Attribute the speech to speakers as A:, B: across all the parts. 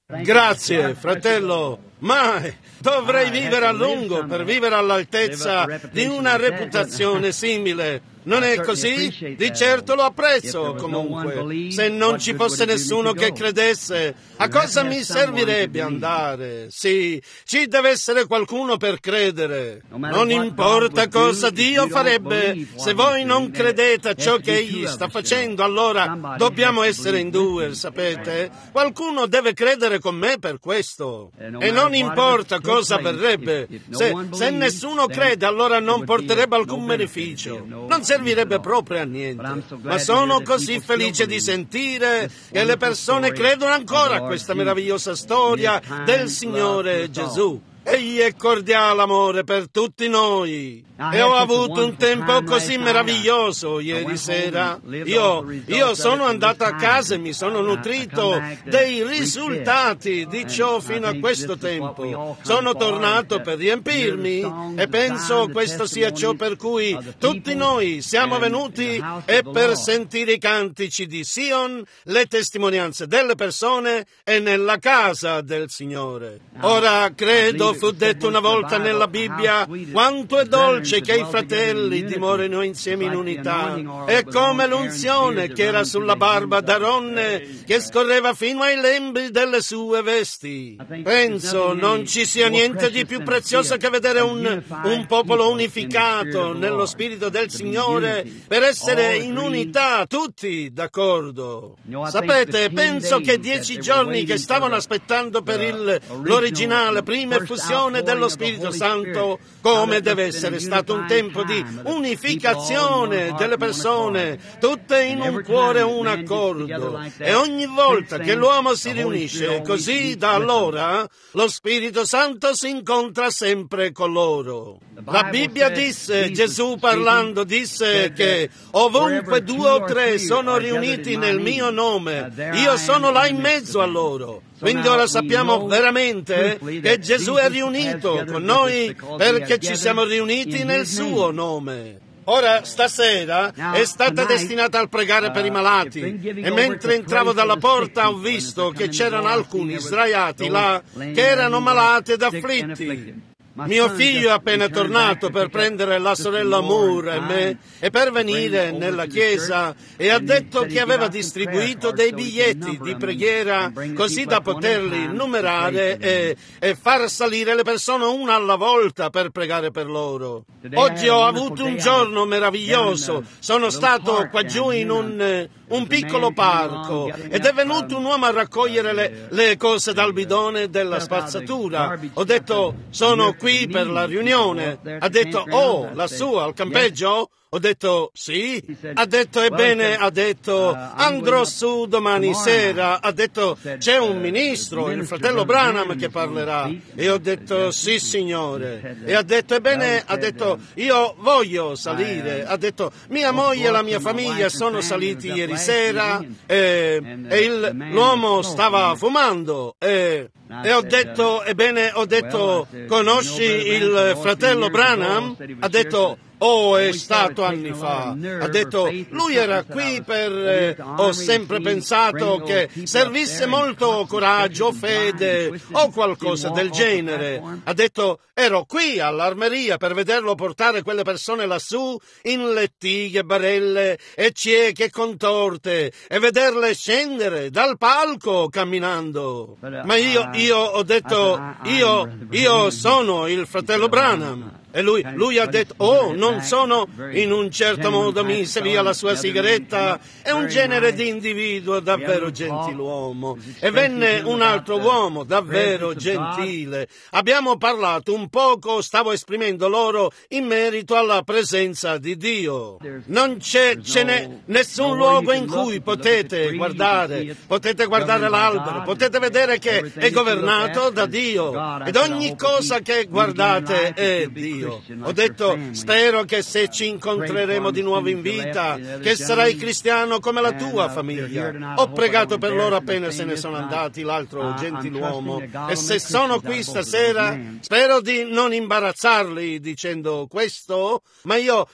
A: Grazie, fratello. Ma dovrei vivere a lungo per vivere all'altezza di una reputazione simile. Non è così? Di certo lo apprezzo comunque. Se non ci fosse nessuno che credesse, a cosa mi servirebbe andare? Sì, ci deve essere qualcuno per credere. Non importa cosa Dio farebbe, se voi non credete a ciò che Egli sta facendo, allora dobbiamo essere in due, sapete? Qualcuno deve credere con me per questo. E non importa cosa avverrebbe. Se nessuno crede, allora non porterebbe alcun beneficio. Non servirebbe proprio a niente. Ma sono così felice di sentire che le persone credono ancora a questa meravigliosa storia del Signore Gesù. Egli è cordiale amore per tutti noi. E ho avuto un tempo così meraviglioso ieri sera. Io sono andato a casa e mi sono nutrito dei risultati di ciò fino a questo tempo. Sono tornato per riempirmi e penso questo sia ciò per cui tutti noi siamo venuti e per sentire i cantici di Sion, le testimonianze delle persone e nella casa del Signore. Ora credo fu detto una volta nella Bibbia quanto è dolce che i fratelli dimorino insieme in unità. È come l'unzione che era sulla barba d'Aaronne che scorreva fino ai lembi delle sue vesti. Penso non ci sia niente di più prezioso che vedere un popolo unificato nello Spirito del Signore per essere in unità, tutti d'accordo. Sapete, penso che 10 giorni che stavano aspettando per l'originale prima effusione dello Spirito Santo, come deve essere stato un tempo di unificazione delle persone, tutte in un cuore, un accordo. E ogni volta che l'uomo si riunisce così, da allora lo Spirito Santo si incontra sempre con loro. La Bibbia disse, Gesù parlando disse che ovunque 2 o 3 sono riuniti nel mio nome, io sono là in mezzo a loro. Quindi ora sappiamo veramente che Gesù è riunito con noi perché ci siamo riuniti nel suo nome. Ora, stasera è stata destinata al pregare per i malati e mentre entravo dalla porta ho visto che c'erano alcuni sdraiati là che erano malati ed afflitti. Mio figlio è appena tornato per prendere la sorella Moore e me e per venire nella chiesa e ha detto che aveva distribuito dei biglietti di preghiera così da poterli numerare e far salire le persone una alla volta per pregare per loro. Oggi ho avuto un giorno meraviglioso. Sono stato qua giù in un piccolo parco ed è venuto un uomo a raccogliere le cose dal bidone della spazzatura. Ho detto, sono qui per la riunione. Ha detto, oh, lassù al campeggio? Ho detto, sì. Ha detto, ebbene, andrò su domani sera. Ha detto, c'è un ministro, il fratello Branham, che parlerà. E ho detto, sì, signore. E ha detto, ebbene, io voglio salire. Ha detto, mia moglie e la mia famiglia sono saliti ieri sera e l'uomo stava fumando. E ho detto, ebbene, conosci il fratello Branham? Ha detto, oh, è stato anni fa. Ha detto, lui era qui ho sempre pensato che servisse molto coraggio, fede o qualcosa del genere. Ha detto, ero qui all'armeria per vederlo portare quelle persone lassù in lettighe, barelle e cieche contorte e vederle scendere dal palco camminando. Ma io ho detto, io sono il fratello Branham. E lui ha detto, oh, non sono in un certo modo, mise via la sua sigaretta, è un genere di individuo davvero gentiluomo. E venne un altro uomo davvero gentile. Abbiamo parlato un poco, stavo esprimendo loro in merito alla presenza di Dio. Non ce n'è nessun luogo in cui potete guardare l'albero, potete vedere che è governato da Dio. Ed ogni cosa che guardate è Dio. Dio. Ho detto, spero che se ci incontreremo di nuovo in vita, che sarai cristiano come la tua famiglia. Ho pregato per loro appena se ne sono andati, l'altro gentiluomo, e se sono qui stasera, spero di non imbarazzarli dicendo questo, ma io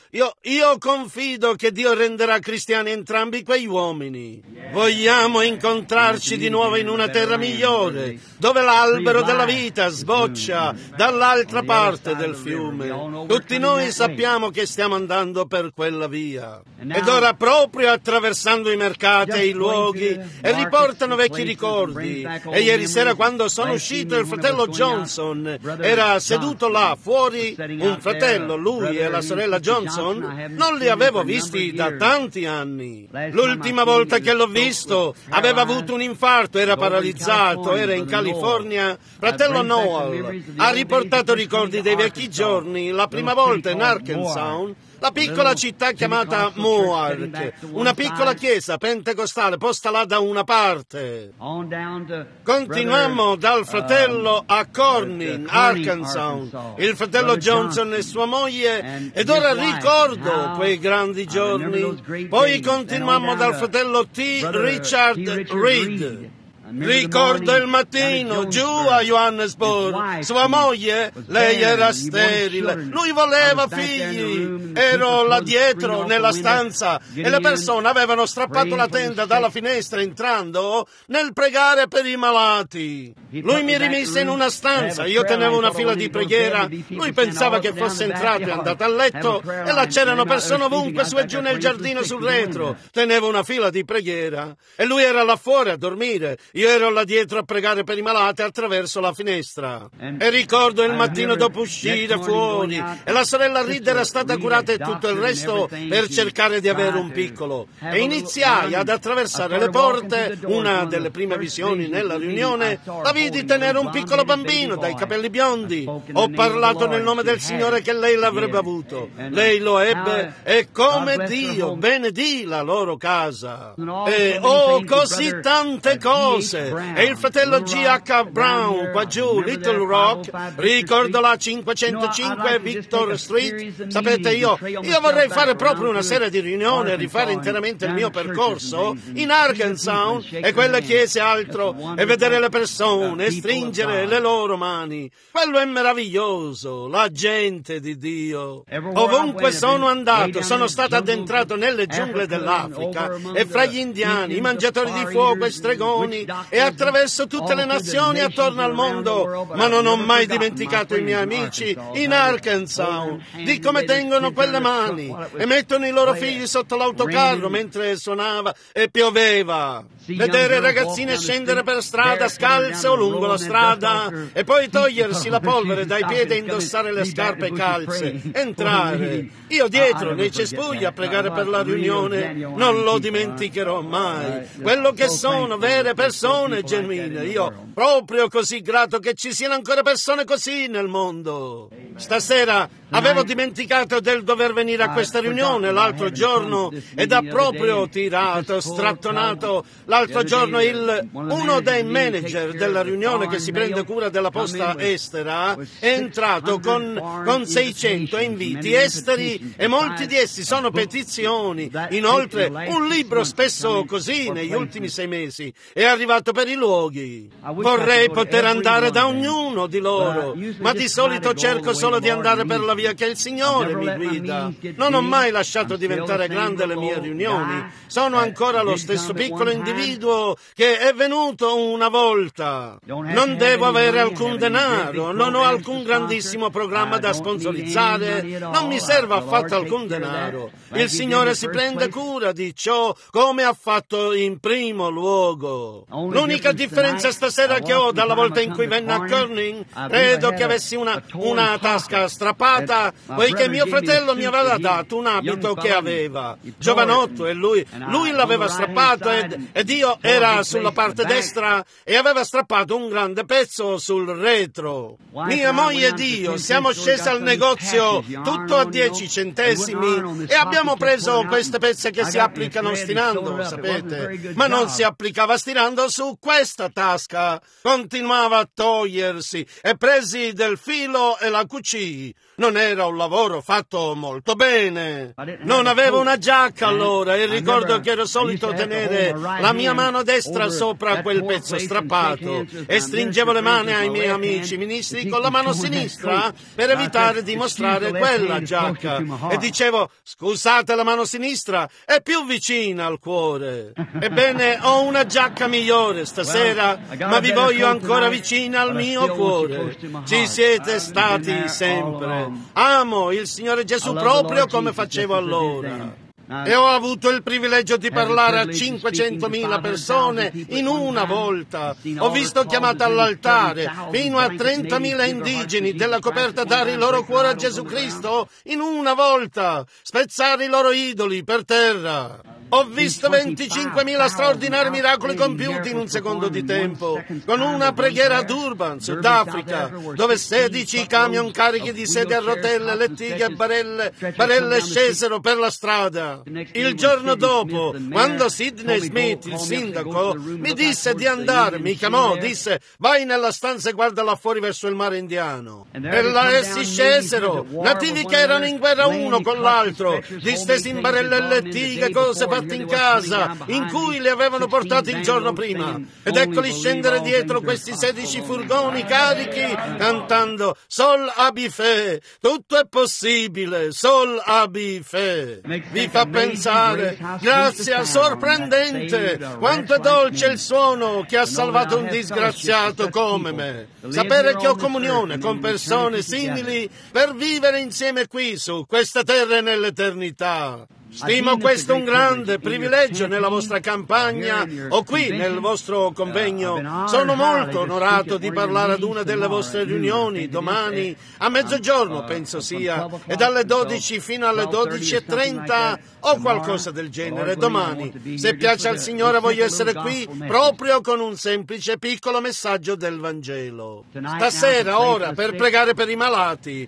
A: confido che Dio renderà cristiani entrambi quei uomini. Vogliamo incontrarci di nuovo in una terra migliore, dove l'albero della vita sboccia dall'altra parte del fiume. Tutti noi sappiamo che stiamo andando per quella via. Ed ora, proprio attraversando i mercati e i luoghi, e riportano vecchi ricordi. E ieri sera, quando sono uscito, il fratello Johnson era seduto là fuori, un fratello, lui e la sorella Johnson, non li avevo visti da tanti anni. L'ultima volta che l'ho visto aveva avuto un infarto, era paralizzato, era in California. Fratello Noel ha riportato ricordi dei vecchi giorni, la prima volta in Arkansas, la piccola città chiamata Moark, una piccola chiesa pentecostale posta là da una parte. Continuammo dal fratello a Corning, Arkansas, il fratello Johnson e sua moglie, ed ora ricordo quei grandi giorni. Poi continuammo dal fratello T. Richard Reed. Ricordo il mattino, giù a Johannesburg, sua moglie, lei era sterile, lui voleva figli, ero là dietro nella stanza e le persone avevano strappato la tenda dalla finestra entrando nel pregare per i malati. Lui mi rimise in una stanza, io tenevo una fila di preghiera, lui pensava che fosse entrato e andato a letto e là c'erano persone ovunque su e giù nel giardino sul retro, tenevo una fila di preghiera e lui era là fuori a dormire. Io ero là dietro a pregare per i malati attraverso la finestra. E ricordo il mattino dopo uscire fuori e la sorella Reed era stata curata e tutto il resto per cercare di avere un piccolo. E iniziai ad attraversare le porte. Una delle prime visioni nella riunione la vidi tenere un piccolo bambino dai capelli biondi. Ho parlato nel nome del Signore che lei l'avrebbe avuto. Lei lo ebbe e come Dio benedì la loro casa. E così tante cose. E il fratello G.H. Brown qua giù, Little Rock, ricordo la 505 Victor Street. Sapete, io vorrei fare proprio una serie di riunioni e rifare interamente il mio percorso in Arkansas e quelle chiese altro e vedere le persone e stringere le loro mani. Quello è meraviglioso, la gente di Dio. Ovunque sono andato, sono stato addentrato nelle giungle dell'Africa e fra gli indiani, i mangiatori di fuoco e stregoni e attraverso tutte le nazioni attorno al mondo, ma non ho mai dimenticato i miei amici in Arkansas, di come tengono quelle mani e mettono i loro figli sotto l'autocarro mentre suonava e pioveva. Vedere ragazzine scendere per strada scalze o lungo la strada e poi togliersi la polvere dai piedi e indossare le scarpe calze, entrare. Io dietro nei cespugli a pregare per la riunione, non lo dimenticherò mai. Quello che sono vere persone genuine. Io proprio così grato che ci siano ancora persone così nel mondo. Stasera avevo dimenticato del dover venire a questa riunione l'altro giorno ed ha proprio tirato, strattonato l'altro giorno uno dei manager della riunione che si prende cura della posta estera è entrato con 600 inviti esteri e molti di essi sono petizioni. Inoltre un libro spesso così negli ultimi 6 mesi è arrivato per i luoghi. Vorrei poter andare da ognuno di loro, ma di solito cerco solo di andare per la via che il Signore mi guida. Non ho mai lasciato diventare grande le mie riunioni. Sono ancora lo stesso piccolo individuo che è venuto una volta. Non devo avere alcun denaro, non ho alcun grandissimo programma da sponsorizzare, non mi serve affatto alcun denaro. Il Signore si prende cura di ciò come ha fatto in primo luogo. L'unica differenza stasera che ho dalla volta in cui venne a Corning, credo che avessi una tasca strappata, poiché mio fratello mi aveva dato un abito che aveva, giovanotto, e lui l'aveva strappato ed io era sulla parte destra e aveva strappato un grande pezzo sul retro. Mia moglie ed io siamo scesi al negozio tutto a 10 centesimi e abbiamo preso queste pezze che si applicano stirando, sapete, ma non si applicava stirando su questa tasca. Continuava a togliersi e presi del filo e la cucì. Non era un lavoro fatto molto bene. Non avevo una giacca allora e ricordo che ero solito tenere la mia mano destra sopra quel pezzo strappato e stringevo le mani ai miei amici ministri con la mano sinistra per evitare di mostrare quella giacca. E dicevo: scusate, la mano sinistra è più vicina al cuore. Ebbene, ho una giacca migliore stasera, ma vi voglio ancora vicina al mio cuore. Ci siete stati sempre. Amo il Signore Gesù proprio come facevo allora. E ho avuto il privilegio di parlare a 500.000 persone in una volta. Ho visto chiamate all'altare fino a 30.000 indigeni della coperta dare il loro cuore a Gesù Cristo in una volta, spezzare i loro idoli per terra. Ho visto 25.000 straordinari miracoli compiuti in un secondo di tempo, con una preghiera a Durban, Sudafrica, dove 16 camion carichi di sedie a rotelle, lettighe e barelle scesero per la strada. Il giorno dopo, quando Sidney Smith, il sindaco, mi disse di andare, mi chiamò, disse: vai nella stanza e guarda là fuori verso il mare Indiano. E là essi scesero, nativi che erano in guerra uno con l'altro, distesi in barelle e lettighe, cose fatte in casa, in cui li avevano portati il giorno prima. Ed eccoli scendere dietro questi 16 furgoni carichi, cantando: Sol Abifè, tutto è possibile, Sol Abifè. Vi fa pensare, grazia sorprendente, quanto è dolce il suono che ha salvato un disgraziato come me. Sapere che ho comunione con persone simili per vivere insieme qui su questa terra e nell'eternità. Stimo questo un grande privilegio nella vostra campagna o qui nel vostro convegno. Sono molto onorato di parlare ad una delle vostre riunioni domani a mezzogiorno, penso sia, e dalle 12 fino alle 12:30 o qualcosa del genere domani. Se piace al Signore voglio essere qui proprio con un semplice piccolo messaggio del Vangelo. Stasera, ora, per pregare per i malati.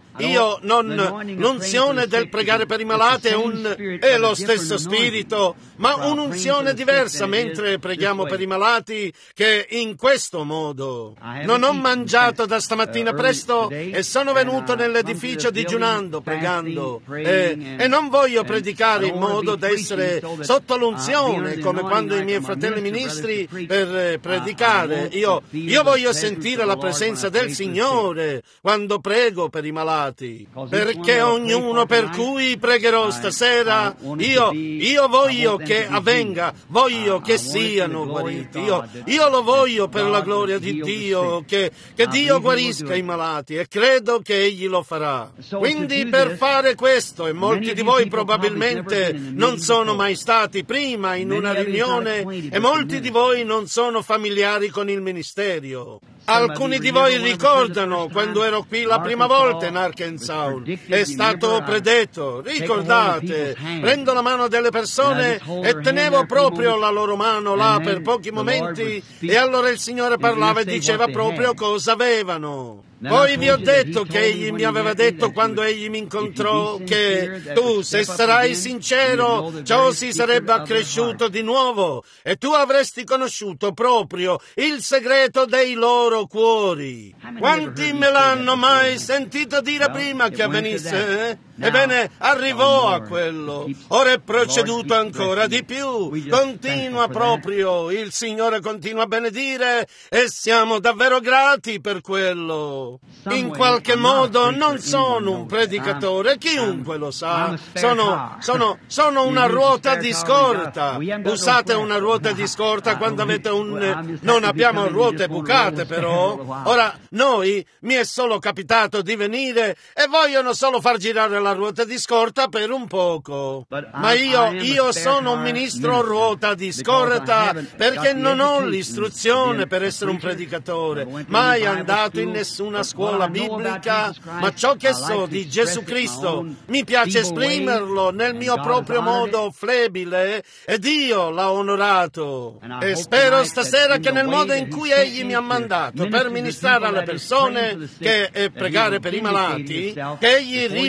A: L'unzione del pregare per i malati è lo stesso spirito, ma un'unzione diversa mentre preghiamo per i malati, che in questo modo. Non ho mangiato da stamattina presto e sono venuto nell'edificio digiunando, pregando, e non voglio predicare in modo da essere sotto l'unzione come quando i miei fratelli ministri per predicare. Io voglio sentire la presenza del Signore quando prego per i malati, perché ognuno per cui pregherò stasera, io voglio che avvenga, voglio che siano guariti, io lo voglio per la gloria di Dio, che Dio guarisca i malati, e credo che Egli lo farà. Quindi per fare questo, e molti di voi probabilmente non sono mai stati prima in una riunione, e molti di voi non sono familiari con il ministero. Alcuni di voi ricordano quando ero qui la prima volta in Arkansas, è stato predetto, ricordate, prendo la mano delle persone e tenevo proprio la loro mano là per pochi momenti, e allora il Signore parlava e diceva proprio cosa avevano. Poi vi ho detto che Egli mi aveva detto quando Egli mi incontrò che tu, se sarai sincero, ciò si sarebbe accresciuto di nuovo e tu avresti conosciuto proprio il segreto dei loro cuori. Quanti me l'hanno mai sentito dire prima che avvenisse? Ebbene, arrivò a quello. Ora è proceduto ancora di più. Continua proprio, il Signore continua a benedire e siamo davvero grati per quello. In qualche modo non sono un predicatore, chiunque lo sa. Sono una ruota di scorta. Usate una ruota di scorta quando avete non abbiamo ruote bucate, però. Ora, mi è solo capitato di venire e vogliono solo far girare la ruota di scorta per un poco. Ma io sono un ministro ruota di scorta perché non ho l'istruzione per essere un predicatore, mai andato in nessuna scuola biblica, ma ciò che so di Gesù Cristo mi piace esprimerlo nel mio proprio modo flebile, e Dio l'ha onorato. E spero stasera che nel modo in cui Egli mi ha mandato per ministrare alle persone, che è pregare per i malati, che Egli rivendichi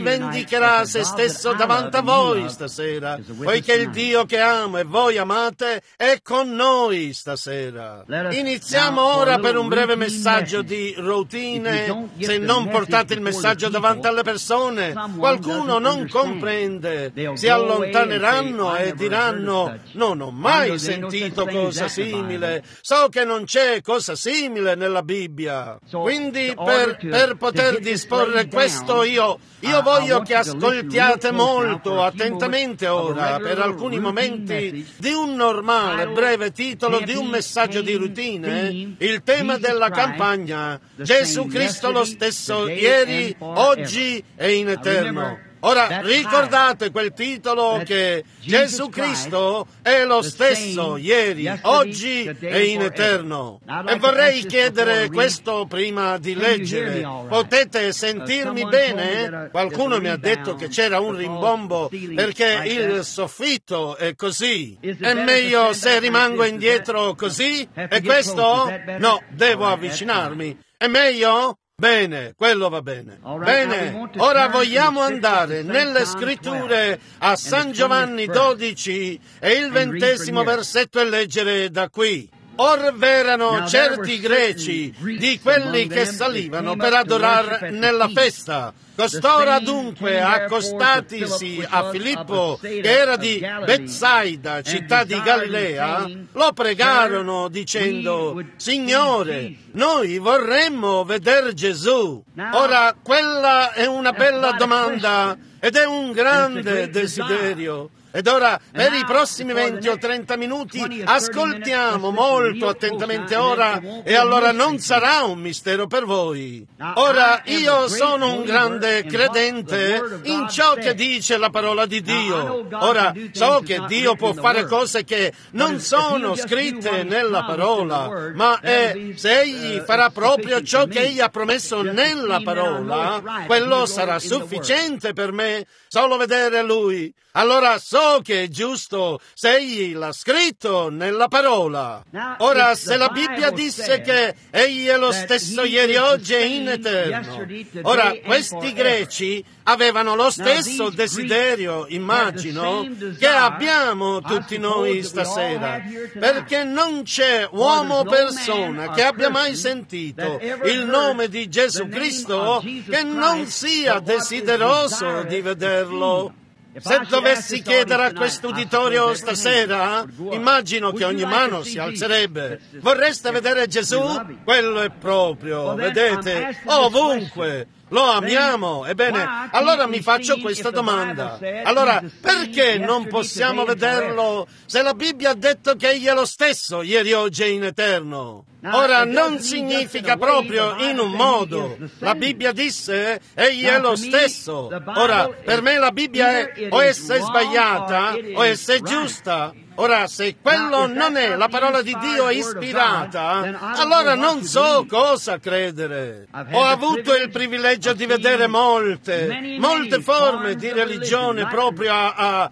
A: giudicherà se stesso davanti a voi stasera, poiché il Dio che amo e voi amate è con noi stasera. Iniziamo ora per un breve messaggio di routine. Se non portate il messaggio davanti alle persone, qualcuno non comprende, si allontaneranno e diranno: non ho mai sentito cosa simile, so che non c'è cosa simile nella Bibbia. Quindi per poter disporre questo io voglio che ascoltiate molto attentamente ora, per alcuni momenti, di un normale breve titolo di un messaggio di routine, il tema della campagna: Gesù Cristo lo stesso ieri, oggi e in eterno. Ora, ricordate quel titolo, che Gesù Cristo è lo stesso ieri, oggi e in eterno. E vorrei chiedere questo prima di leggere. Potete sentirmi bene? Qualcuno mi ha detto che c'era un rimbombo perché il soffitto è così. È meglio se rimango indietro così? E questo? No, devo avvicinarmi. È meglio? Bene, quello va bene. Bene, ora vogliamo andare nelle scritture a San Giovanni 12 e il 20° versetto e leggere da qui. Or v'erano certi greci di quelli che salivano per adorar nella festa. Costoro dunque, accostatisi a Filippo, che era di Betsaida, città di Galilea, lo pregarono dicendo: Signore, noi vorremmo veder Gesù. Ora, quella è una bella domanda ed è un grande desiderio. Ed ora, per i prossimi 20 o 30 minuti, ascoltiamo molto attentamente ora, e allora non sarà un mistero per voi. Ora, io sono un grande credente in ciò che dice la parola di Dio. Ora, so che Dio può fare cose che non sono scritte nella parola, ma se Egli farà proprio ciò che Egli ha promesso nella parola, quello sarà sufficiente per me, solo vedere Lui. Allora so che è giusto se Egli l'ha scritto nella parola. Ora, se la Bibbia disse che Egli è lo stesso ieri, oggi e in eterno, ora questi greci avevano lo stesso desiderio, immagino, che abbiamo tutti noi stasera, perché non c'è uomo o persona che abbia mai sentito il nome di Gesù Cristo che non sia desideroso di vederlo. Se dovessi chiedere a quest'uditorio stasera, immagino che ogni mano si alzerebbe. Vorreste vedere Gesù? Quello è proprio, vedete, ovunque. Lo amiamo. Ebbene, allora mi faccio questa domanda. Allora, perché non possiamo vederlo se la Bibbia ha detto che Egli è lo stesso ieri, oggi e in eterno? Ora, non significa proprio in un modo. La Bibbia disse Egli è lo stesso. Ora, per me la Bibbia è o essa è sbagliata o essa è giusta. Ora, se quello non è la parola di Dio ispirata, allora non so cosa credere. Ho avuto il privilegio di vedere molte forme di religione proprio a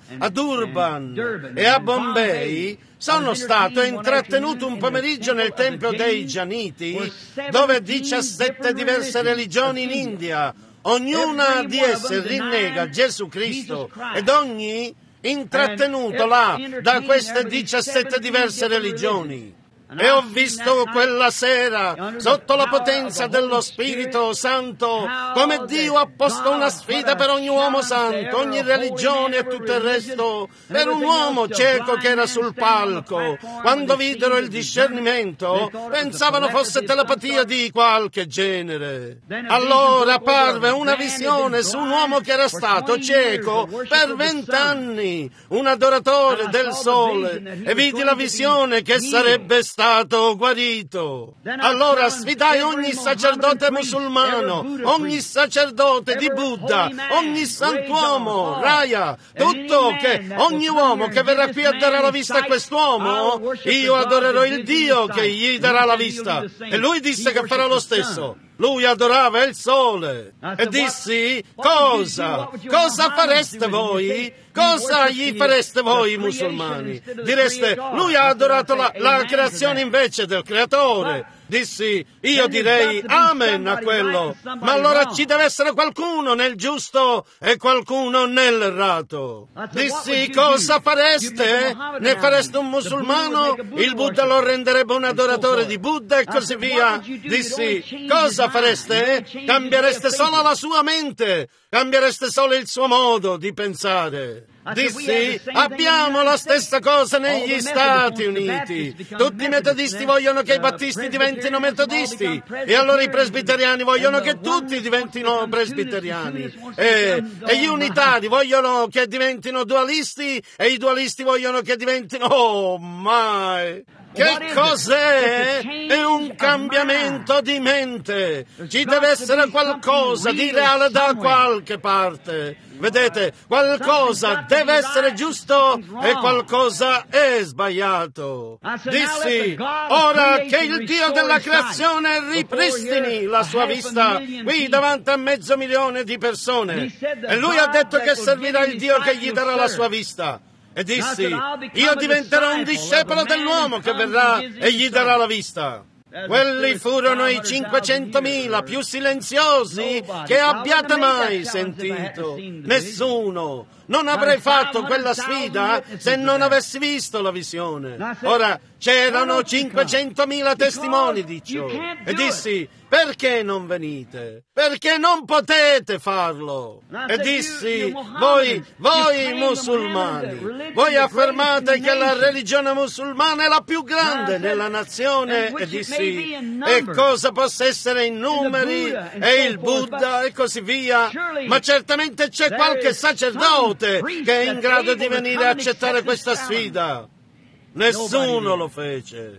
A: Durban e a Bombay. Sono stato intrattenuto un pomeriggio nel Tempio dei Gianiti, dove 17 diverse religioni in India, ognuna di esse rinnega Gesù Cristo, ed ogni intrattenuto là da queste 17 diverse religioni. E ho visto quella sera, sotto la potenza dello Spirito Santo, come Dio ha posto una sfida per ogni uomo santo, ogni religione e tutto il resto, per un uomo cieco che era sul palco. Quando videro il discernimento, pensavano fosse telepatia di qualche genere. Allora apparve una visione su un uomo che era stato cieco per 20 anni, un adoratore del sole, e vidi la visione che sarebbe stato guarito. Allora sfidai ogni sacerdote musulmano, ogni sacerdote di Buddha, ogni santuomo, Raya, tutto, che ogni uomo che verrà qui a dare la vista a quest'uomo, io adorerò il Dio che gli darà la vista. E lui disse che farà lo stesso. Lui adorava il sole. E dissi: cosa fareste voi? Cosa gli fareste voi musulmani? Direste: lui ha adorato la creazione invece del creatore. Dissi, io direi amen a quello, ma allora ci deve essere qualcuno nel giusto e qualcuno nell'errato. Dissi, cosa fareste? Ne fareste un musulmano? Il Buddha lo renderebbe un adoratore di Buddha e così via. Dissi, cosa fareste? Cambiereste solo la sua mente, cambiereste solo il suo modo di pensare. Dissi, abbiamo la stessa cosa negli Stati Uniti. Tutti i metodisti vogliono che i battisti diventino metodisti e allora i presbiteriani vogliono che tutti diventino presbiteriani e gli unitari vogliono che diventino dualisti e i dualisti vogliono che diventino... Oh, mai! Che cos'è? È un cambiamento di mente. Ci deve essere qualcosa di reale da qualche parte. Vedete, qualcosa deve essere giusto e qualcosa è sbagliato. Dissi, ora che il Dio della creazione ripristini la sua vista qui davanti a 500.000 di persone. E lui ha detto che servirà il Dio che gli darà la sua vista. E dissi, io diventerò un discepolo dell'uomo che verrà e gli darà la vista. Quelli furono i 500.000 più silenziosi che abbiate mai sentito. Nessuno. Non avrei fatto quella sfida se non avessi visto la visione. Ora, c'erano 500.000 testimoni di ciò. E dissi, perché non venite? Perché non potete farlo. E dissi, voi musulmani, voi affermate che la religione musulmana è la più grande nella nazione. E dissi, e cosa possa essere in numeri, e il Buddha e così via. Ma certamente c'è qualche sacerdote che è in grado di venire a accettare questa sfida. Nessuno lo fece.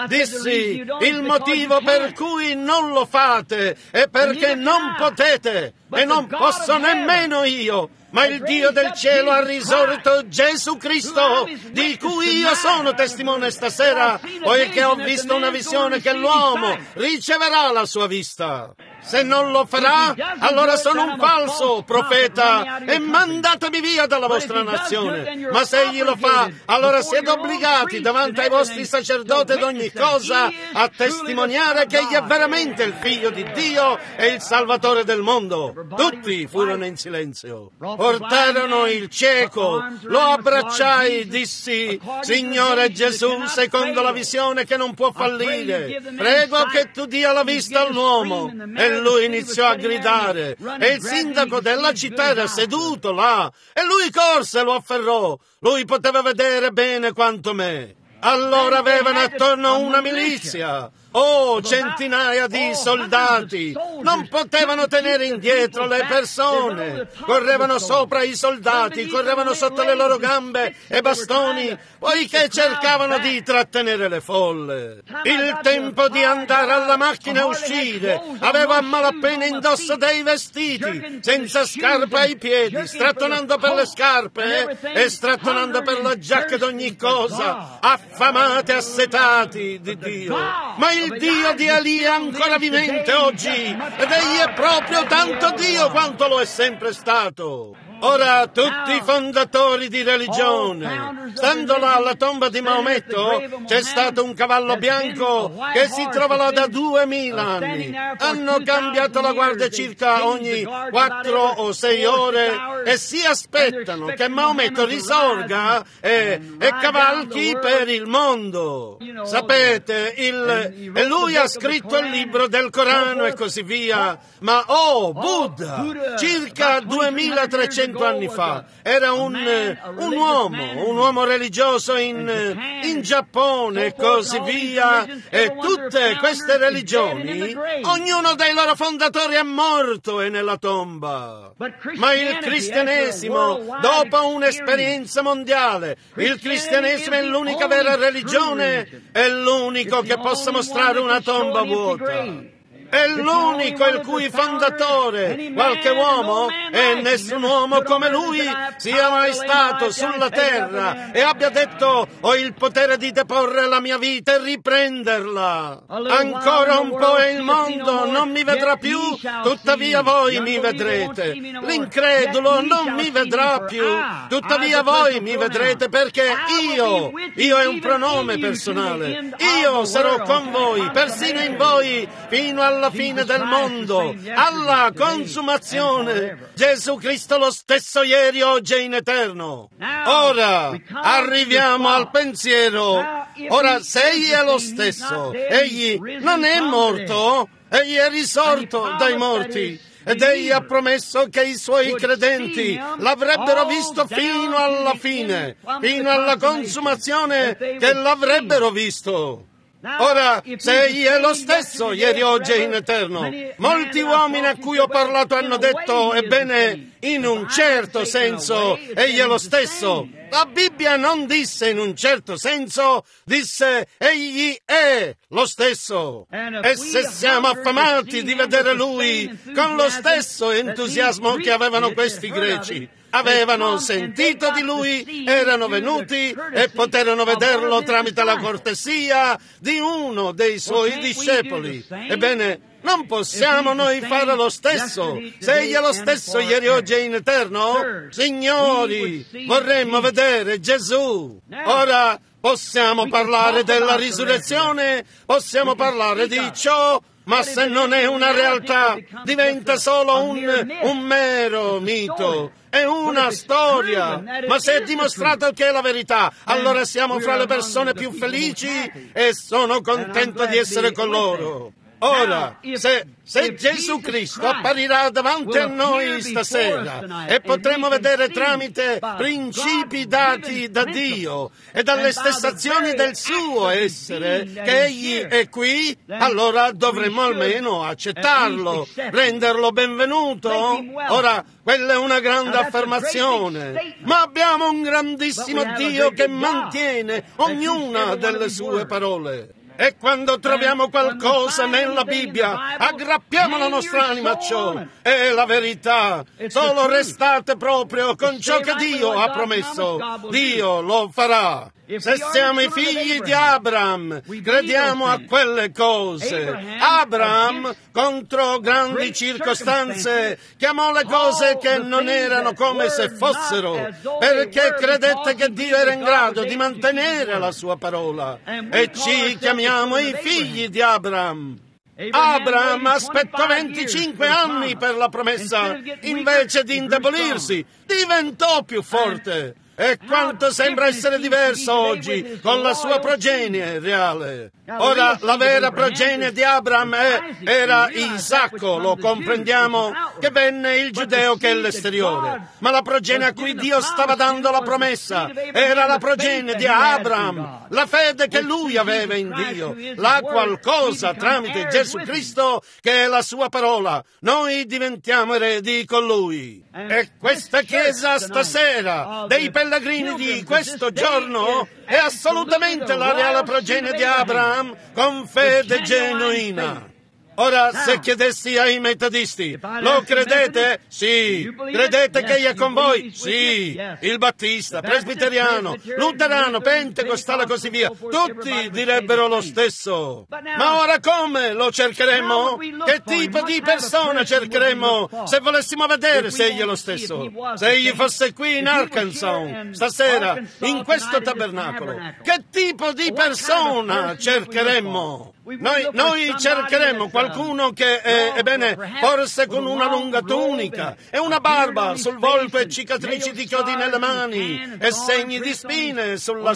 A: Dissi, il motivo per cui non lo fate è perché non potete e non posso nemmeno io. Ma il Dio del cielo ha risorto Gesù Cristo, di cui io sono testimone stasera, poiché ho visto una visione che l'uomo riceverà la sua vista. Se non lo farà, allora sono un falso profeta e mandatemi via dalla vostra nazione. Ma se egli lo fa, allora siete obbligati davanti ai vostri sacerdoti ed ogni cosa a testimoniare che egli è veramente il Figlio di Dio e il Salvatore del mondo. Tutti furono in silenzio. Portarono il cieco, lo abbracciai, dissi, Signore Gesù, secondo la visione che non può fallire, prego che tu dia la vista all'uomo. E lui iniziò a gridare e il sindaco della città era seduto là e lui corse e lo afferrò. Lui poteva vedere bene quanto me. Allora avevano attorno una milizia. Oh, centinaia di soldati! Non potevano tenere indietro le persone! Correvano sopra i soldati, correvano sotto le loro gambe e bastoni, poiché cercavano di trattenere le folle. Il tempo di andare alla macchina e uscire. Avevo a malapena indosso dei vestiti, senza scarpe ai piedi, strattonando per le scarpe e strattonando per la giacca ed ogni cosa, affamati e assetati di Dio. Ma il Dio di Elia ancora vivente oggi, ed egli è proprio tanto Dio quanto lo è sempre stato. Ora tutti i fondatori di religione, stando là alla tomba di Maometto, c'è stato un cavallo bianco che si trova là da 2000 anni. Hanno cambiato la guardia circa ogni 4 o 6 ore e si aspettano che Maometto risorga e cavalchi per il mondo. Sapete, e lui ha scritto il libro del Corano e così via, ma Buddha, circa 2300 anni fa, era un uomo religioso in Giappone e così via, e tutte queste religioni, ognuno dei loro fondatori è morto e nella tomba. Ma il cristianesimo, dopo un'esperienza mondiale, il cristianesimo è l'unica vera religione, è l'unico che possa mostrare una tomba vuota. è l'unico il cui fondatore, qualche uomo, e nessun uomo come lui sia mai stato sulla terra e abbia detto: ho il potere di deporre la mia vita e riprenderla. Ancora un po' e il mondo non mi vedrà più, tuttavia voi mi vedrete. L'incredulo non mi vedrà più, tuttavia voi mi vedrete, perché io è un pronome personale, io sarò con voi, persino in voi, fino alla fine del mondo, alla consumazione. Gesù Cristo lo stesso ieri, oggi e in eterno. Ora arriviamo al pensiero. Ora, se egli è lo stesso, egli non è morto, egli è risorto dai morti. Ed egli ha promesso che i suoi credenti l'avrebbero visto fino alla fine, fino alla consumazione, che l'avrebbero visto. Ora, se egli è lo stesso ieri, oggi e in eterno, molti uomini a cui ho parlato hanno detto: ebbene, in un certo senso egli è lo stesso. La Bibbia non disse in un certo senso, disse egli è lo stesso. E se siamo affamati di vedere lui con lo stesso entusiasmo che avevano questi greci, avevano sentito di lui, erano venuti e poterono vederlo tramite la cortesia di uno dei suoi discepoli. Ebbene, non possiamo noi fare lo stesso? Se egli è lo stesso ieri, oggi e in eterno, signori, vorremmo vedere Gesù. Ora possiamo parlare della risurrezione, possiamo parlare di ciò, ma se non è una realtà, diventa solo un mero mito. È una storia, ma se è dimostrato che è la verità, allora siamo fra le persone più felici e sono contento di essere con loro. Ora, se Gesù Cristo apparirà davanti a noi stasera e potremo vedere tramite principi dati da Dio e dalle stesse azioni del suo essere che egli è qui, allora dovremmo almeno accettarlo, renderlo benvenuto. Ora, quella è una grande affermazione, ma abbiamo un grandissimo Dio che mantiene ognuna delle sue parole. E quando troviamo qualcosa nella Bibbia, aggrappiamo la nostra anima a ciò. È la verità. Solo restate proprio con ciò che Dio ha promesso. Dio lo farà. Se siamo i figli di Abraham, crediamo a quelle cose. Abraham, contro grandi circostanze, chiamò le cose che non erano come se fossero, perché credette che Dio era in grado di mantenere la sua parola. E ci chiamiamo i figli di Abraham. Abraham aspettò 25 anni per la promessa, invece di indebolirsi, diventò più forte. E quanto sembra essere diverso oggi con la sua progenie reale. Ora, la vera progenie di Abraham era Isacco, lo comprendiamo, che venne il giudeo che è l'esteriore. Ma la progenie a cui Dio stava dando la promessa era la progenie di Abraham, la fede che lui aveva in Dio, la qualcosa tramite Gesù Cristo che è la sua parola. Noi diventiamo eredi con lui. E questa chiesa stasera, dei pellegrini di questo giorno, è assolutamente la reale progenie di Abraham con fede genuina. Ora, se chiedessi ai metodisti, lo credete? Sì. Credete che egli è con voi? Sì. Il battista, presbiteriano, luterano, pentecostale e così via, tutti direbbero lo stesso. Ma ora come lo cercheremo? Che tipo di persona cercheremo se volessimo vedere se egli è lo stesso? Se egli fosse qui in Arkansas stasera, in questo tabernacolo, che tipo di persona cercheremmo? Noi cercheremo qualcuno che ebbene, forse con una lunga tunica e una barba sul volto e cicatrici di chiodi nelle mani e segni di spine sulla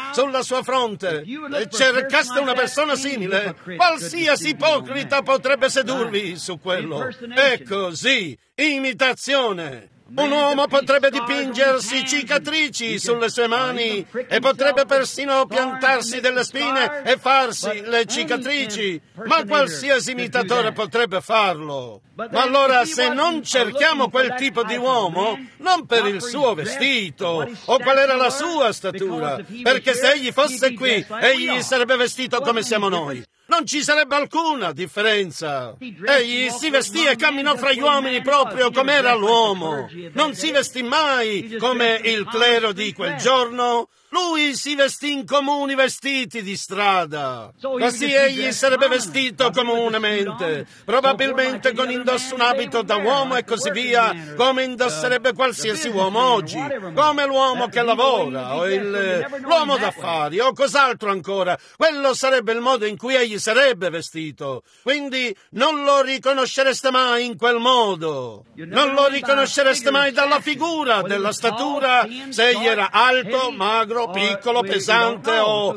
A: sua fronte. E cercaste una persona simile, qualsiasi ipocrita potrebbe sedurvi su quello. È così, imitazione. Un uomo potrebbe dipingersi cicatrici sulle sue mani e potrebbe persino piantarsi delle spine e farsi le cicatrici, ma qualsiasi imitatore potrebbe farlo. Ma allora, se non cerchiamo quel tipo di uomo, non per il suo vestito o qual era la sua statura, perché se egli fosse qui, egli sarebbe vestito come siamo noi. non ci sarebbe alcuna differenza. Egli si vestì e camminò fra gli uomini proprio come era l'uomo. Non si vestì mai come il clero di quel giorno. Lui si vestì in comuni vestiti di strada. Così egli sarebbe vestito comunemente, probabilmente con indosso un abito da uomo e così via, come indosserebbe qualsiasi uomo oggi, come l'uomo che lavora, o l'uomo d'affari, o cos'altro ancora. Quello sarebbe il modo in cui egli sarebbe vestito. Quindi non lo riconoscereste mai in quel modo. Non lo riconoscereste mai dalla figura, della statura, se egli era alto, magro, piccolo, pesante o...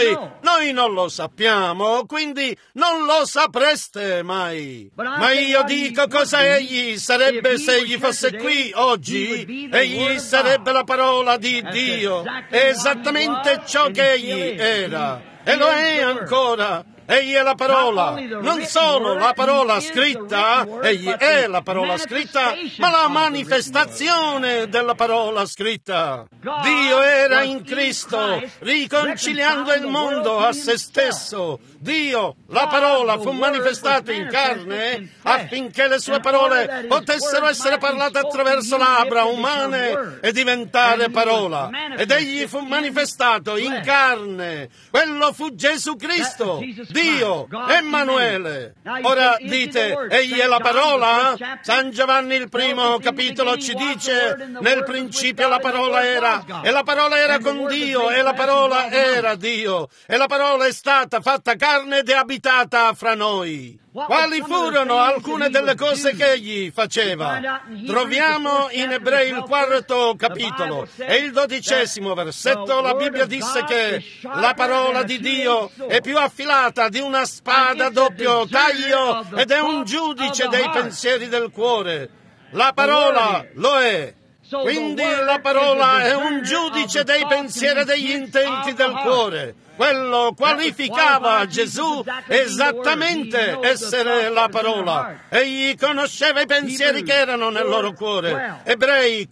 A: Noi non lo sappiamo, quindi non lo sapreste mai. Ma io dico cosa egli sarebbe se egli fosse qui oggi. Egli sarebbe la parola di Dio. È esattamente ciò che egli era. E lo è ancora. Egli è la parola, non solo la parola scritta, egli è la parola scritta, ma la manifestazione della parola scritta. Dio era in Cristo, riconciliando il mondo a se stesso. Dio, la parola, fu manifestato in carne affinché le sue parole potessero essere parlate attraverso labbra umane e diventare parola. Ed egli fu manifestato in carne. Quello fu Gesù Cristo, Dio, Emanuele. Ora dite, egli è la parola? San Giovanni il primo capitolo ci dice, nel principio la parola era, e la parola era con Dio, e la parola era Dio, e la parola è stata fatta carne ed è abitata fra noi. Quali furono alcune delle cose che egli faceva? Troviamo in Ebrei il 4 capitolo e il 12° versetto. La Bibbia disse che la parola di Dio è più affilata di una spada a doppio taglio ed è un giudice dei pensieri del cuore. La parola lo è. Quindi la parola è un giudice dei pensieri e degli intenti del cuore. Quello qualificava Gesù esattamente essere la parola. Egli conosceva i pensieri che erano nel loro cuore. Ebrei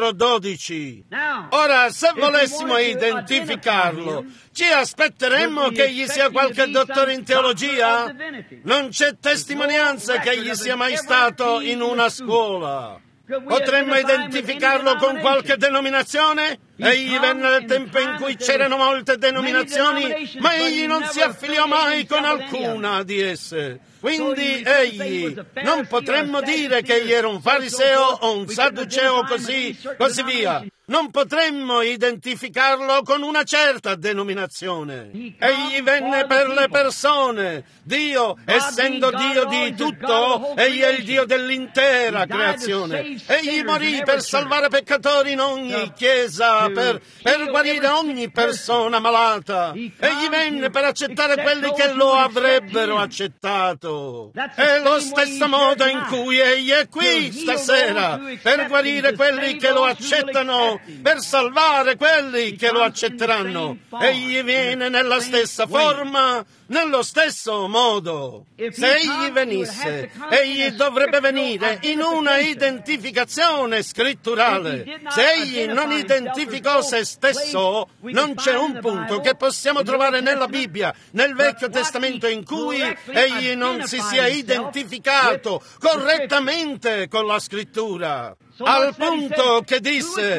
A: 4:12. Ora, se volessimo identificarlo, ci aspetteremmo che egli sia qualche dottore in teologia? Non c'è testimonianza che egli sia mai stato in una scuola. Potremmo identificarlo con qualche denominazione? Egli venne nel tempo in cui c'erano molte denominazioni, ma egli non si affiliò mai con alcuna di esse. Quindi egli, non potremmo dire che egli era un fariseo o un sadduceo o così via. Non potremmo identificarlo con una certa denominazione. Egli venne per le persone. Dio, essendo Dio di tutto, egli è il Dio dell'intera creazione. Egli morì per salvare peccatori in ogni chiesa, per guarire ogni persona malata. Egli venne per accettare quelli che lo avrebbero accettato. È lo stesso modo in cui egli è qui stasera, per guarire quelli che lo accettano, per salvare quelli che lo accetteranno. Egli viene nella stessa forma, nello stesso modo. Se egli venisse, egli dovrebbe venire in una identificazione scritturale. Se egli non identificò se stesso, non c'è un punto che possiamo trovare nella Bibbia, nel Vecchio Testamento, in cui egli non si sia identificato correttamente con la Scrittura. Al punto che disse,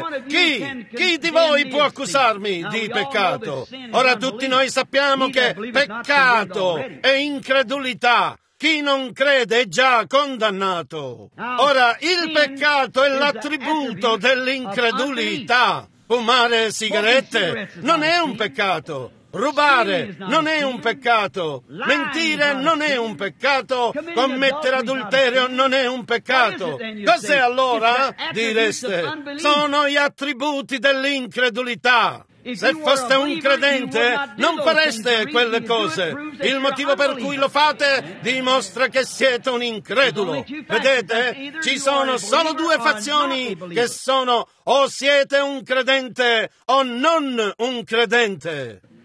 A: chi di voi può accusarmi di peccato? Ora tutti noi sappiamo che peccato è incredulità. Chi non crede è già condannato. Ora, il peccato è l'attributo dell'incredulità. Fumare sigarette non è un peccato. Rubare non è un peccato, mentire non è un peccato, commettere adulterio non è un peccato. Cos'è allora? Direste, sono gli attributi dell'incredulità. Se foste un credente, non fareste quelle cose. Il motivo per cui lo fate dimostra che siete un incredulo. Vedete? Ci sono solo due fazioni che sono o siete un credente o non un credente.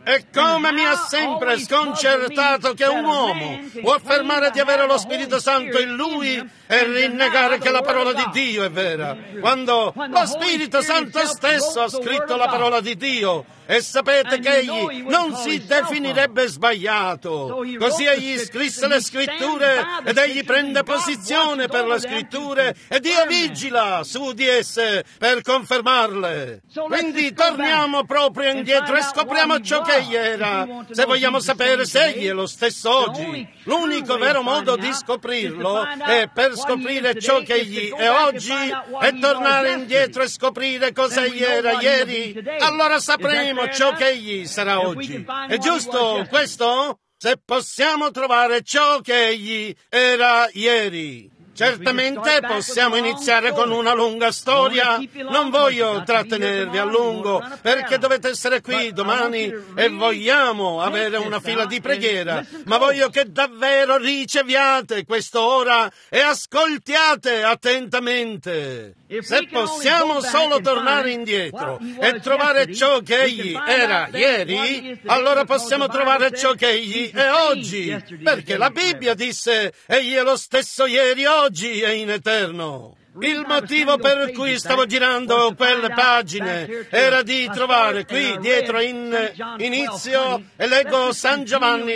A: E come mi ha sempre sconcertato che un uomo può affermare di avere lo Spirito Santo in lui e rinnegare che la parola di Dio è vera, quando lo Spirito Santo stesso ha scritto la parola di Dio. E sapete che egli non si definirebbe sbagliato. Così egli scrisse le scritture ed egli prende posizione per le scritture e Dio vigila su di esse per confermarle. Quindi torniamo proprio indietro e scopriamo ciò che egli era, se vogliamo sapere se egli è lo stesso oggi. L'unico vero modo di scoprirlo è per scoprire ciò che egli è oggi e tornare indietro e scoprire cosa egli era ieri. Allora sapremo ciò che egli sarà oggi. È giusto questo? Se possiamo trovare ciò che egli era ieri. Certamente possiamo iniziare con una lunga storia. Non voglio trattenervi a lungo perché dovete essere qui domani e vogliamo avere una fila di preghiera, ma voglio che davvero riceviate quest'ora e ascoltiate attentamente. Se possiamo solo tornare indietro e trovare ciò che egli era ieri, allora possiamo trovare ciò che egli è oggi, perché la Bibbia disse egli è lo stesso ieri, oggi e in eterno. Il motivo per cui stavo girando quelle pagine era di trovare qui dietro in inizio e leggo San Giovanni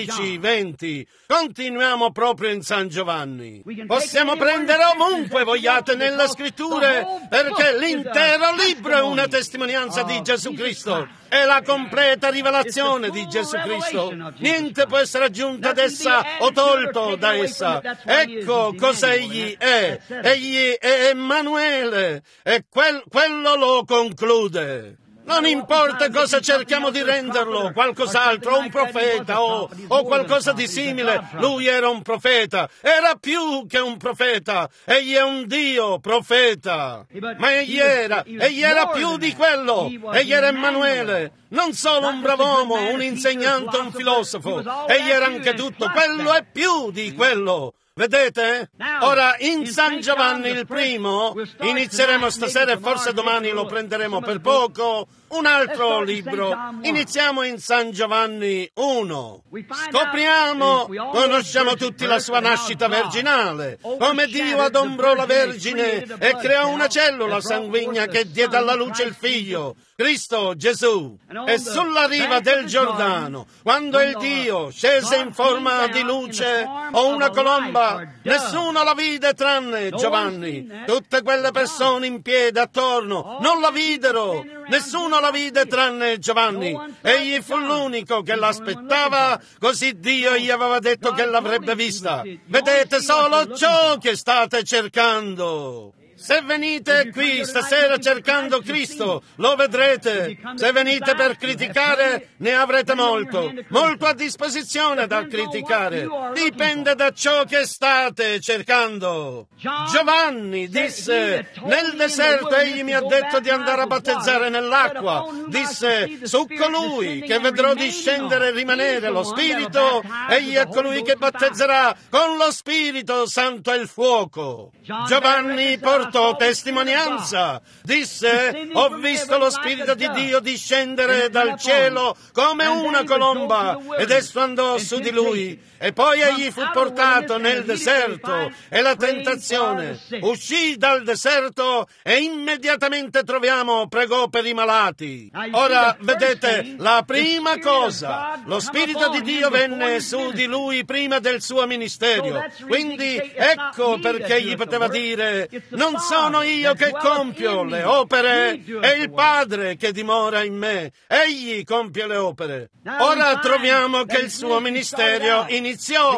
A: 12:20. Continuiamo proprio in San Giovanni. Possiamo prendere ovunque vogliate nelle scritture perché l'intero libro è una testimonianza di Gesù Cristo. È la completa rivelazione di Gesù Cristo. Niente può essere aggiunto ad essa o tolto da essa. Ecco cosa egli è. Egli è Emanuele e quello lo conclude. Non importa cosa cerchiamo di renderlo, qualcos'altro, un profeta o qualcosa di simile. Lui era un profeta, era più che un profeta. Egli è un Dio profeta. Ma egli era più di quello. Egli era Emanuele. Non solo un brav'uomo, un insegnante, un filosofo. Egli era anche tutto. Quello è più di quello. Vedete? Ora, in San Giovanni il primo, inizieremo stasera e forse domani lo prenderemo per poco, un altro libro. Iniziamo in San Giovanni 1. Scopriamo, conosciamo tutti la sua nascita virginale, come Dio adombrò la Vergine e creò una cellula sanguigna che diede alla luce il Figlio, Cristo Gesù. E sulla riva del Giordano, quando il Dio scese in forma di luce o una colomba, nessuno la vide tranne Giovanni. Tutte quelle persone in piedi attorno non la videro. Nessuno la vide tranne Giovanni. Egli fu l'unico che l'aspettava, così Dio gli aveva detto che l'avrebbe vista. Vedete solo ciò che state cercando. Se venite qui stasera cercando Cristo, lo vedrete. Se venite per criticare, ne avrete molto a disposizione da criticare. Dipende da ciò che state cercando. Giovanni disse, nel deserto egli mi ha detto di andare a battezzare nell'acqua. Disse, su colui che vedrò discendere e rimanere lo Spirito, egli è colui che battezzerà con lo Spirito Santo e il fuoco. Giovanni portò testimonianza. Disse, ho visto lo Spirito di Dio discendere dal cielo come una colomba ed esso andò su di lui. E poi egli fu portato nel deserto e la tentazione. Uscì dal deserto e immediatamente troviamo pregò per i malati. Ora, vedete, la prima cosa, lo Spirito di Dio venne su di lui prima del suo ministero. Quindi ecco perché egli poteva dire, non sono io che compio le opere, è il Padre che dimora in me. Egli compie le opere. Ora troviamo che il suo ministero iniziò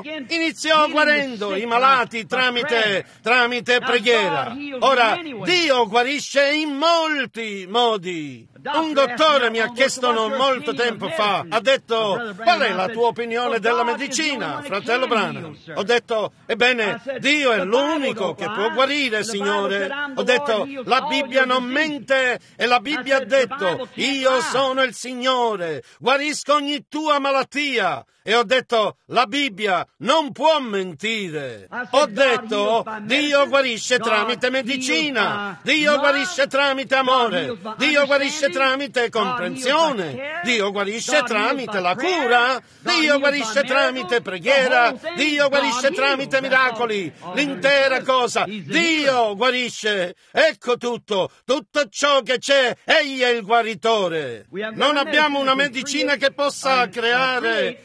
A: guarendo i malati tramite preghiera. Ora, Dio guarisce in molti modi. Un dottore mi ha chiesto non molto tempo fa, ha detto, qual è la tua opinione della medicina, fratello Branham? Ho detto, ebbene, Dio è l'unico che può guarire, Signore. Ho detto, la Bibbia non mente e la Bibbia ha detto, io sono il Signore, guarisco ogni tua malattia. E ho detto, la Bibbia non può mentire. Ho detto, Dio guarisce tramite medicina, Dio guarisce tramite amore, Dio guarisce tramite comprensione, Dio guarisce tramite la cura, Dio guarisce tramite preghiera, Dio guarisce tramite miracoli, l'intera cosa, Dio guarisce. Ecco tutto ciò che c'è, Egli è il guaritore. Non abbiamo una medicina che possa creare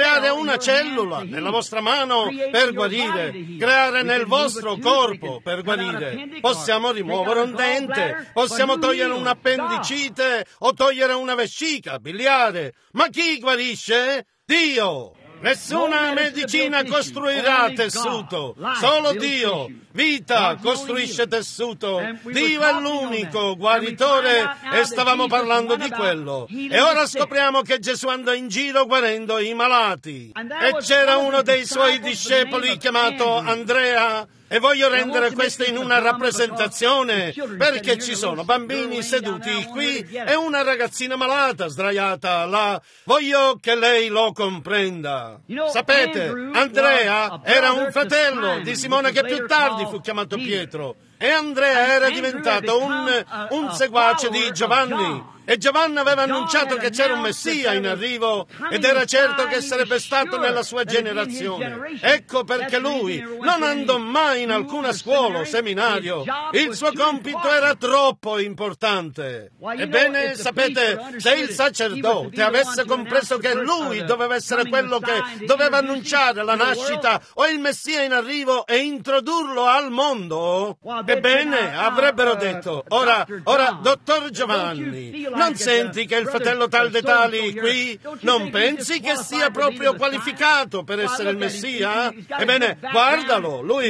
A: una cellula nella vostra mano per guarire, creare nel vostro corpo per guarire. Possiamo rimuovere un dente, possiamo togliere un'appendicite o togliere una vescica biliare, ma chi guarisce? Dio! Nessuna medicina costruirà tessuto, solo Dio. Vita costruisce tessuto. Dio è l'unico guaritore e stavamo parlando di quello. E ora scopriamo che Gesù andò in giro guarendo i malati. E c'era uno dei suoi discepoli chiamato Andrea. E voglio rendere questo in una rappresentazione, perché ci sono bambini seduti qui e una ragazzina malata sdraiata là. Voglio che lei lo comprenda. Sapete, Andrea era un fratello di Simone che più tardi fu chiamato Pietro. E Andrea era diventato un seguace di Giovanni. E Giovanni aveva annunciato che c'era un Messia in arrivo ed era certo che sarebbe stato nella sua generazione. Ecco perché lui non andò mai in alcuna scuola o seminario. Il suo compito era troppo importante. Ebbene, sapete, se il sacerdote avesse compreso che lui doveva essere quello che doveva annunciare la nascita o il Messia in arrivo e introdurlo al mondo, ebbene, avrebbero detto, ora, dottor Giovanni, non senti che il fratello tal dei tali qui non pensi che sia proprio qualificato per essere il Messia? Ebbene, guardalo, lui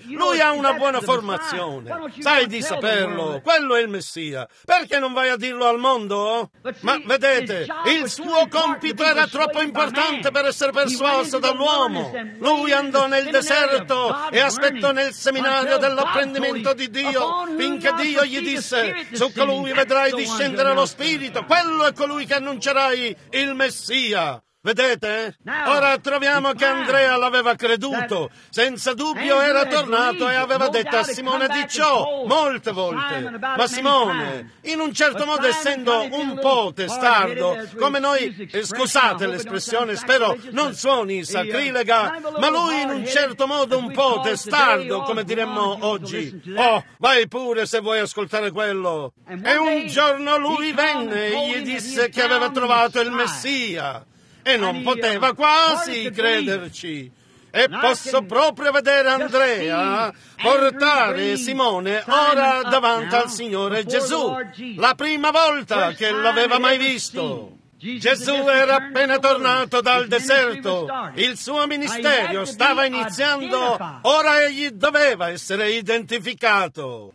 A: ha una buona formazione. Sai di saperlo, quello è il Messia. Perché non vai a dirlo al mondo? Ma vedete, il suo compito era troppo importante per essere persuaso dall'uomo. Lui andò nel deserto e aspettò nel seminario dell'apprendimento di Dio finché Dio gli disse: su colui vedrai discendere lo Spirito, quello è colui che annuncerai il Messia. Vedete? Ora troviamo che Andrea l'aveva creduto, senza dubbio era tornato e aveva detto a Simone di ciò molte volte. Ma Simone, in un certo modo essendo un po' testardo, come noi, scusate l'espressione, spero non suoni sacrilega, ma lui in un certo modo un po' testardo, come diremmo oggi. Oh, vai pure se vuoi ascoltare quello. E un giorno lui venne e gli disse che aveva trovato il Messia. E non poteva quasi crederci. E posso proprio vedere Andrea portare Simone ora davanti al Signore Gesù, la prima volta che l'aveva mai visto. Gesù era appena tornato dal deserto, il suo ministero stava iniziando, ora egli doveva essere identificato.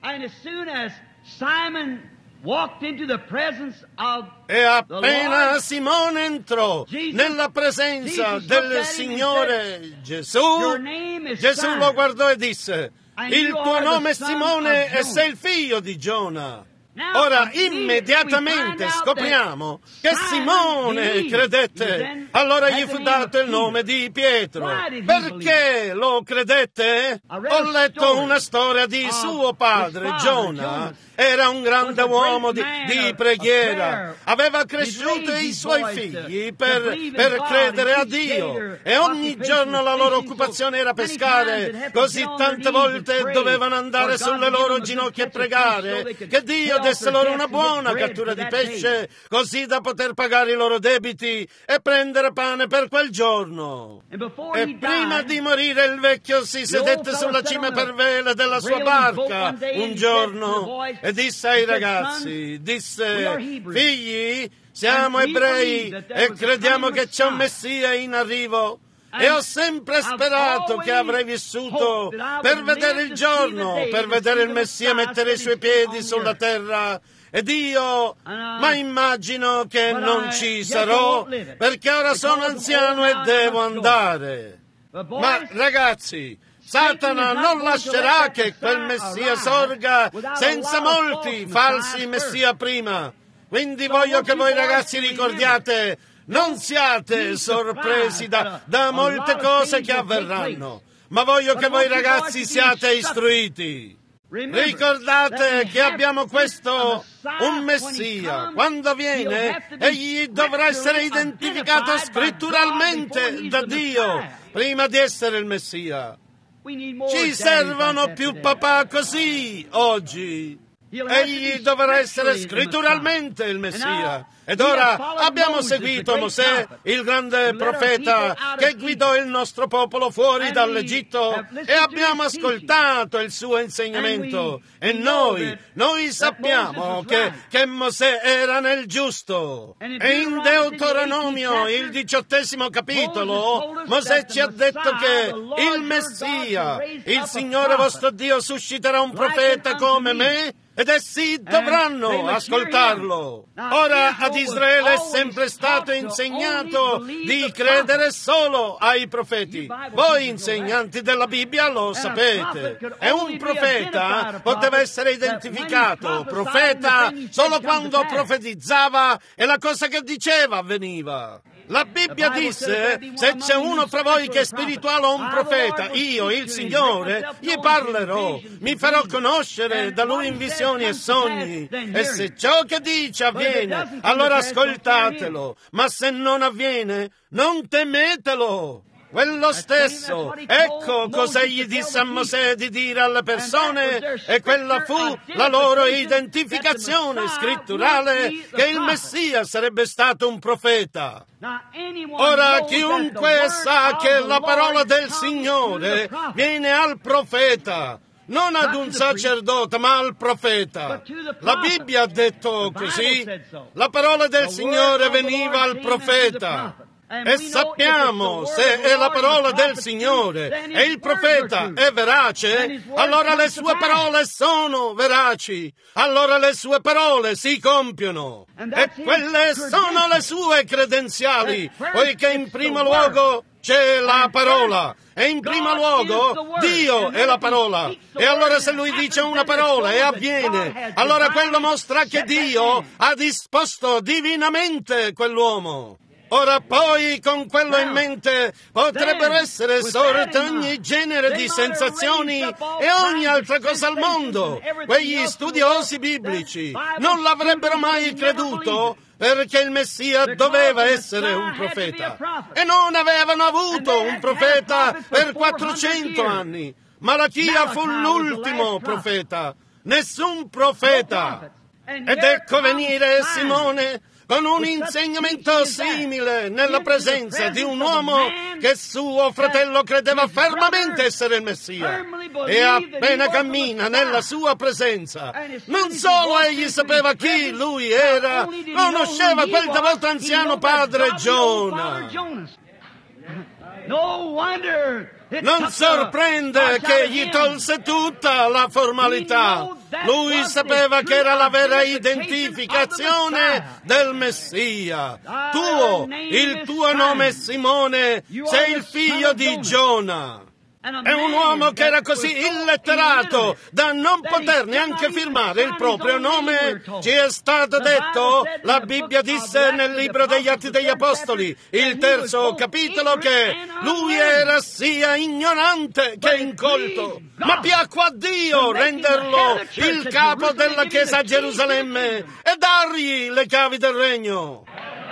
A: E appena Simone entrò nella presenza del Signore Gesù, Gesù lo guardò e disse: il tuo nome è Simone e sei il figlio di Giona. Ora immediatamente scopriamo che Simone credette, allora gli fu dato il nome di Pietro. Perché lo credette? Ho letto una storia di suo padre Giona. Era un grande uomo di preghiera, aveva cresciuto i suoi figli per credere a Dio e ogni giorno la loro occupazione era pescare, così tante volte dovevano andare sulle loro ginocchia e pregare che Dio desse loro una buona cattura di pesce così da poter pagare i loro debiti e prendere pane per quel giorno. E prima di morire il vecchio si sedette sulla cima per vela della sua barca un giorno e disse ai ragazzi, figli, siamo ebrei e crediamo che c'è un Messia in arrivo e ho sempre sperato che avrei vissuto per vedere il giorno, per vedere il Messia mettere i suoi piedi sulla terra. Ed io, ma immagino che non ci sarò perché ora sono anziano e devo andare. Ma ragazzi, Satana non lascerà che quel Messia sorga senza molti falsi Messia prima. Quindi voglio che voi ragazzi ricordiate, non siate sorpresi da molte cose che avverranno, ma voglio che voi ragazzi siate istruiti. Ricordate che abbiamo un Messia. Quando viene, egli dovrà essere identificato scritturalmente da Dio prima di essere il Messia. Ci servono più papà così oggi. Egli dovrà essere scritturalmente il Messia. Ed ora abbiamo seguito Mosè, il grande profeta che guidò il nostro popolo fuori dall'Egitto, e abbiamo ascoltato il suo insegnamento. E noi sappiamo che Mosè era nel giusto. E in Deuteronomio, il 18° capitolo, Mosè ci ha detto che il Messia, il Signore vostro Dio, susciterà un profeta come me, ed essi dovranno ascoltarlo. Ora ad Israele è sempre stato insegnato di credere solo ai profeti. Voi insegnanti della Bibbia lo sapete. E un profeta poteva essere identificato profeta solo quando profetizzava e la cosa che diceva avveniva. La Bibbia disse: se c'è uno fra voi che è spirituale o un profeta, io, il Signore, gli parlerò, mi farò conoscere da lui in visioni e sogni. E se ciò che dice avviene, allora ascoltatelo, ma se non avviene, non temetelo. Quello stesso, ecco cosa egli disse a Mosè di dire alle persone, e quella fu la loro identificazione scritturale, che il Messia sarebbe stato un profeta. Ora chiunque sa che la parola del Signore viene al profeta, non ad un sacerdote, ma al profeta. La Bibbia ha detto così, la parola del Signore veniva al profeta. E sappiamo, se è la parola del Signore e il profeta è verace, allora le sue parole sono veraci, allora le sue parole si compiono. E quelle sono le sue credenziali, poiché in primo luogo c'è la parola. E in primo luogo Dio è la parola. E allora se lui dice una parola e avviene, allora quello mostra che Dio ha disposto divinamente quell'uomo. Ora poi, con quello in mente, potrebbero essere sorte ogni genere di sensazioni e ogni altra cosa al mondo. Quegli studiosi biblici non l'avrebbero mai creduto, perché il Messia doveva essere un profeta. E non avevano avuto un profeta per 400 anni. Malachia fu l'ultimo profeta. Nessun profeta. Ed ecco venire Simone con un insegnamento simile nella presenza di un uomo che suo fratello credeva fermamente essere il Messia. E appena cammina nella sua presenza, non solo egli sapeva chi lui era, conosceva quel devoto anziano padre Giona. Non sorprende che gli tolse tutta la formalità. Lui sapeva che era la vera identificazione del Messia. Il tuo nome è Simone, sei il figlio di Giona. È un uomo che era così illetterato da non poter neanche firmare il proprio nome. Ci è stato detto, la Bibbia disse nel libro degli Atti degli Apostoli, il 3° capitolo, che lui era sia ignorante che incolto. Ma piacque a Dio renderlo il capo della Chiesa a Gerusalemme e dargli le chiavi del regno.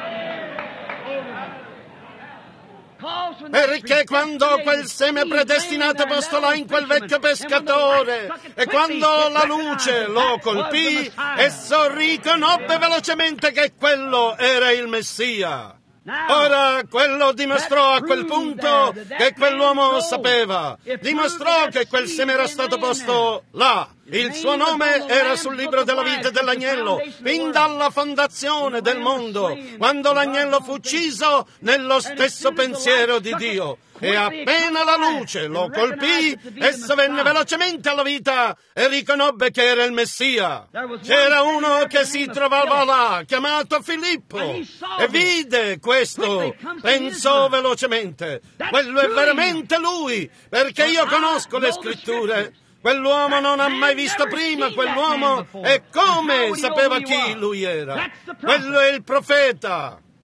A: Perché quando quel seme predestinato posto là in quel vecchio pescatore, e quando la luce lo colpì, esso riconobbe velocemente che quello era il Messia. Ora, quello dimostrò a quel punto che quell'uomo sapeva, dimostrò che quel seme era stato posto là. Il suo nome era sul libro della vita dell'agnello, fin dalla fondazione del mondo, quando l'agnello fu ucciso nello stesso pensiero di Dio. E appena la luce lo colpì, esso venne velocemente alla vita e riconobbe che era il Messia. C'era uno che si trovava là, chiamato Filippo, e vide questo, pensò velocemente, quello è veramente lui, perché io conosco le scritture. Quell'uomo non ha mai visto prima quell'uomo, e come sapeva chi lui era? Quello è il profeta.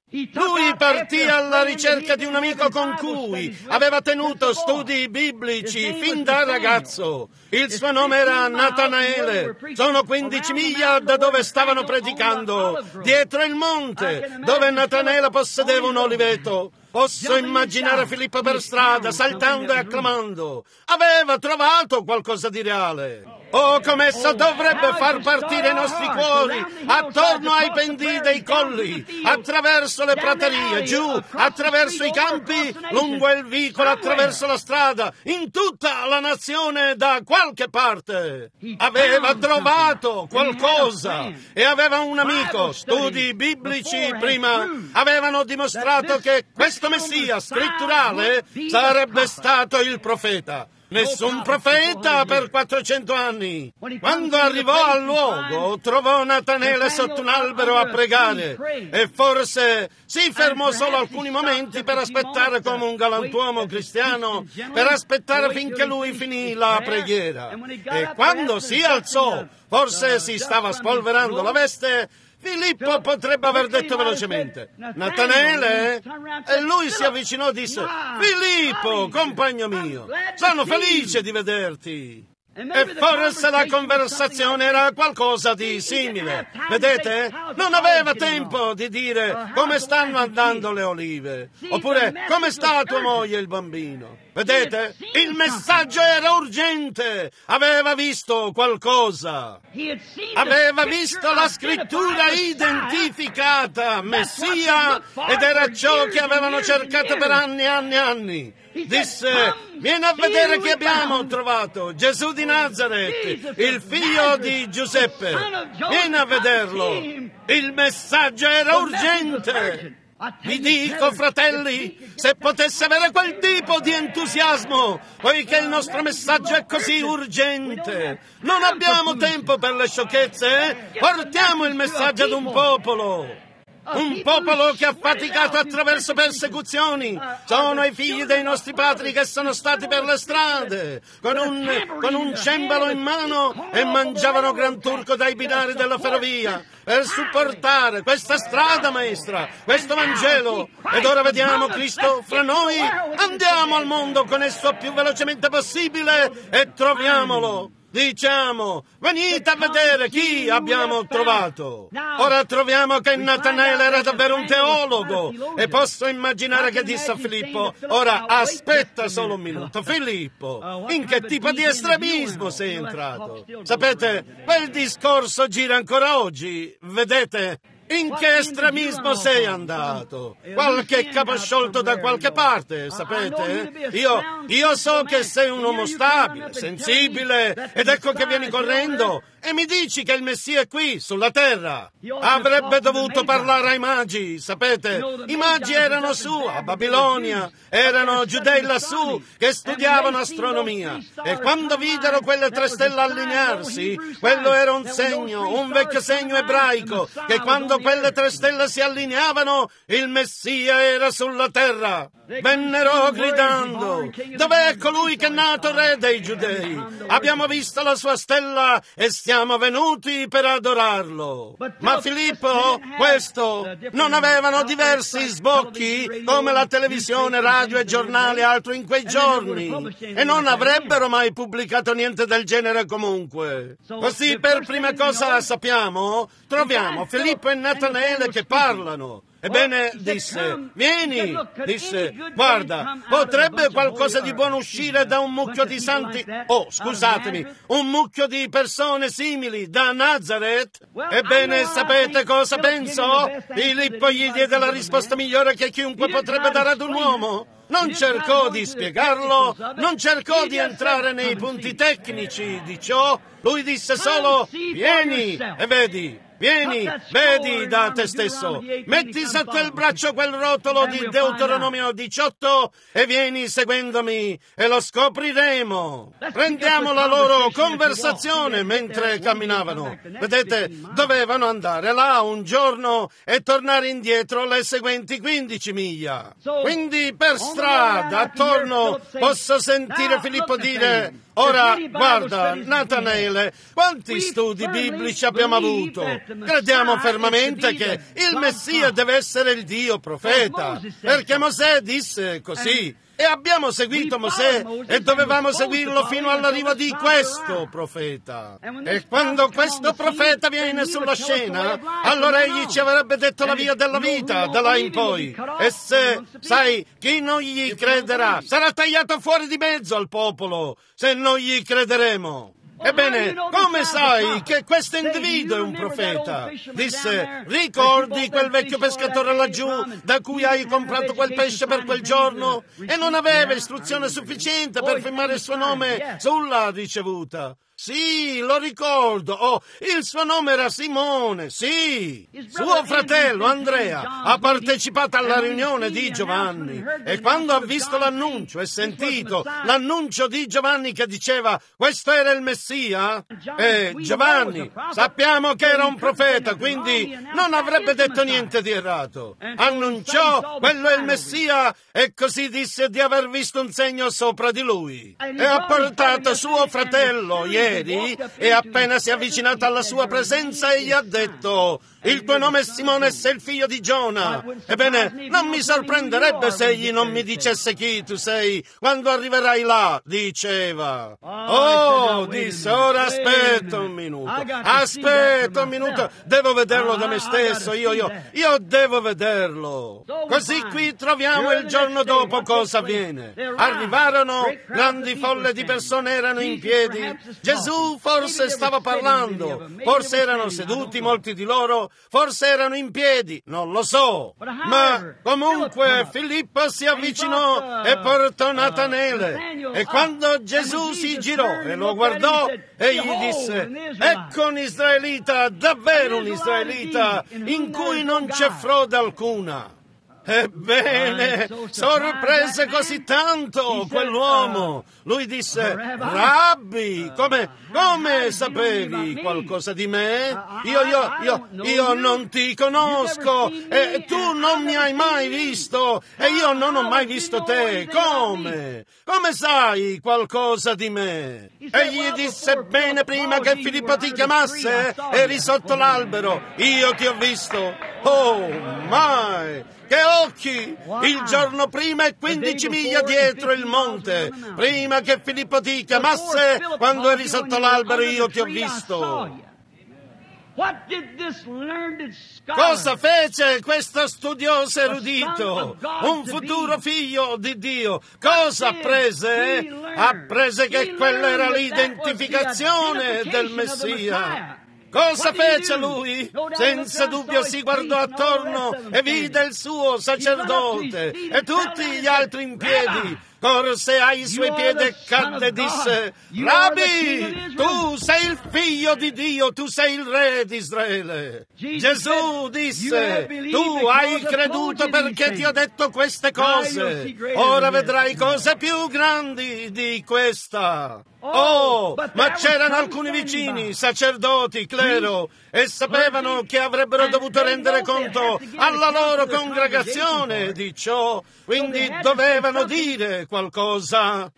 A: Lui partì alla ricerca di un amico con cui aveva tenuto studi biblici fin da ragazzo. Il suo nome era Natanaele. Sono 15 miglia da dove stavano predicando, dietro il monte, dove Natanaele possedeva un oliveto. Posso immaginare Filippo per strada, saltando e acclamando. Aveva trovato qualcosa di reale. Oh, come esso dovrebbe far partire i nostri cuori attorno ai pendii dei colli, attraverso le praterie, giù, attraverso i campi, lungo il vicolo, attraverso la strada, in tutta la nazione da qualche parte. Aveva trovato qualcosa e aveva un amico. Studi biblici prima avevano dimostrato che questo Messia scritturale sarebbe stato il profeta. Nessun profeta per 400 anni. Quando arrivò al luogo, trovò Natanaele sotto un albero a pregare e forse si fermò solo alcuni momenti per aspettare come un galantuomo cristiano, per aspettare finché lui finì la preghiera. E quando si alzò, forse si stava spolverando la veste, Filippo potrebbe aver detto velocemente: Natanaele? E lui si avvicinò e disse: Filippo, compagno mio, sono felice di vederti. E forse la conversazione era qualcosa di simile. Vedete? Non aveva tempo di dire come stanno andando le olive, oppure come sta tua moglie e il bambino. Vedete? Il messaggio era urgente. Aveva visto qualcosa. Aveva visto la scrittura identificata, Messia, ed era ciò che avevano cercato per anni e anni e anni. Disse: vieni a vedere che abbiamo trovato, Gesù di Nazaret, il figlio di Giuseppe. Vieni a vederlo. Il messaggio era urgente. Vi dico, fratelli, se potesse avere quel tipo di entusiasmo, poiché il nostro messaggio è così urgente. Non abbiamo tempo per le sciocchezze, Portiamo il messaggio ad un popolo. Un popolo che ha faticato attraverso persecuzioni. Sono i figli dei nostri padri che sono stati per le strade con un cembalo in mano e mangiavano gran turco dai binari della ferrovia per supportare questa strada maestra, questo Vangelo. Ed ora vediamo Cristo fra noi. Andiamo al mondo con esso più velocemente possibile e troviamolo. Diciamo, venite a vedere chi abbiamo trovato. Ora troviamo che Natanaele era davvero un teologo e posso immaginare che disse a Filippo: ora aspetta solo un minuto, Filippo, in che tipo di estremismo sei entrato? Sapete, quel discorso gira ancora oggi, vedete? In che estremismo sei andato? Qualche caposciolto da qualche parte, sapete? Io so che sei un uomo stabile, sensibile, ed ecco che vieni correndo e mi dici che il Messia è qui, sulla terra. Avrebbe dovuto parlare ai magi, sapete? I magi erano su, a Babilonia, erano giudei lassù che studiavano astronomia. E quando videro quelle 3 stelle allinearsi, quello era un segno, un vecchio segno ebraico, che quando quelle 3 stelle si allineavano, il Messia era sulla terra. Vennero gridando: dov'è colui che è nato re dei giudei? Abbiamo visto la sua stella e siamo venuti per adorarlo. Ma Filippo, questo, non avevano diversi sbocchi come la televisione, radio e giornali altro in quei giorni, e non avrebbero mai pubblicato niente del genere comunque. Così per prima cosa sappiamo, troviamo Filippo e Natanaele che parlano. Ebbene, disse: vieni, disse, guarda, potrebbe qualcosa di buono uscire da un mucchio di santi, scusatemi, un mucchio di persone simili da Nazaret? Ebbene, sapete cosa penso? Filippo gli diede la risposta migliore che chiunque potrebbe dare ad un uomo. Non cercò di spiegarlo, non cercò di entrare nei punti tecnici di ciò, lui disse solo: vieni e vedi. Vieni, vedi da te stesso, metti sotto il braccio quel rotolo di Deuteronomio 18 e vieni seguendomi e lo scopriremo. Prendiamo la loro conversazione mentre camminavano. Vedete, dovevano andare là un giorno e tornare indietro le seguenti 15 miglia. Quindi per strada, attorno, posso sentire Filippo dire: Ora, guarda, Natanele, quanti studi biblici abbiamo avuto? Crediamo fermamente che il Messia deve essere il Dio profeta, perché Mosè disse così. E abbiamo seguito Mosè e dovevamo seguirlo fino all'arrivo di questo profeta. E quando questo profeta viene sulla scena, allora egli ci avrebbe detto la via della vita da là in poi. E se, sai, chi non gli crederà sarà tagliato fuori di mezzo al popolo, se non gli crederemo. Ebbene, come sai che questo individuo è un profeta? Disse, ricordi quel vecchio pescatore laggiù da cui hai comprato quel pesce per quel giorno? E non aveva istruzione sufficiente per firmare il suo nome sulla ricevuta. Sì, lo ricordo. Oh, il suo nome era Simone, sì. Suo fratello Andrea ha partecipato alla riunione di Giovanni e quando ha visto l'annuncio e sentito l'annuncio di Giovanni che diceva questo era il Messia, Giovanni sappiamo che era un profeta, quindi non avrebbe detto niente di errato. Annunciò quello è il Messia e così disse di aver visto un segno sopra di lui. E ha portato suo fratello ieri e appena si è avvicinato alla sua presenza egli ha detto il tuo nome è Simone, sei il figlio di Giona. Ebbene, non mi sorprenderebbe se egli non mi dicesse chi tu sei quando arriverai là, diceva. Oh, disse, ora aspetta un minuto, devo vederlo da me stesso, io devo vederlo. Così qui troviamo il giorno dopo cosa avviene. Arrivarono, grandi folle di persone erano in piedi, Gesù forse stava parlando, forse erano seduti molti di loro, forse erano in piedi, non lo so, ma comunque Filippo si avvicinò e portò Natanele e quando Gesù si girò e lo guardò egli disse ecco un israelita, davvero un israelita in cui non c'è frode alcuna. Ebbene, sorprese così tanto quell'uomo. Lui disse, Rabbi, come sapevi qualcosa di me? Io non ti conosco e tu non mi hai mai visto e io non ho mai visto te. Come sai qualcosa di me? Egli disse, bene prima che Filippo ti chiamasse eri sotto l'albero, io ti ho visto. Oh, my! Che occhi! Il giorno prima e 15 miglia dietro il monte. Prima che Filippo ti chiamasse, quando eri sotto l'albero io ti ho visto. Cosa fece questo studioso erudito? Un futuro figlio di Dio. Cosa apprese? Apprese che quella era l'identificazione del Messia. Cosa fece lui? Senza dubbio si guardò attorno e vide il suo sacerdote e tutti gli altri in piedi. Corse ai suoi piedi e cadde e disse, Rabbi, tu sei il figlio di Dio, tu sei il re di Israele. Gesù disse, tu hai creduto perché ti ho detto queste cose. Ora vedrai cose più grandi di questa. Oh, ma c'erano alcuni vicini, sacerdoti, clero, e sapevano che avrebbero dovuto rendere conto alla loro congregazione di ciò, quindi dovevano dire qualcosa.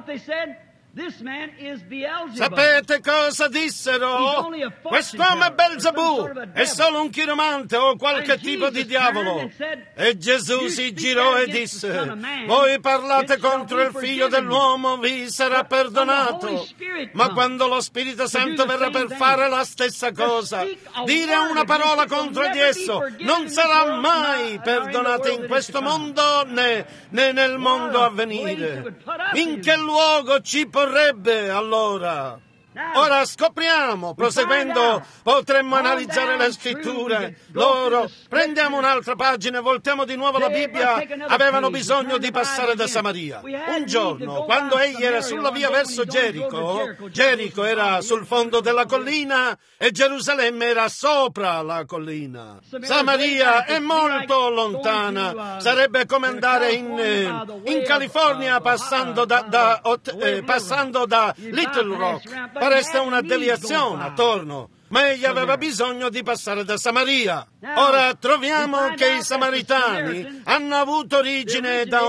A: Sapete cosa dissero? Quest'uomo è Belzebù, è solo un chiromante o qualche tipo di diavolo. E Gesù si girò e disse, voi parlate contro il figlio dell'uomo, vi sarà perdonato. Ma quando lo Spirito Santo verrà per fare la stessa cosa, dire una parola contro di esso, non sarà mai perdonato in questo mondo né nel mondo a venire. In che luogo ci porrebbe allora? Ora scopriamo, proseguendo potremmo analizzare le scritture. Loro, prendiamo un'altra pagina e voltiamo di nuovo la Bibbia, avevano bisogno di passare da Samaria. Un giorno, quando egli era sulla via verso Gerico era sul fondo della collina e Gerusalemme era sopra la collina. Samaria è molto lontana, sarebbe come andare in California passando da Little Rock. Resta una deviazione attorno. ma egli aveva bisogno di passare da Samaria. Ora troviamo che i Samaritani hanno avuto origine da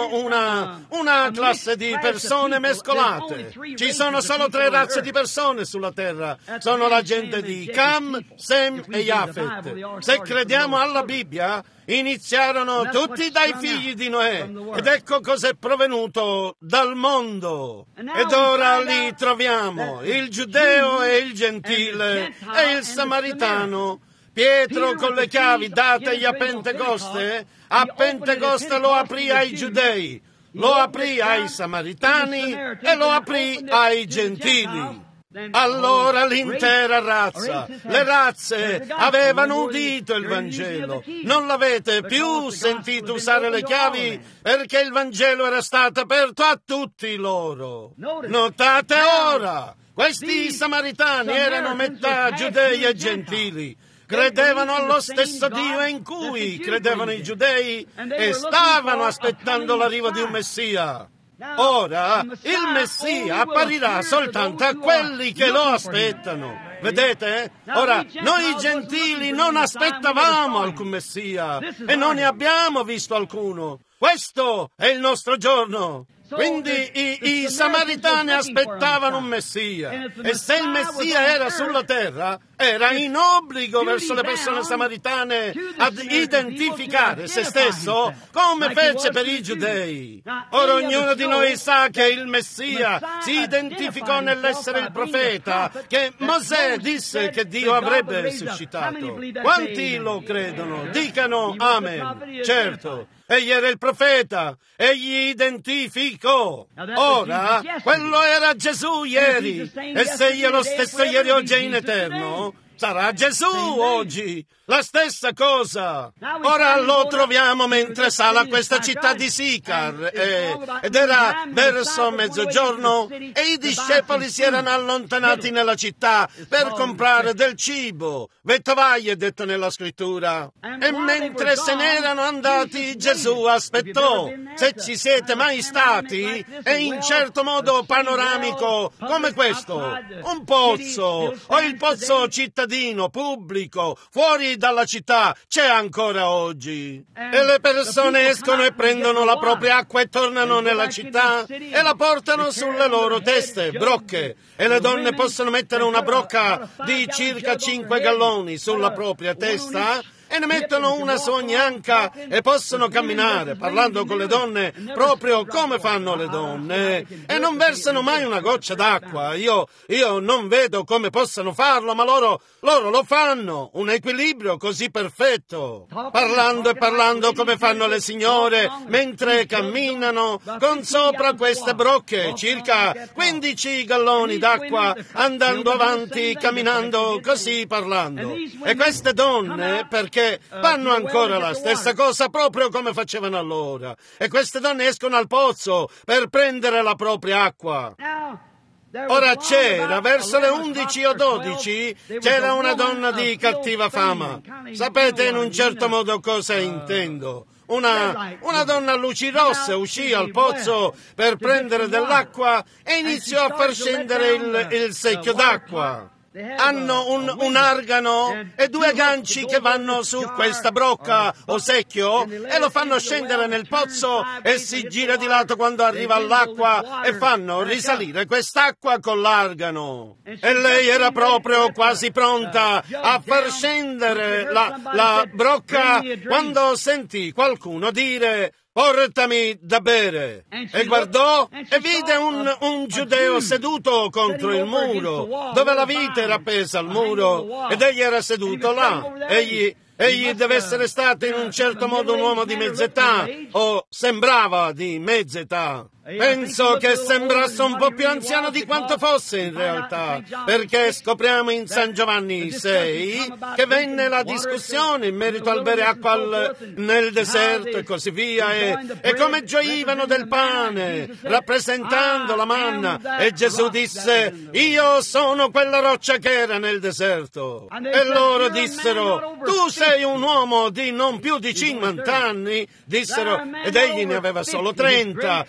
A: una classe di persone mescolate. Ci sono solo 3 razze di persone sulla terra. Sono la gente di Cam, Sem e Jafet. Se crediamo alla Bibbia, iniziarono tutti dai figli di Noè, ed ecco cos'è provenuto dal mondo. Ed ora li troviamo, il giudeo e il gentile e il samaritano. Pietro con le chiavi dategli a Pentecoste lo aprì ai giudei, lo aprì ai samaritani e lo aprì ai gentili. Allora l'intera razza, le razze avevano udito il Vangelo. Non l'avete più sentito usare le chiavi perché il Vangelo era stato aperto a tutti loro. Notate ora, questi samaritani erano metà giudei e gentili. Credevano allo stesso Dio in cui credevano i giudei e stavano aspettando l'arrivo di un Messia. Ora il Messia apparirà soltanto a quelli che lo aspettano. Vedete? Ora, noi gentili non aspettavamo alcun Messia e non ne abbiamo visto alcuno. Questo è il nostro giorno. Quindi i Samaritani aspettavano un Messia, e se il Messia era sulla terra, era in obbligo verso le persone samaritane ad identificare se stesso come fece per i giudei. Ora ognuno di noi sa che il Messia si identificò nell'essere il profeta che Mosè disse che Dio avrebbe suscitato. Quanti lo credono? Dicano amen. Certo. Egli era il profeta, egli identificò. Ora, quello era Gesù ieri, e se egli è lo stesso ieri, oggi e in eterno, sarà Gesù oggi, la stessa cosa. Ora lo troviamo mentre sale a questa città di Sicar, ed era verso mezzogiorno, e i discepoli si erano allontanati nella città per comprare del cibo. Vettovai è detto nella scrittura. E mentre se ne erano andati, Gesù aspettò. Se ci siete mai stati, è in certo modo panoramico come questo. Un pozzo, o il pozzo cittadino, pubblico, fuori dalla città, c'è ancora oggi. E le persone escono e prendono la propria acqua e tornano nella città e la portano sulle loro teste, brocche. E le donne possono mettere una brocca di circa 5 galloni sulla propria testa e ne mettono una su ogni anca e possono camminare, parlando con le donne proprio come fanno le donne, e non versano mai una goccia d'acqua. Io non vedo come possano farlo, ma loro lo fanno, un equilibrio così perfetto, parlando e parlando come fanno le signore mentre camminano con sopra queste brocche, circa 15 galloni d'acqua, andando avanti, camminando così, parlando. E queste donne, perché fanno ancora la stessa cosa proprio come facevano allora, e queste donne escono al pozzo per prendere la propria acqua. Ora c'era, verso le 11 o 12, c'era una donna di cattiva fama. Sapete in un certo modo cosa intendo? Una donna a luci rosse uscì al pozzo per prendere dell'acqua e iniziò a far scendere il secchio d'acqua. Hanno un argano e 2 ganci che vanno su questa brocca o secchio e lo fanno scendere nel pozzo e si gira di lato quando arriva all'acqua e fanno risalire quest'acqua con l'argano. E lei era proprio quasi pronta a far scendere la brocca quando sentì qualcuno dire: «Portami da bere». E guardò e vide un giudeo seduto contro il muro, dove la vite era appesa al muro, ed egli era seduto là. Egli deve essere stato in un certo modo un uomo di mezz'età, o sembrava di mezz'età. Penso che sembrasse un po' più anziano di quanto fosse in realtà, perché scopriamo in San Giovanni 6 che venne la discussione in merito al bere acqua nel deserto e così via, e come gioivano del pane, rappresentando la manna, e Gesù disse: «Io sono quella roccia che era nel deserto». E loro dissero: «Tu sei un uomo di non più di 50 anni», dissero, ed egli ne aveva solo 30, «Tu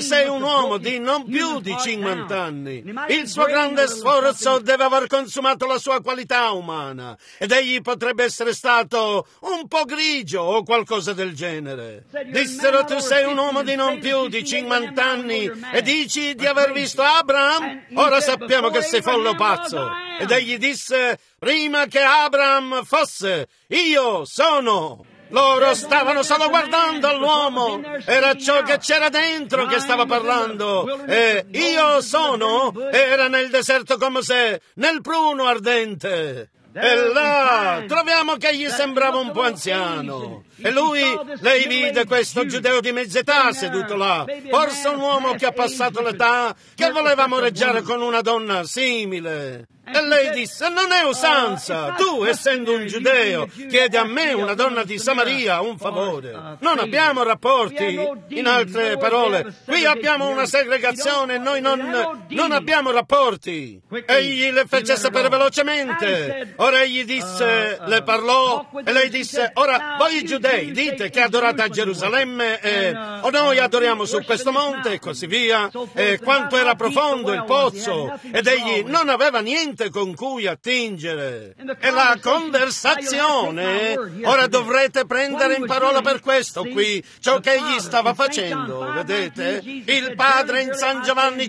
A: sei un uomo di non più di 50 anni. Il suo grande sforzo deve aver consumato la sua qualità umana ed egli potrebbe essere stato un po' grigio o qualcosa del genere. Dissero: tu sei un uomo di non più di 50 anni e dici di aver visto Abraham? Ora sappiamo che sei folle o pazzo. Ed egli disse: prima che Abraham fosse, io sono. Loro stavano solo guardando all'uomo, era ciò che c'era dentro che stava parlando, e io sono era nel deserto come se nel pruno ardente. E là troviamo che gli sembrava un po' anziano. E lei vide questo giudeo di mezz'età seduto là, forse un uomo che ha passato l'età, che voleva amoreggiare con una donna simile. E lei disse: non è usanza, tu essendo un giudeo chiedi a me, una donna di Samaria, un favore. Non abbiamo rapporti, in altre parole, qui abbiamo una segregazione, noi non abbiamo rapporti. Egli le fece sapere velocemente. Ora egli disse, le parlò e lei disse: ora voi giudei dite che adorate a Gerusalemme o noi adoriamo su questo monte e così via, e quanto era profondo il pozzo, ed egli non aveva niente con cui attingere. E la conversazione, ora dovrete prendere in parola per questo qui, ciò che egli stava facendo, vedete? Il Padre in San Giovanni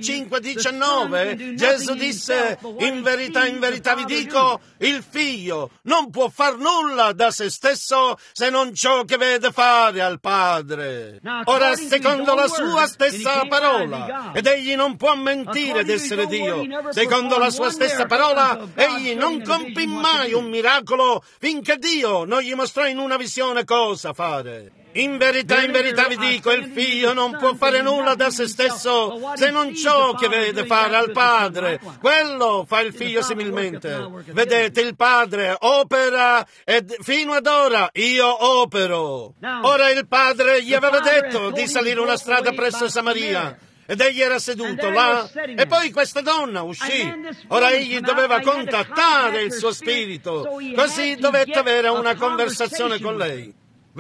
A: 5,19, Gesù disse: in verità vi dico, il Figlio non può far nulla da se stesso se non ciò che vede fare al Padre. Ora, secondo la sua stessa parola, ed egli non può mentire d'essere Dio, secondo la sua stessa parola, egli non compì mai un miracolo finché Dio non gli mostrò in una visione cosa fare. In verità vi dico, il Figlio non può fare nulla da se stesso se non ciò che vede fare al Padre. Quello fa il Figlio similmente. Vedete, il Padre opera e fino ad ora io opero. Ora il Padre gli aveva detto di salire una strada presso Samaria. Ed egli era seduto là, e poi questa donna uscì. Ora egli doveva contattare il suo spirito, così dovette avere una conversazione con lei.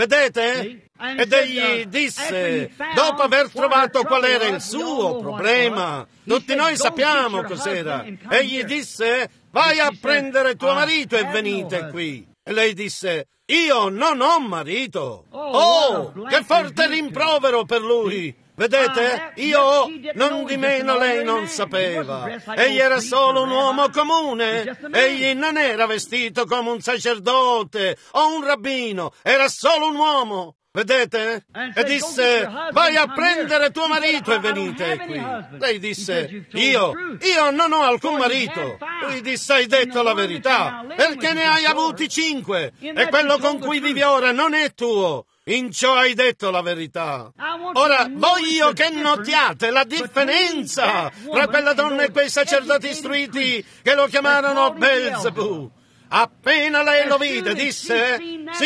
A: Vedete? Ed egli disse, dopo aver trovato qual era il suo problema, tutti noi sappiamo cos'era, egli disse: vai a prendere tuo marito e venite qui. E lei disse: io non ho marito. Oh, che forte rimprovero per lui! Vedete? Io, non di meno lei non sapeva. Egli era solo un uomo comune. Egli non era vestito come un sacerdote o un rabbino. Era solo un uomo. Vedete? E disse: vai a prendere tuo marito e venite qui. Lei disse: io non ho alcun marito. Lui disse: hai detto la verità, perché ne hai avuti 5 e quello con cui vivi ora non è tuo. In ciò hai detto la verità. Ora voglio che notiate la differenza tra quella donna e quei sacerdoti istruiti che lo chiamarono Belzebù. Appena lei lo vide, disse: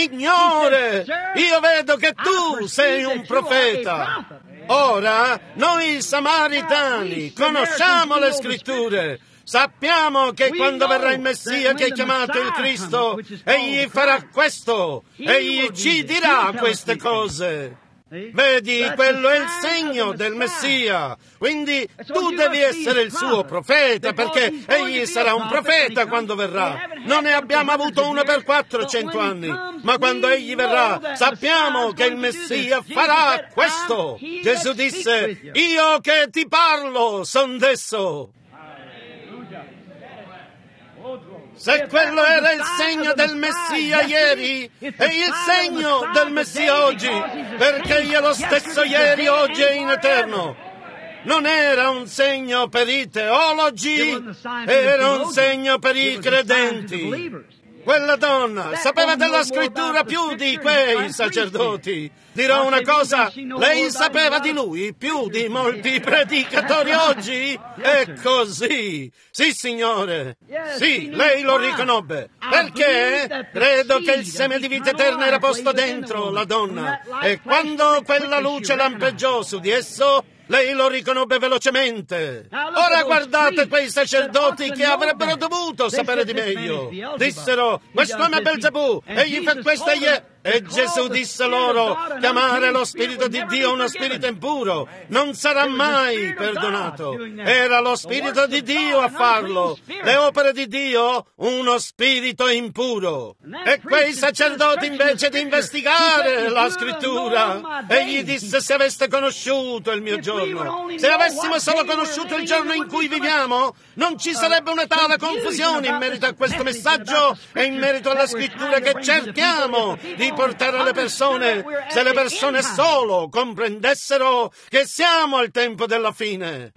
A: Signore, io vedo che tu sei un profeta. Ora, noi samaritani conosciamo le scritture. Sappiamo che quando verrà il Messia che è chiamato il Cristo, egli farà questo, egli ci dirà queste cose. Vedi, quello è il segno del Messia. Quindi tu devi essere il suo profeta, perché egli sarà un profeta quando verrà. Non ne abbiamo avuto uno per 400 anni, ma quando egli verrà sappiamo che il Messia farà questo. Gesù disse: io che ti parlo son desso. Se quello era il segno del Messia ieri, è il segno del Messia oggi, perché egli è lo stesso ieri, oggi e in eterno. Non era un segno per i teologi, era un segno per i credenti. Quella donna sapeva della scrittura più di quei sacerdoti. Dirò una cosa, lei sapeva di lui più di molti predicatori oggi? È così. Sì, signore. Sì, lei lo riconobbe. Perché? Credo che il seme di vita eterna era posto dentro la donna. E quando quella luce lampeggiò su di esso, lei lo riconobbe velocemente. Ora guardate quei sacerdoti che avrebbero dovuto sapere di meglio. Dissero: quest'uomo è Belzebù, egli fa questo E Gesù disse loro: chiamare lo Spirito di Dio uno spirito impuro non sarà mai perdonato. Era lo Spirito di Dio a farlo. Le opere di Dio, uno spirito impuro. E quei sacerdoti, invece di investigare la Scrittura, egli disse: se aveste conosciuto il mio giorno, se avessimo solo conosciuto il giorno in cui viviamo, non ci sarebbe una tale confusione in merito a questo messaggio e in merito alla Scrittura che cerchiamo di portare alle persone, se le persone solo comprendessero che siamo al tempo della fine.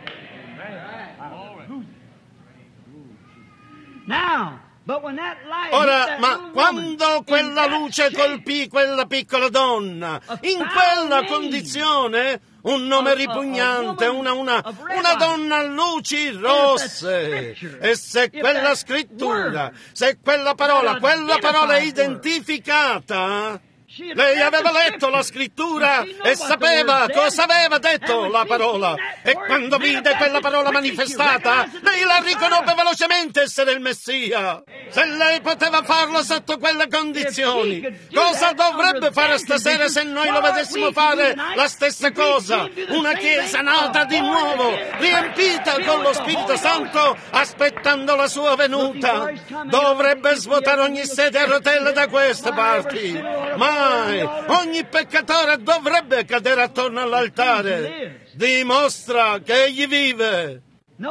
A: Ora, ma quando quella luce colpì quella piccola donna, in quella condizione, un nome ripugnante, una donna a luci rosse. E se quella scrittura, se quella parola è identificata, lei aveva letto la Scrittura e sapeva cosa aveva detto la parola. E quando vide quella parola manifestata, lei la riconobbe velocemente essere il Messia. Se lei poteva farlo sotto quelle condizioni, cosa dovrebbe fare stasera se noi lo vedessimo fare la stessa cosa? Una chiesa nata di nuovo, riempita con lo Spirito Santo, aspettando la sua venuta. Dovrebbe svuotare ogni sedia a rotelle da queste parti. Mai! Ogni peccatore dovrebbe cadere attorno all'altare. Dimostra che egli vive.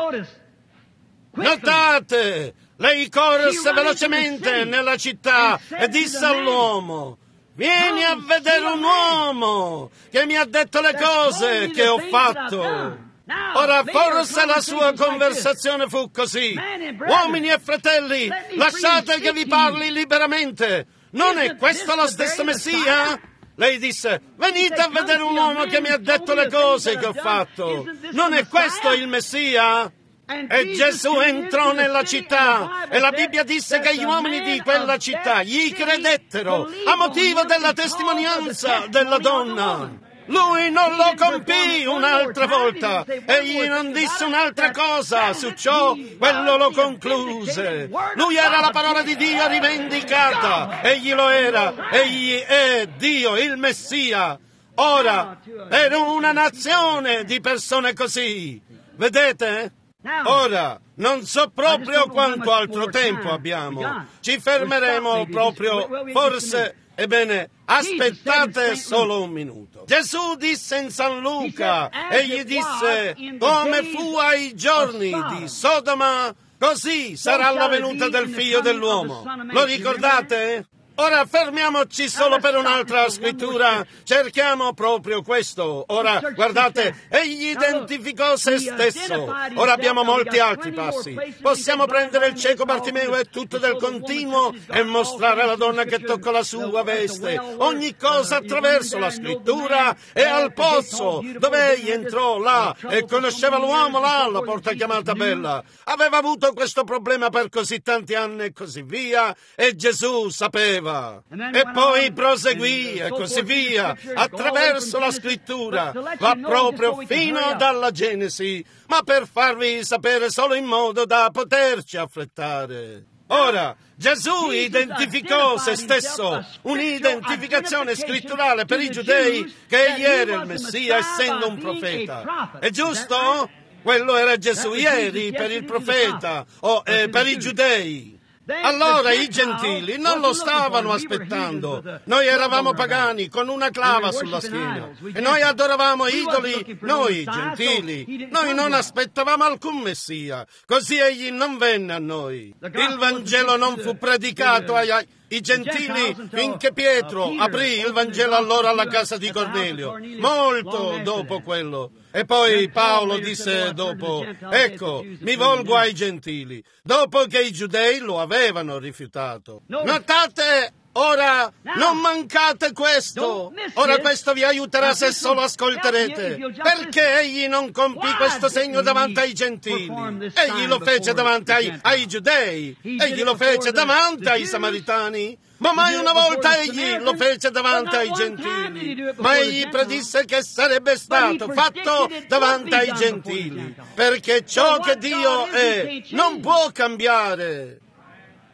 A: Notate! Lei corse velocemente nella città e disse all'uomo: vieni a vedere un uomo che mi ha detto le cose che ho fatto. Ora, forse la sua conversazione fu così: uomini e fratelli, lasciate che vi parli liberamente. Non è questo lo stesso Messia? Lei disse: venite a vedere un uomo che mi ha detto le cose che ho fatto. Non è questo il Messia? E Gesù entrò nella città e la Bibbia disse che gli uomini di quella città gli credettero a motivo della testimonianza della donna. Lui non lo compì un'altra volta, egli non disse un'altra cosa su ciò, quello lo concluse. Lui era la parola di Dio rivendicata, egli lo era, egli è Dio, il Messia. Ora, per una nazione di persone così, vedete? Ora, non so proprio quanto altro tempo abbiamo. Ci fermeremo proprio, forse, ebbene, aspettate solo un minuto. Gesù disse in San Luca, egli disse: come fu ai giorni di Sodoma, così sarà la venuta del Figlio dell'uomo. Lo ricordate? Ora fermiamoci solo per un'altra scrittura, cerchiamo proprio questo. Ora, guardate, egli identificò se stesso. Ora abbiamo molti altri passi. Possiamo prendere il cieco Bartimeo e tutto del continuo e mostrare alla donna che toccò la sua veste. Ogni cosa attraverso la scrittura e al pozzo, dove egli entrò là e conosceva l'uomo là alla porta chiamata Bella. Aveva avuto questo problema per così tanti anni e così via, e Gesù sapeva. E poi proseguì e così via, attraverso la scrittura, va proprio fino dalla Genesi, ma per farvi sapere solo in modo da poterci affrettare. Ora, Gesù identificò se stesso, un'identificazione scritturale per i giudei che egli era il Messia essendo un profeta. È giusto? Quello era Gesù ieri per il profeta o per i giudei. Allora i gentili non lo stavano aspettando. Noi eravamo pagani con una clava sulla schiena e noi adoravamo idoli, noi gentili. Noi non aspettavamo alcun Messia, così egli non venne a noi. Il Vangelo non fu predicato ai gentili finché Pietro aprì il Vangelo allora alla casa di Cornelio, molto dopo quello. E poi Paolo disse dopo: ecco, mi volgo ai gentili, dopo che i giudei lo avevano rifiutato. Notate, ora non mancate questo. Ora questo vi aiuterà se solo ascolterete. Perché egli non compì questo segno davanti ai gentili? Egli lo fece davanti ai giudei, egli lo fece davanti ai samaritani. Ma mai una volta egli lo fece davanti ai gentili, ma egli predisse che sarebbe stato fatto davanti ai gentili, perché ciò che Dio è non può cambiare.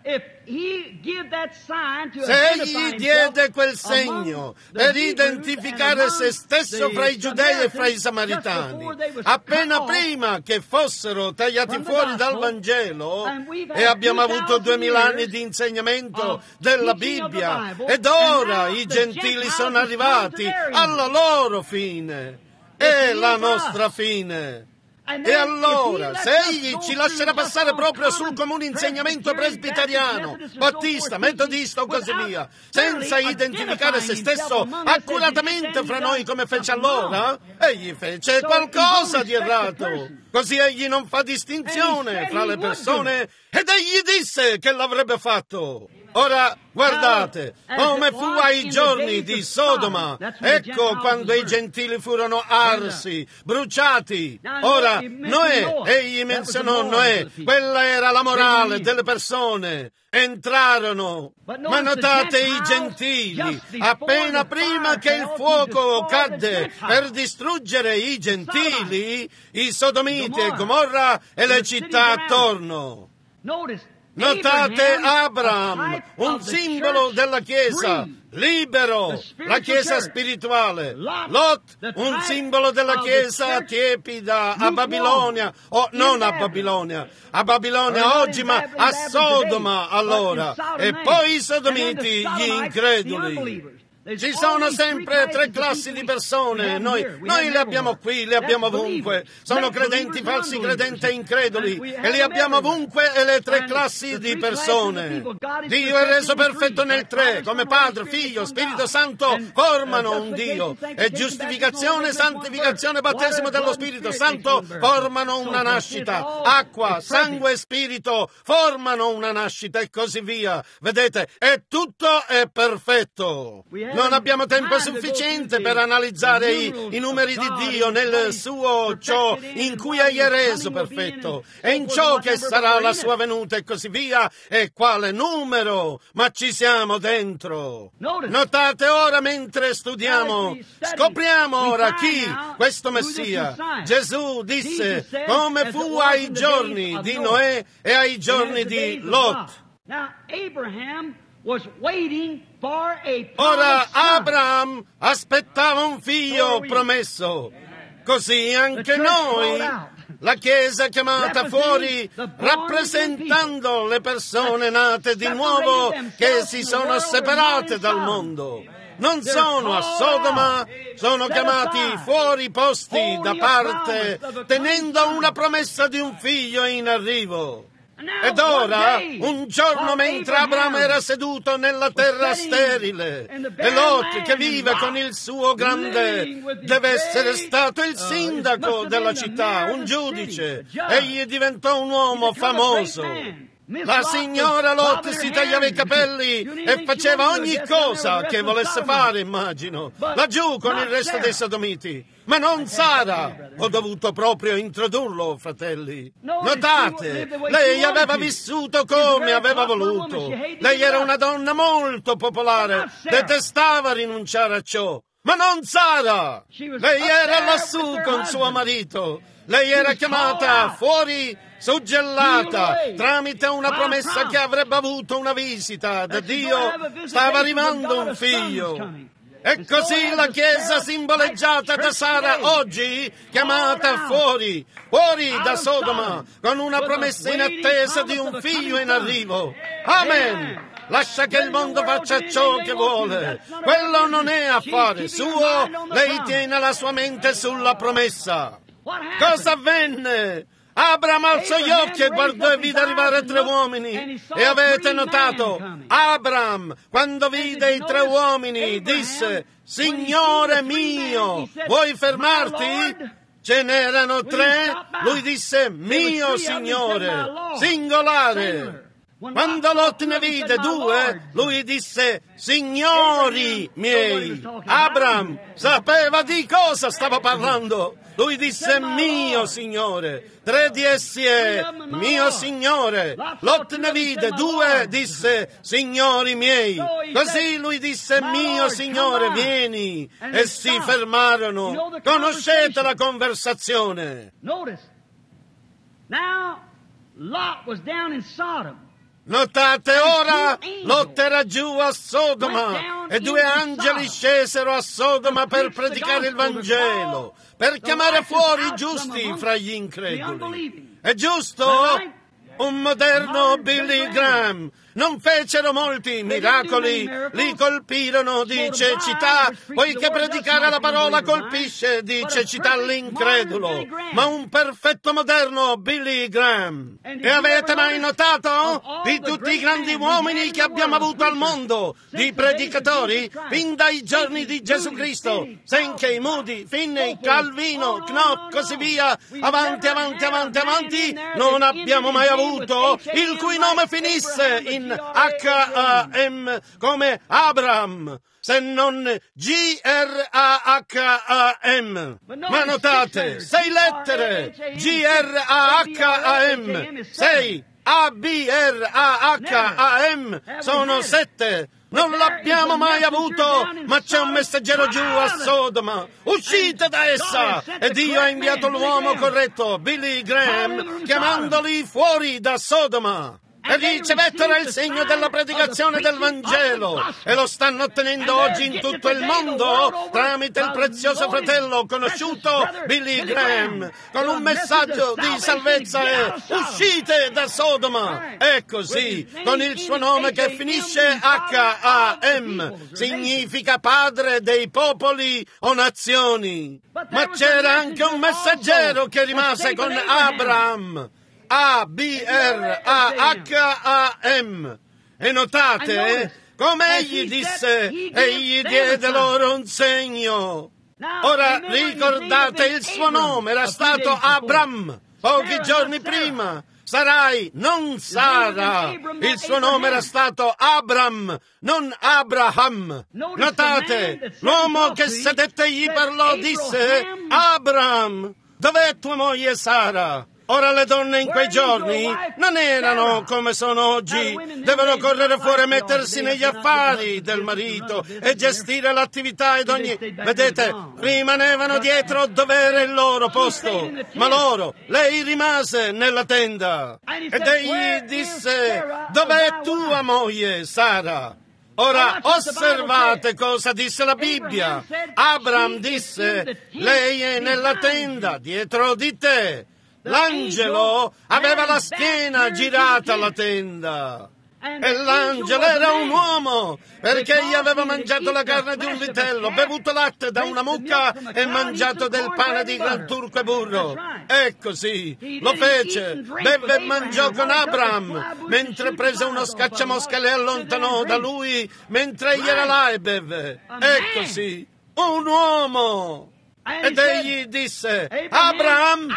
A: Se egli diede quel segno per identificare se stesso fra i giudei e fra i samaritani, appena prima che fossero tagliati fuori dal Vangelo, e abbiamo avuto 2000 anni di insegnamento della Bibbia, ed ora i gentili sono arrivati alla loro fine, e la nostra fine. E allora, se egli ci lascerà passare proprio sul comune insegnamento presbiteriano, battista, metodista o così via, senza identificare se stesso accuratamente fra noi come fece allora, egli fece qualcosa di errato. Così egli non fa distinzione fra le persone, ed egli disse che l'avrebbe fatto. Ora, guardate, come fu ai giorni di Sodoma. Ecco quando i gentili furono arsi, bruciati. Ora, Noè, egli menzionò Noè, quella era la morale delle persone. Entrarono, ma notate i gentili, appena prima che il fuoco cadde per distruggere i gentili, i Sodomiti e Gomorra e le città attorno. Notate Abraham, un simbolo della Chiesa, libero, la Chiesa spirituale. Lot, un simbolo della Chiesa tiepida a Babilonia, o non a Babilonia oggi, ma a Sodoma allora. E poi i Sodomiti, gli increduli. Ci sono sempre 3 classi di persone, noi le abbiamo qui, le abbiamo ovunque, sono credenti, falsi credenti e increduli, e li abbiamo ovunque, e le 3 classi di persone. Dio è reso perfetto nel 3, come Padre, Figlio, Spirito Santo formano un Dio, e giustificazione, santificazione, battesimo dello Spirito Santo formano una nascita, acqua, sangue e Spirito formano una nascita, e così via. Vedete, e tutto è perfetto. Non abbiamo tempo sufficiente per analizzare i numeri di Dio nel suo ciò in cui egli è reso perfetto, e in ciò che sarà la sua venuta e così via, e quale numero, ma ci siamo dentro. Notate ora mentre studiamo, scopriamo ora chi questo Messia. Gesù disse come fu ai giorni di Noè e ai giorni di Lot. Ora Abraham aspettava un figlio promesso, così anche noi, la Chiesa chiamata fuori, rappresentando le persone nate di nuovo che si sono separate dal mondo. Non sono a Sodoma, sono chiamati fuori, posti da parte, tenendo una promessa di un figlio in arrivo. Ed ora, un giorno mentre Abramo era seduto nella terra sterile, e Lot, che vive con il suo grande, deve essere stato il sindaco della città, un giudice, egli diventò un uomo famoso. La signora Lot si tagliava i capelli e faceva ogni cosa che volesse fare, immagino, laggiù con il resto dei Sodomiti. Ma non Sara. Ho dovuto proprio introdurlo, fratelli. Notate, lei aveva vissuto come aveva voluto. Lei era una donna molto popolare, detestava rinunciare a ciò. Ma non Sara. Lei era lassù con suo marito. Lei era chiamata fuori, suggellata, tramite una promessa che avrebbe avuto una visita da Dio. Stava arrivando un figlio. E così la Chiesa simboleggiata da Sara oggi, chiamata fuori da Sodoma, con una promessa in attesa di un figlio in arrivo. Amen! Lascia che il mondo faccia ciò che vuole. Quello non è affare suo, lei tiene la sua mente sulla promessa. Cosa avvenne? Abramo alzò gli occhi e guardò e vide arrivare 3 uomini. E avete notato, Abramo, quando vide i 3 uomini, disse, Signore mio, vuoi fermarti? Ce n'erano 3, lui disse, mio Signore, singolare. Quando Lot ne vide 2, lui disse, Signori miei. Abramo sapeva di cosa stava parlando. Lui disse, mio Signore. 3 di essi è, mio Signore. Lot ne vide 2, disse, Signori miei. Così lui disse, mio Signore, vieni. E si fermarono. Conoscete la conversazione.
B: Now, Lot was down in Sodom.
A: Notate ora, Lot era giù a Sodoma e 2 angeli scesero a Sodoma per predicare il Vangelo, per chiamare fuori i giusti fra gli increduli. È giusto? Un moderno Billy Graham. Non fecero molti miracoli, li colpirono di cecità, poiché predicare la parola colpisce di cecità l'incredulo. Ma un perfetto moderno Billy Graham. E avete mai notato? Di tutti i grandi uomini che abbiamo avuto al mondo, di predicatori, fin dai giorni di Gesù Cristo, Sankey, Moody, Finney, Calvino, Knopf, così via, avanti, non abbiamo mai avuto il cui nome finisse in H-A-M come Abraham, se non G-R-A-H-A-M. Ma notate, 6 lettere, G-R-A-H-A-M, 6, A-B-R-A-H-A-M, sono 7. Non l'abbiamo mai avuto, ma c'è un messaggero giù a Sodoma. Uscite da essa! E Dio ha inviato l'uomo corretto, Billy Graham, chiamandoli fuori da Sodoma. E ricevettero il segno della predicazione del Vangelo e lo stanno ottenendo oggi in tutto il mondo tramite il prezioso fratello conosciuto Billy Graham con un messaggio di salvezza e uscite da Sodoma. E così, con il suo nome che finisce H-A-M, significa padre dei popoli o nazioni. Ma c'era anche un messaggero che rimase con Abraham. A-B-R-A-H-A-M. E notate come egli disse, egli diede loro un segno. Ora ricordate, il suo nome era stato Abram pochi giorni prima. Sarai, non Sara. Il suo nome era stato Abram, non Abraham. Notate, l'uomo che sedette gli parlò disse, Abram, dov'è tua moglie Sara? Ora le donne in quei giorni non erano come sono oggi. Devono correre fuori e mettersi negli affari del marito e gestire l'attività ed ogni... Vedete, rimanevano dietro dove era il loro posto. Ma lei rimase nella tenda. Ed egli disse, dov'è tua moglie, Sara? Ora osservate cosa disse la Bibbia. Abram disse, lei è nella tenda dietro di te. L'angelo aveva la schiena girata alla tenda. E l'angelo era un uomo, perché egli aveva mangiato la carne di un vitello, bevuto latte da una mucca e mangiato del pane di gran turco e burro. E così lo fece, bevve e mangiò con Abram, mentre prese uno scacciamosche e le allontanò da lui, mentre egli era là e bevve. E così, un uomo. Ed egli disse, Abraham,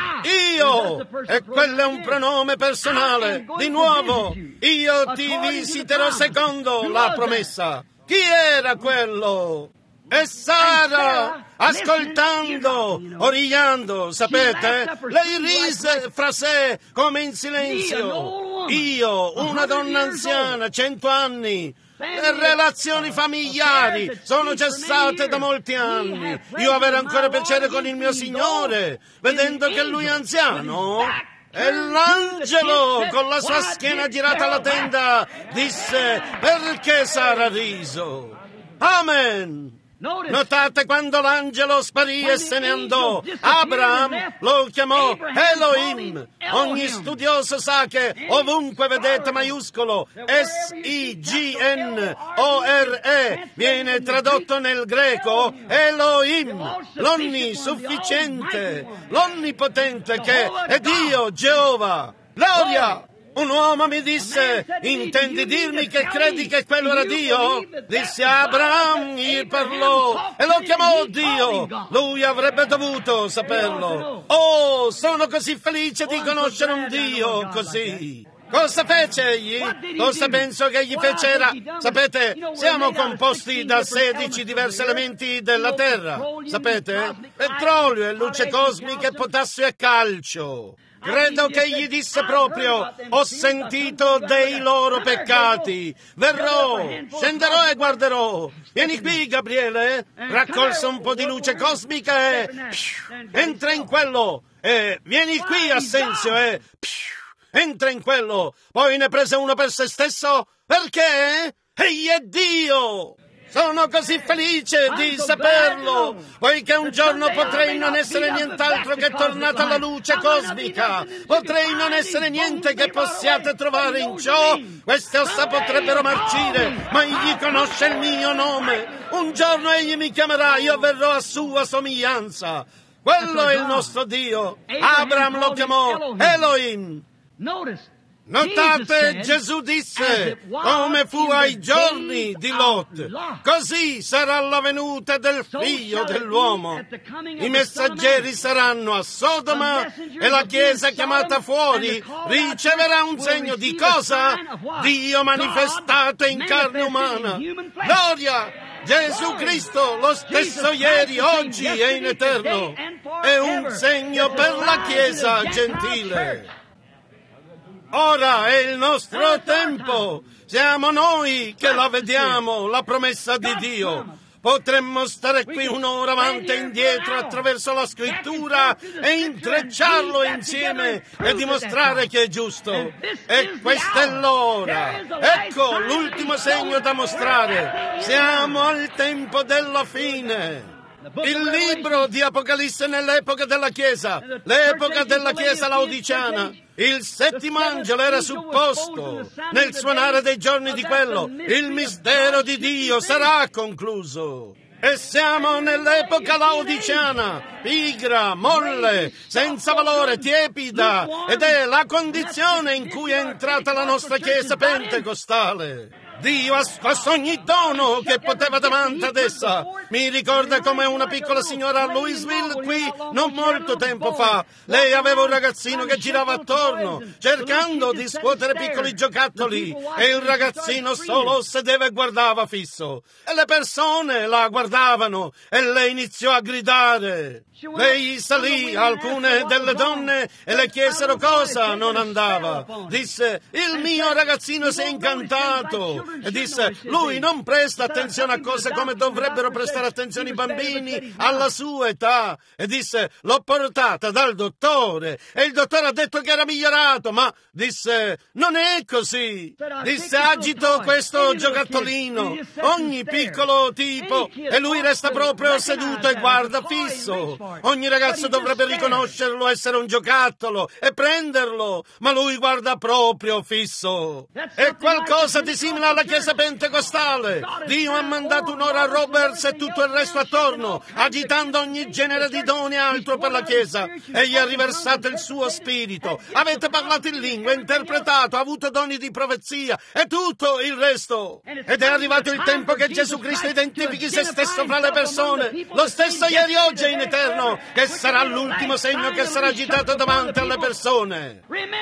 A: io, e quello è un pronome personale, di nuovo, io ti visiterò secondo la promessa. Chi era quello? E Sara, ascoltando, origliando, sapete, lei rise fra sé come in silenzio. Io, una donna anziana, 100 anni, le relazioni familiari sono cessate da molti anni. Io avevo ancora piacere con il mio Signore, vedendo che lui è anziano. E l'angelo, con la sua schiena girata alla tenda, disse, perché Sara riso? Amen. Notate quando l'angelo sparì e se ne andò. Abraham lo chiamò Elohim. Ogni studioso sa che ovunque vedete maiuscolo S-I-G-N-O-R-E viene tradotto nel greco Elohim, l'onnisufficiente, l'onnipotente che è Dio, Geova. Gloria! Un uomo mi disse, intendi dirmi che credi che quello era Dio? Disse Abraham, gli parlò e lo chiamò Dio. Lui avrebbe dovuto saperlo. Oh, sono così felice di conoscere un Dio così. Cosa fece egli? Cosa penso che egli fece era... Sapete, siamo composti da 16 diversi elementi della Terra. Sapete? Petrolio e luce cosmica e potassio e calcio. Credo che egli disse proprio, ho sentito dei loro peccati, verrò, scenderò e guarderò. Vieni qui, Gabriele, raccolse un po' di luce cosmica e entra in quello. E vieni qui, Assenzio, e entra in quello, poi ne prese uno per se stesso, perché egli è Dio. Sono così felice di saperlo, poiché un giorno potrei non essere nient'altro che tornata alla luce cosmica. Potrei non essere niente che possiate trovare in ciò. Queste ossa potrebbero marcire, ma egli conosce il mio nome. Un giorno egli mi chiamerà, io verrò a sua somiglianza. Quello è il nostro Dio. Abraham lo chiamò Elohim. Notate, Gesù disse, come fu ai giorni di Lot, così sarà la venuta del Figlio dell'uomo. I messaggeri saranno a Sodoma e la Chiesa chiamata fuori riceverà un segno di cosa? Dio manifestato in carne umana. Gloria! Gesù Cristo, lo stesso ieri, oggi e in eterno, è un segno per la Chiesa gentile. Ora è il nostro tempo, siamo noi che la vediamo, la promessa di Dio. Potremmo stare qui un'ora avanti e indietro attraverso la scrittura e intrecciarlo insieme e dimostrare che è giusto. E questa è l'ora. Ecco l'ultimo segno da mostrare. Siamo al tempo della fine. Il libro di Apocalisse nell'epoca della Chiesa, l'epoca della Chiesa laodiceana. Il settimo angelo era supposto nel suonare dei giorni di quello. Il mistero di Dio sarà concluso. E siamo nell'epoca laodiceana, pigra, molle, senza valore, tiepida, ed è la condizione in cui è entrata la nostra Chiesa pentecostale. Dio ha scosso ogni dono che poteva davanti ad essa. Mi ricorda come una piccola signora a Louisville qui non molto tempo fa. Lei aveva un ragazzino che girava attorno cercando di scuotere piccoli giocattoli e il ragazzino solo sedeva e guardava fisso. E le persone la guardavano e lei iniziò a gridare. Lei salì a alcune delle donne e le chiesero cosa non andava. Disse, il mio ragazzino si è incantato. E disse, lui non presta attenzione a cose come dovrebbero prestare attenzione i bambini alla sua età. E disse, l'ho portata dal dottore e il dottore ha detto che era migliorato, ma disse, non è così. Disse, agito questo giocattolino, ogni piccolo tipo, e lui resta proprio seduto e guarda fisso. Ogni ragazzo dovrebbe riconoscerlo essere un giocattolo e prenderlo, ma lui guarda proprio fisso. È qualcosa di simile alla Chiesa pentecostale. Dio ha mandato un'ora a Roberts e tutto il resto attorno, agitando ogni genere di doni e altro per la Chiesa. Egli ha riversato il suo spirito. Avete parlato in lingua, interpretato, avuto doni di profezia e tutto il resto. Ed è arrivato il tempo che Gesù Cristo identifichi se stesso fra le persone, lo stesso ieri, oggi e in eterno, che sarà l'ultimo segno che sarà agitato davanti alle persone.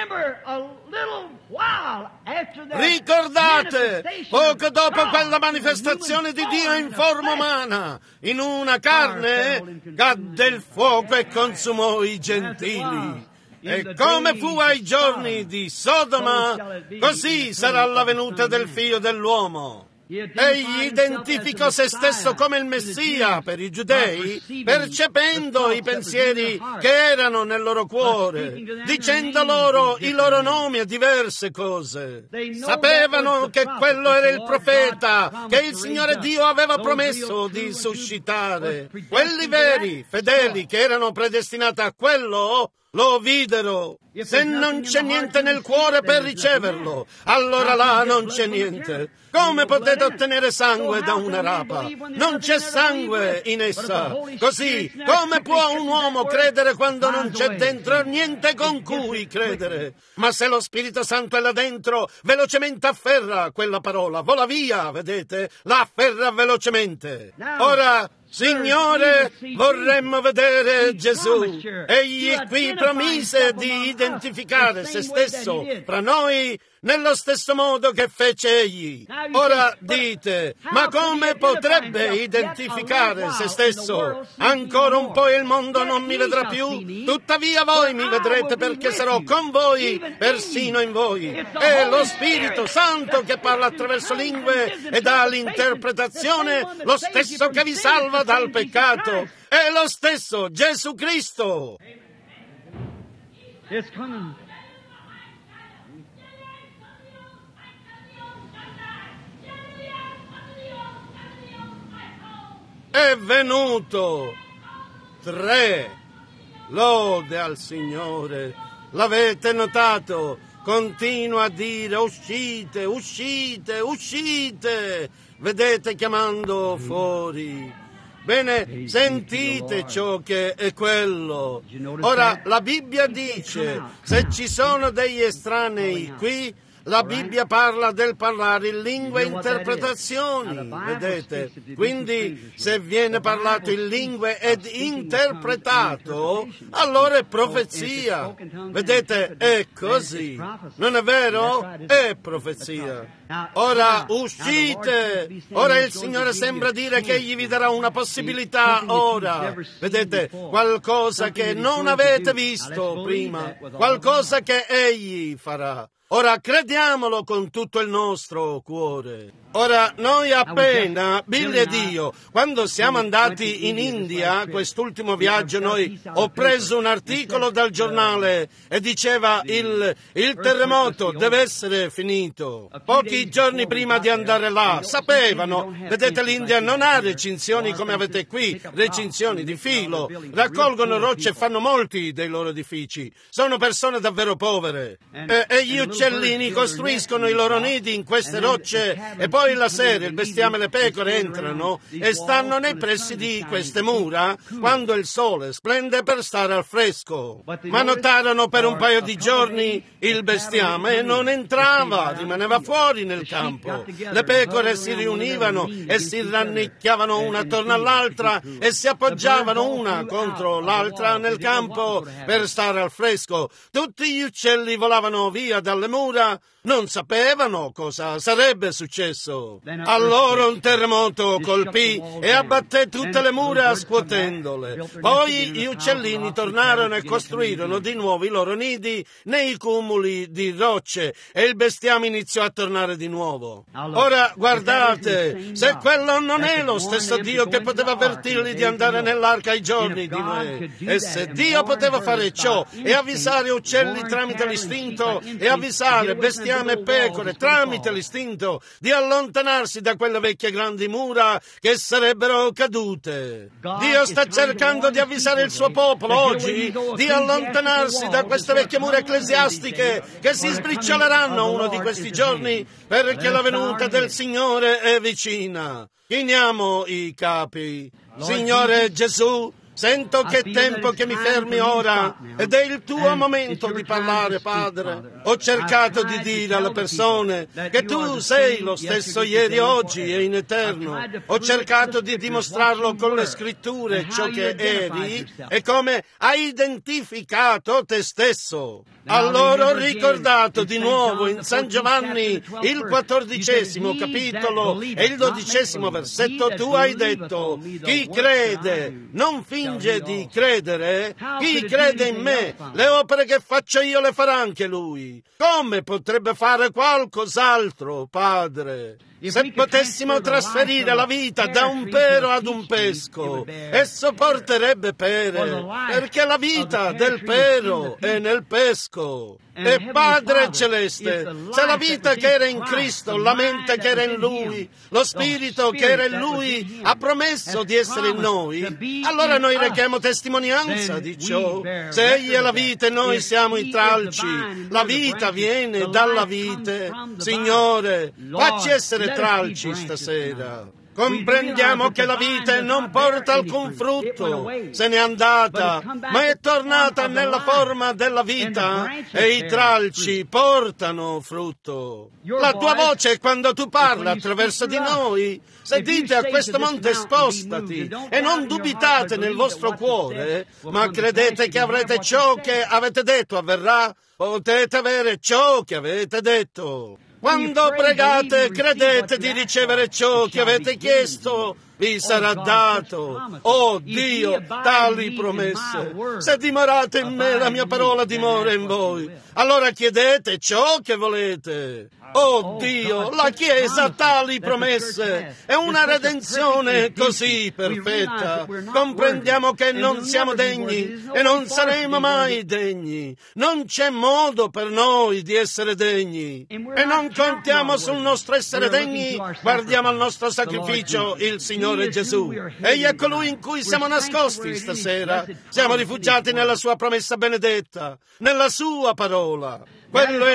A: Ricordate, poco dopo quella manifestazione di Dio in forma umana, in una carne, cadde il fuoco e consumò i gentili. E come fu ai giorni di Sodoma, così sarà la venuta del Figlio dell'uomo. Egli identificò se stesso come il Messia per i giudei, percependo i pensieri che erano nel loro cuore, dicendo loro i loro nomi e diverse cose. Sapevano che quello era il profeta che il Signore Dio aveva promesso di suscitare. Quelli veri, fedeli, che erano predestinati a quello, lo videro. Se non c'è niente nel cuore per riceverlo, allora là non c'è niente. Come potete ottenere sangue da una rapa? Non c'è sangue in essa. Così, come può un uomo credere quando non c'è dentro niente con cui credere? Ma se lo Spirito Santo è là dentro, velocemente afferra quella parola. Vola via, vedete? La afferra velocemente. Ora, Signore, vorremmo vedere Gesù. Egli qui promise di identificare se stesso fra noi nello stesso modo che fece egli. Ora dite, ma come potrebbe identificare se stesso? Ancora un po' e il mondo non mi vedrà più, tuttavia voi mi vedrete perché sarò con voi, persino in voi. È lo Spirito Santo che parla attraverso lingue e dà l'interpretazione, lo stesso che vi salva dal peccato. È lo stesso Gesù Cristo. è venuto. 3. Lode al Signore. L'avete notato? Continua a dire uscite, uscite, uscite. Vedete chiamando fuori. Bene, sentite ciò che è quello. Ora, la Bibbia dice, se ci sono degli estranei qui, la Bibbia parla del parlare in lingue e interpretazioni, vedete? Quindi, se viene parlato in lingue ed interpretato, allora è profezia. Vedete, è così. Non è vero? È profezia. Ora uscite! Ora il Signore sembra dire che Egli vi darà una possibilità ora. Vedete, qualcosa che non avete visto prima, qualcosa che Egli farà. Ora crediamolo con tutto il nostro cuore. Ora, noi appena, Billy ed io, quando siamo andati in India, quest'ultimo viaggio, ho preso un articolo dal giornale e diceva il terremoto deve essere finito. Pochi giorni prima di andare là, sapevano, vedete, l'India non ha recinzioni come avete qui, recinzioni di filo, raccolgono rocce e fanno molti dei loro edifici. Sono persone davvero povere. E gli uccellini costruiscono i loro nidi in queste rocce e poi la sera il bestiame e le pecore entrano e stanno nei pressi di queste mura quando il sole splende per stare al fresco. Ma notarono per un paio di giorni il bestiame non entrava, rimaneva fuori nel campo. Le pecore si riunivano e si rannicchiavano una attorno all'altra e si appoggiavano una contro l'altra nel campo per stare al fresco. Tutti gli uccelli volavano via dalle mura, non sapevano cosa sarebbe successo. Allora un terremoto colpì e abbatté tutte le mura scuotendole. Poi gli uccellini tornarono e costruirono di nuovo i loro nidi nei cumuli di rocce e il bestiame iniziò a tornare di nuovo. Ora guardate, se quello non è lo stesso Dio che poteva avvertirli di andare nell'arca ai giorni di Noè, e se Dio poteva fare ciò e avvisare uccelli tramite l'istinto e avvisare bestiame e pecore tramite l'istinto di allontanarsi da quelle vecchie grandi mura che sarebbero cadute. Dio sta cercando di avvisare il suo popolo oggi di allontanarsi da queste vecchie mura ecclesiastiche che si sbriccioleranno uno di questi giorni perché la venuta del Signore è vicina. Chiniamo i capi. Signore Gesù, sento che è tempo che mi fermi ora ed è il tuo momento di parlare, Padre. Ho cercato di dire alle persone che tu sei lo stesso ieri, oggi e in eterno. Ho cercato di dimostrarlo con le scritture ciò che eri e come hai identificato te stesso. Allora ho ricordato di nuovo in San Giovanni il 14° capitolo e il 12° versetto, tu hai detto, chi crede non finge di credere, chi crede in me, le opere che faccio io le farà anche lui. Come potrebbe fare qualcos'altro, Padre? Se potessimo trasferire la vita da un pero ad un pesco, esso porterebbe pere, perché la vita del pero è nel pesco. E Padre Celeste, se la vita che era in Cristo, la mente che era in Lui, lo Spirito che era in Lui, ha promesso di essere in noi, allora noi rechiamo testimonianza di ciò. Se Egli è la vita e noi siamo i tralci, la vita viene dalla vite. Signore, facci essere tralci stasera. Comprendiamo che la vite non porta alcun frutto, se n'è andata, ma è tornata nella forma della vita e i tralci portano frutto. La tua voce quando tu parli attraverso di noi, se dite a questo monte spostati e non dubitate nel vostro cuore, ma credete che avrete ciò che avete detto avverrà, potete avere ciò che avete detto. Quando pregate, credete di ricevere ciò che avete chiesto, vi sarà dato. Oh Dio, tali promesse. Se dimorate in me, la mia parola dimora in voi. Allora chiedete ciò che volete. Oh Dio, la Chiesa ha tali promesse. È una redenzione così perfetta. Comprendiamo che non siamo degni e non saremo mai degni. Non c'è modo per noi di essere degni. E non contiamo sul nostro essere degni. Guardiamo al nostro sacrificio, il Signore Signore Gesù. Egli è colui in cui siamo nascosti stasera. Siamo rifugiati nella sua promessa benedetta, nella sua parola. Quello è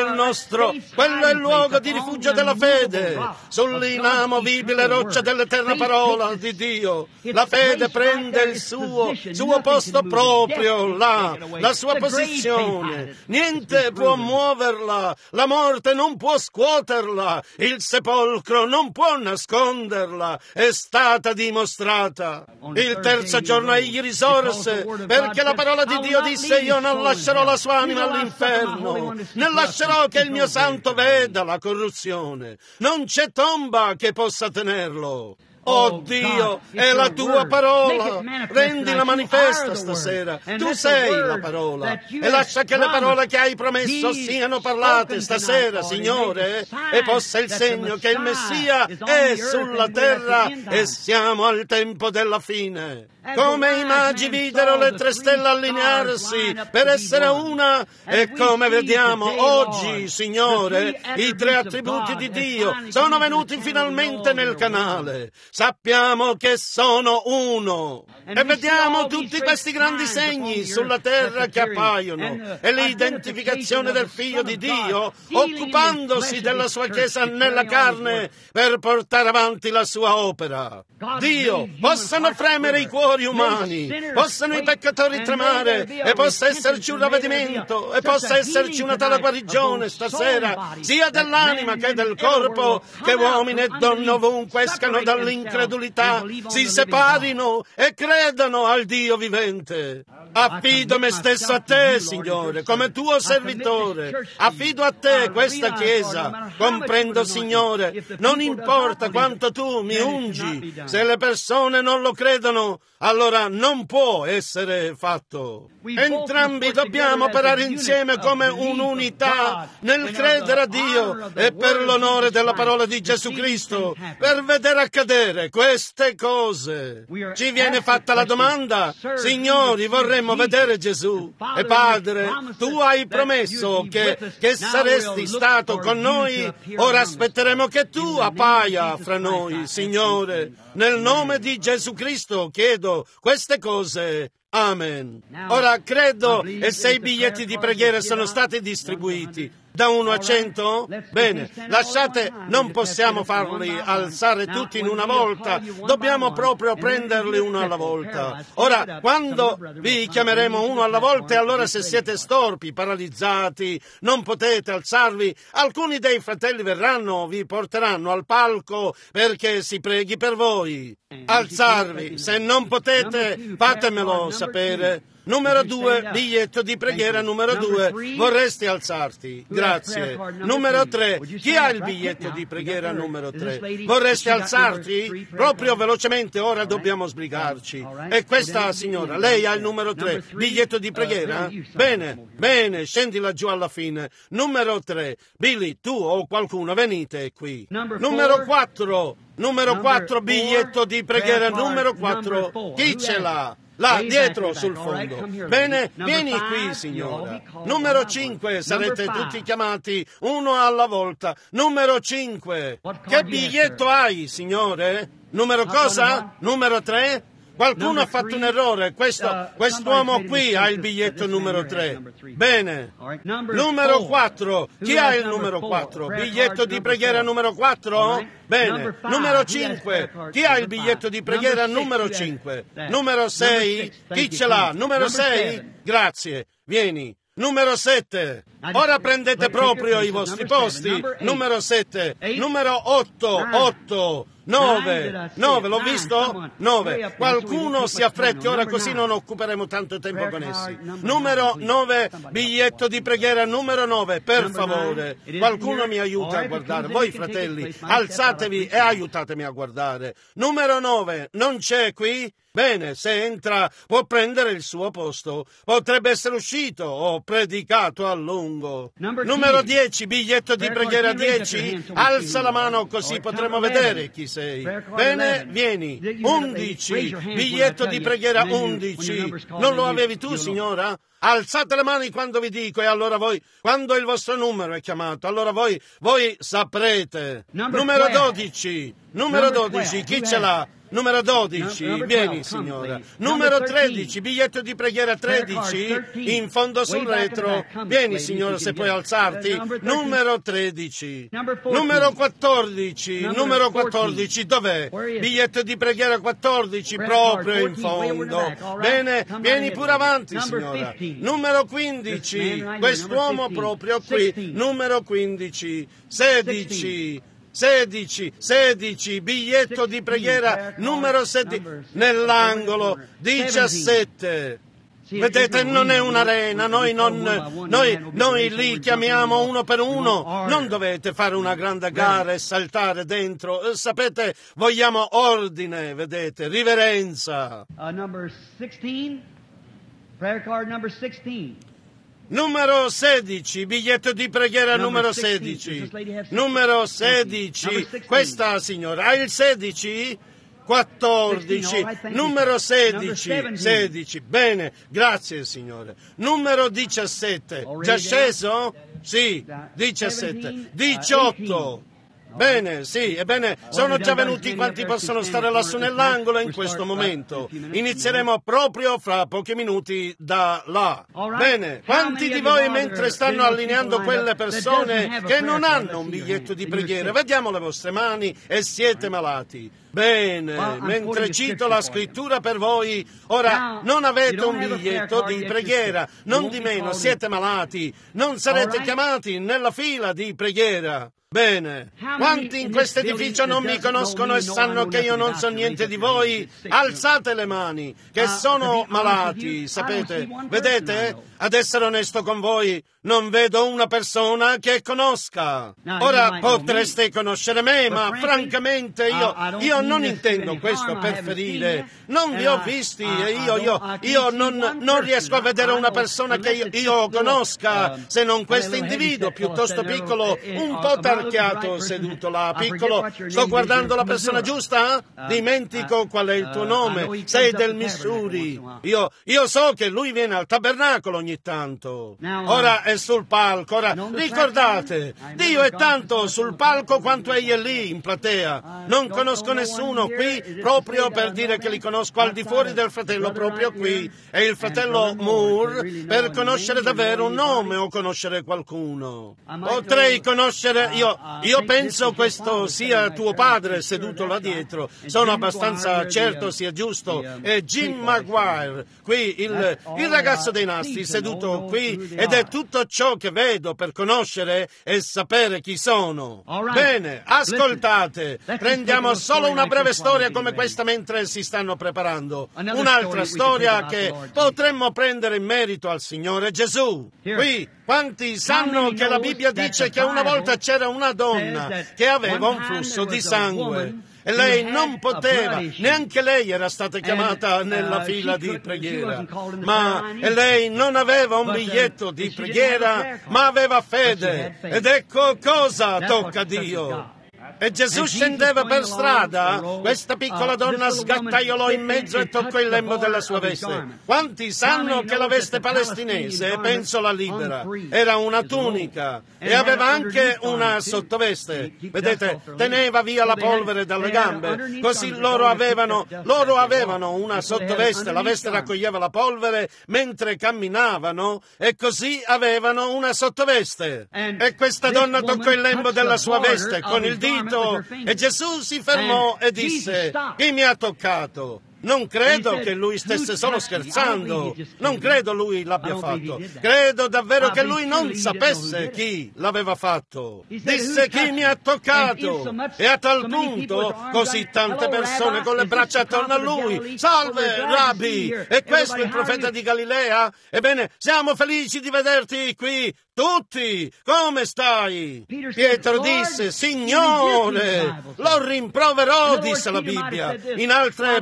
A: il luogo di rifugio della fede, sull'inamovibile roccia dell'eterna parola di Dio. La fede prende il suo posto proprio là, la sua posizione. Niente può muoverla, la morte non può scuoterla, il sepolcro non può nasconderla, è stata dimostrata. Il terzo giorno egli risorse, perché la parola di Dio disse: io non lascerò la sua anima all'inferno, né lascerò che il mio santo veda la corruzione. Non c'è tomba che possa tenerlo. Oh Dio, è la tua parola, rendila manifesta stasera. Tu sei la parola e lascia che le parole che hai promesso siano parlate stasera, Signore, e possa il segno che il Messia è sulla terra e siamo al tempo della fine. Come i magi videro le tre stelle allinearsi per essere una, e come vediamo oggi, Signore, i tre attributi di Dio sono venuti finalmente nel canale. Sappiamo che sono uno e vediamo tutti questi grandi segni sulla terra che appaiono e l'identificazione del Figlio di Dio occupandosi della sua Chiesa nella carne per portare avanti la sua opera. Dio, possano fremere i cuori umani, possano i peccatori tremare e possa esserci un ravvedimento e possa esserci una tale guarigione stasera, sia dell'anima che del corpo, che uomini e donne ovunque escano dall'incredulità, si separino e credano al Dio vivente. Affido me stesso a te, Signore, come tuo servitore. Affido a te questa Chiesa. Comprendo, Signore, non importa quanto tu mi ungi, se le persone non lo credono, allora non può essere fatto. Entrambi dobbiamo operare insieme come un'unità nel credere a Dio e per l'onore della parola di Gesù Cristo, per vedere accadere queste cose. Ci viene fatta la domanda: Signori, vorremmo vedere Gesù. E Padre, tu hai promesso che saresti stato con noi, ora aspetteremo che tu appaia fra noi, Signore. Nel nome di Gesù Cristo chiedo queste cose. Amen. Ora credo, e se i biglietti di preghiera sono stati distribuiti da 1 a 100? Bene, lasciate, non possiamo farli alzare tutti in una volta, dobbiamo proprio prenderli uno alla volta. Ora, quando vi chiameremo uno alla volta, e allora se siete storpi, paralizzati, non potete alzarvi, alcuni dei fratelli verranno, vi porteranno al palco perché si preghi per voi. Alzarvi, se non potete, fatemelo sapere. Numero 2, biglietto di preghiera numero 2, vorresti alzarti? Grazie. Numero 3, chi ha il biglietto di preghiera numero 3? Vorresti alzarti? Proprio velocemente, ora dobbiamo sbrigarci. E questa signora, lei ha il numero 3, biglietto di preghiera? Bene, scendi laggiù alla fine. Numero 3, Billy, tu o qualcuno, venite qui. Numero 4, biglietto di preghiera numero 4, chi ce l'ha? Là, dietro, sul fondo. Bene, vieni qui, signora. Numero 5, sarete tutti chiamati uno alla volta. Numero 5. Che biglietto hai, signore? Numero cosa? Numero 3? Qualcuno ha fatto un errore. Quest'uomo qui ha il biglietto numero 3. Bene. Numero 4. Chi ha il numero 4? Biglietto di preghiera numero 4? Bene. Numero 5. Chi ha il biglietto di preghiera numero 5? Numero 6. Chi ce l'ha? Numero 6? Grazie. Vieni. Numero 7. Ora prendete proprio i vostri posti. Numero 7. Numero 8. 9, l'ho visto? 9. Qualcuno si affretti ora, così non occuperemo tanto tempo con essi. Numero 9, biglietto di preghiera numero 9, per favore. Qualcuno mi aiuta a guardare. Voi fratelli, alzatevi e aiutatemi a guardare. Numero 9, non c'è qui? Bene, se entra può prendere il suo posto. Potrebbe essere uscito o predicato a lungo. Numero 10, biglietto di preghiera 10. Alza la mano così potremo vedere chi sei. Bene, vieni. 11, biglietto di preghiera 11. Non lo avevi tu, signora? alzate le mani quando vi dico, e allora voi, quando il vostro numero è chiamato, allora voi saprete. Numero 12, chi ce l'ha? Numero 12, vieni signora. Numero 13, biglietto di preghiera 13, in fondo sul retro. Vieni signora, se puoi alzarti. Numero 13. Numero 14, dov'è? Biglietto di preghiera 14, proprio in fondo. Bene, vieni pure avanti signora. Numero 15, quest'uomo proprio qui. Numero 15, 16, biglietto di preghiera numero 16, nell'angolo 17. Vedete, non è un'arena, noi li chiamiamo uno per uno, non dovete fare una grande gara e saltare dentro, sapete, vogliamo ordine, vedete, riverenza.
B: Number 16, prayer card number 16.
A: Numero 16, biglietto di preghiera numero 16. Numero 16, questa signora ha il 16? 14, numero 16, bene, grazie signore. Numero 17, già sceso? Sì, 17, 18. Bene, sì, ebbene, sono già venuti quanti possono stare lassù nell'angolo in questo momento. Inizieremo proprio fra pochi minuti da là. Bene, quanti di voi mentre stanno allineando quelle persone che non hanno un biglietto di preghiera, vediamo le vostre mani e siete malati? Bene, mentre cito la scrittura per voi, ora non avete un biglietto di preghiera, non di meno siete malati, non sarete chiamati nella fila di preghiera. Bene, quanti in questo edificio non mi conoscono e sanno che io non so niente di voi? Alzate le mani, che sono malati, sapete? Vedete? Ad essere onesto con voi, non vedo una persona che conosca. Ora potreste conoscere me, ma francamente io non intendo questo per ferire. Non vi ho visti e io non riesco a vedere una persona che io conosca, se non questo individuo piuttosto piccolo, un po' tarchiato, seduto là, piccolo. Sto guardando la persona giusta? Dimentico qual è il tuo nome. Sei del Missouri. Io so che lui viene al tabernacolo ogni tanto. Ora è sul palco. Ora ricordate, Dio è tanto sul palco quanto egli è lì in platea. Non conosco nessuno qui proprio per dire che li conosco al di fuori del fratello proprio qui. E il fratello Moore per conoscere davvero un nome o conoscere qualcuno. Potrei conoscere, io penso questo sia tuo padre seduto là dietro. Sono abbastanza certo sia giusto. È Jim Maguire, qui il ragazzo dei nastri seduto qui, ed è tutto ciò che vedo per conoscere e sapere chi sono. Bene, ascoltate, prendiamo solo una breve storia come questa mentre si stanno preparando. Un'altra storia che potremmo prendere in merito al Signore Gesù. Qui, quanti sanno che la Bibbia dice che una volta c'era una donna che aveva un flusso di sangue? E lei non poteva, neanche lei era stata chiamata nella fila di preghiera, e lei non aveva un biglietto di preghiera, ma aveva fede, ed ecco cosa tocca a Dio. E Gesù scendeva per strada, questa piccola donna sgattaiolò in mezzo e toccò il lembo della sua veste. Quanti sanno che la veste palestinese, penso la libera, era una tunica e aveva anche una sottoveste. Vedete, teneva via la polvere dalle gambe, così loro avevano una sottoveste, la veste raccoglieva la polvere mentre camminavano e così avevano una sottoveste. E questa donna toccò il lembo della sua veste con il dito. E Gesù si fermò e disse: chi mi ha toccato? Non credo che lui stesse solo scherzando, non credo lui l'abbia fatto, credo davvero che lui non sapesse chi l'aveva fatto. Disse: chi mi ha toccato? E a tal punto così tante persone con le braccia attorno a lui: salve Rabbi, è questo il profeta di Galilea? Ebbene, siamo felici di vederti qui tutti, come stai? Pietro disse: Signore, lo rimproverò, disse la Bibbia. In altre parole,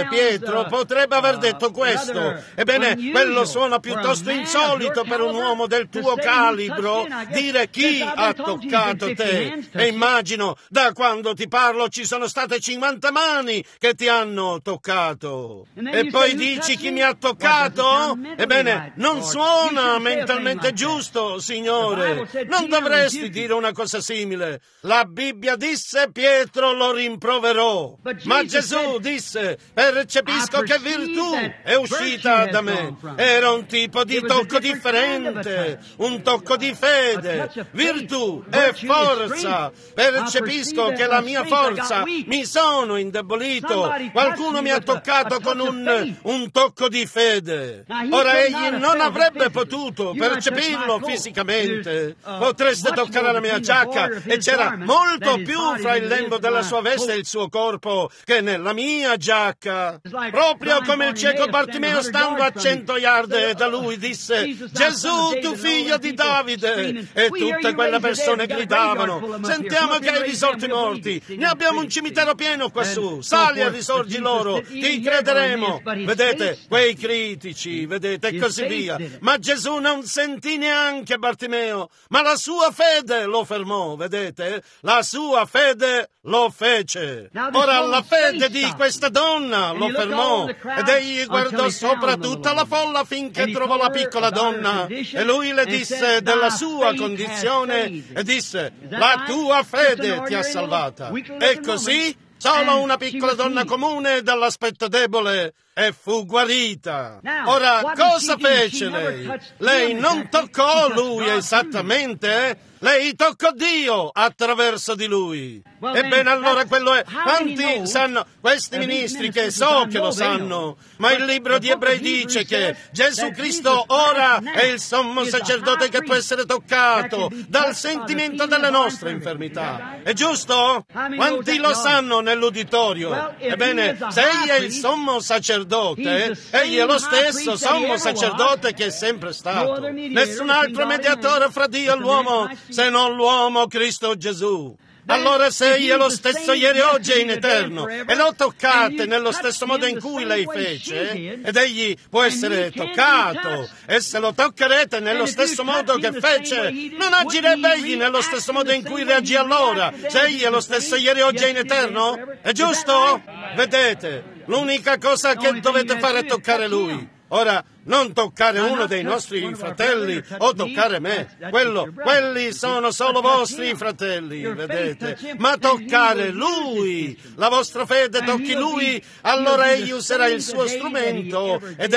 A: Pietro potrebbe aver detto questo. Ebbene, quello suona piuttosto insolito per un uomo del tuo calibro, dire chi ha toccato te. E immagino, da quando ti parlo ci sono state 50 mani che ti hanno toccato. E poi dici chi mi ha toccato? Ebbene, non suona mentalmente giusto, Signore. Non dovresti dire una cosa simile. La Bibbia disse: Pietro lo rimproverò. Ma Gesù disse: percepisco che virtù è uscita da me. Era un tipo di tocco differente, un tocco di fede, virtù e forza. Percepisco che la mia forza mi sono indebolito. Qualcuno mi ha toccato con un tocco di fede. Ora egli non avrebbe potuto percepirlo fisicamente. Potreste toccare la mia giacca e c'era molto più fra il lembo della sua veste e il suo corpo che nella mia giacca. Proprio come il cieco Bartimeo, stando a 100 yard da lui, disse: Gesù, tu figlio di Davide. E tutte quelle persone gridavano: sentiamo che hai risorto i morti, ne abbiamo un cimitero pieno quassù, sali e risorgi loro, ti crederemo. Vedete, quei critici, vedete, e così via. Ma Gesù non sentì neanche Bartimeo, ma la sua fede lo fermò, vedete? La sua fede lo fece. Ora la fede di questa donna lo fermò ed egli guardò sopra tutta la folla finché trovò la piccola donna e lui le disse della sua condizione e disse: la tua fede ti ha salvata. E così solo una piccola donna comune dall'aspetto debole e fu guarita. Ora, cosa fece lei? Lei non toccò lui esattamente, lei toccò Dio attraverso di lui. Ebbene, allora quello è. Quanti sanno, questi ministri che so che lo sanno, ma il libro di Ebrei dice che Gesù Cristo ora è il sommo sacerdote che può essere toccato dal sentimento delle nostre infermità. È giusto? Quanti lo sanno nell'uditorio? Ebbene, se egli è il sommo sacerdote, egli è lo stesso sommo sacerdote che è sempre stato. Nessun altro mediatore fra Dio e l'uomo se non l'uomo Cristo Gesù. Allora se egli è lo stesso ieri, oggi e in eterno e lo toccate nello stesso modo in cui lei fece, ed egli può essere toccato, e se lo toccherete nello stesso modo che fece, non agirebbe egli nello stesso modo in cui reagì allora, se egli è lo stesso ieri, oggi e in eterno? È giusto? Vedete, l'unica cosa che dovete fare è toccare lui. Ora, non toccare uno dei nostri fratelli o toccare me. Quelli sono solo vostri fratelli, vedete. Ma toccare lui. La vostra fede tocchi lui, allora egli userà il suo strumento ed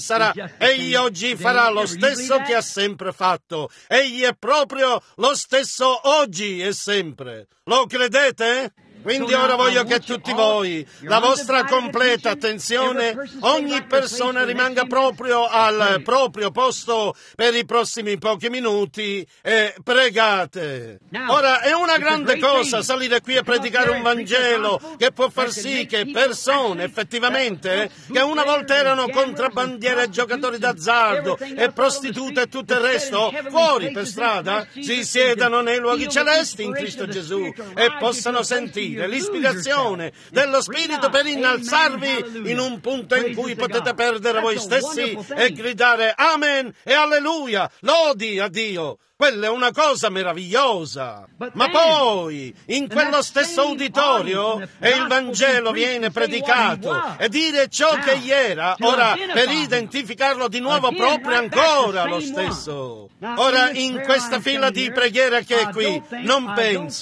A: egli oggi farà lo stesso che ha sempre fatto. Egli è proprio lo stesso oggi e sempre. Lo credete? Quindi ora voglio che tutti voi, la vostra completa attenzione, ogni persona rimanga proprio al proprio posto per i prossimi pochi minuti e pregate. Ora, è una grande cosa salire qui e predicare un Vangelo che può far sì che persone, effettivamente, che una volta erano contrabbandieri e giocatori d'azzardo e prostitute e tutto il resto, fuori per strada, si siedano nei luoghi celesti in Cristo Gesù e possano sentire l'ispirazione dello Spirito per innalzarvi in un punto in cui potete perdere voi stessi e gridare Amen e Alleluia, lodi a Dio. Quella è una cosa meravigliosa. Ma poi, in quello stesso uditorio, e il Vangelo viene predicato, e dire ciò che egli era, ora, per identificarlo di nuovo proprio ancora lo stesso. Ora, in questa fila di preghiera che è qui, non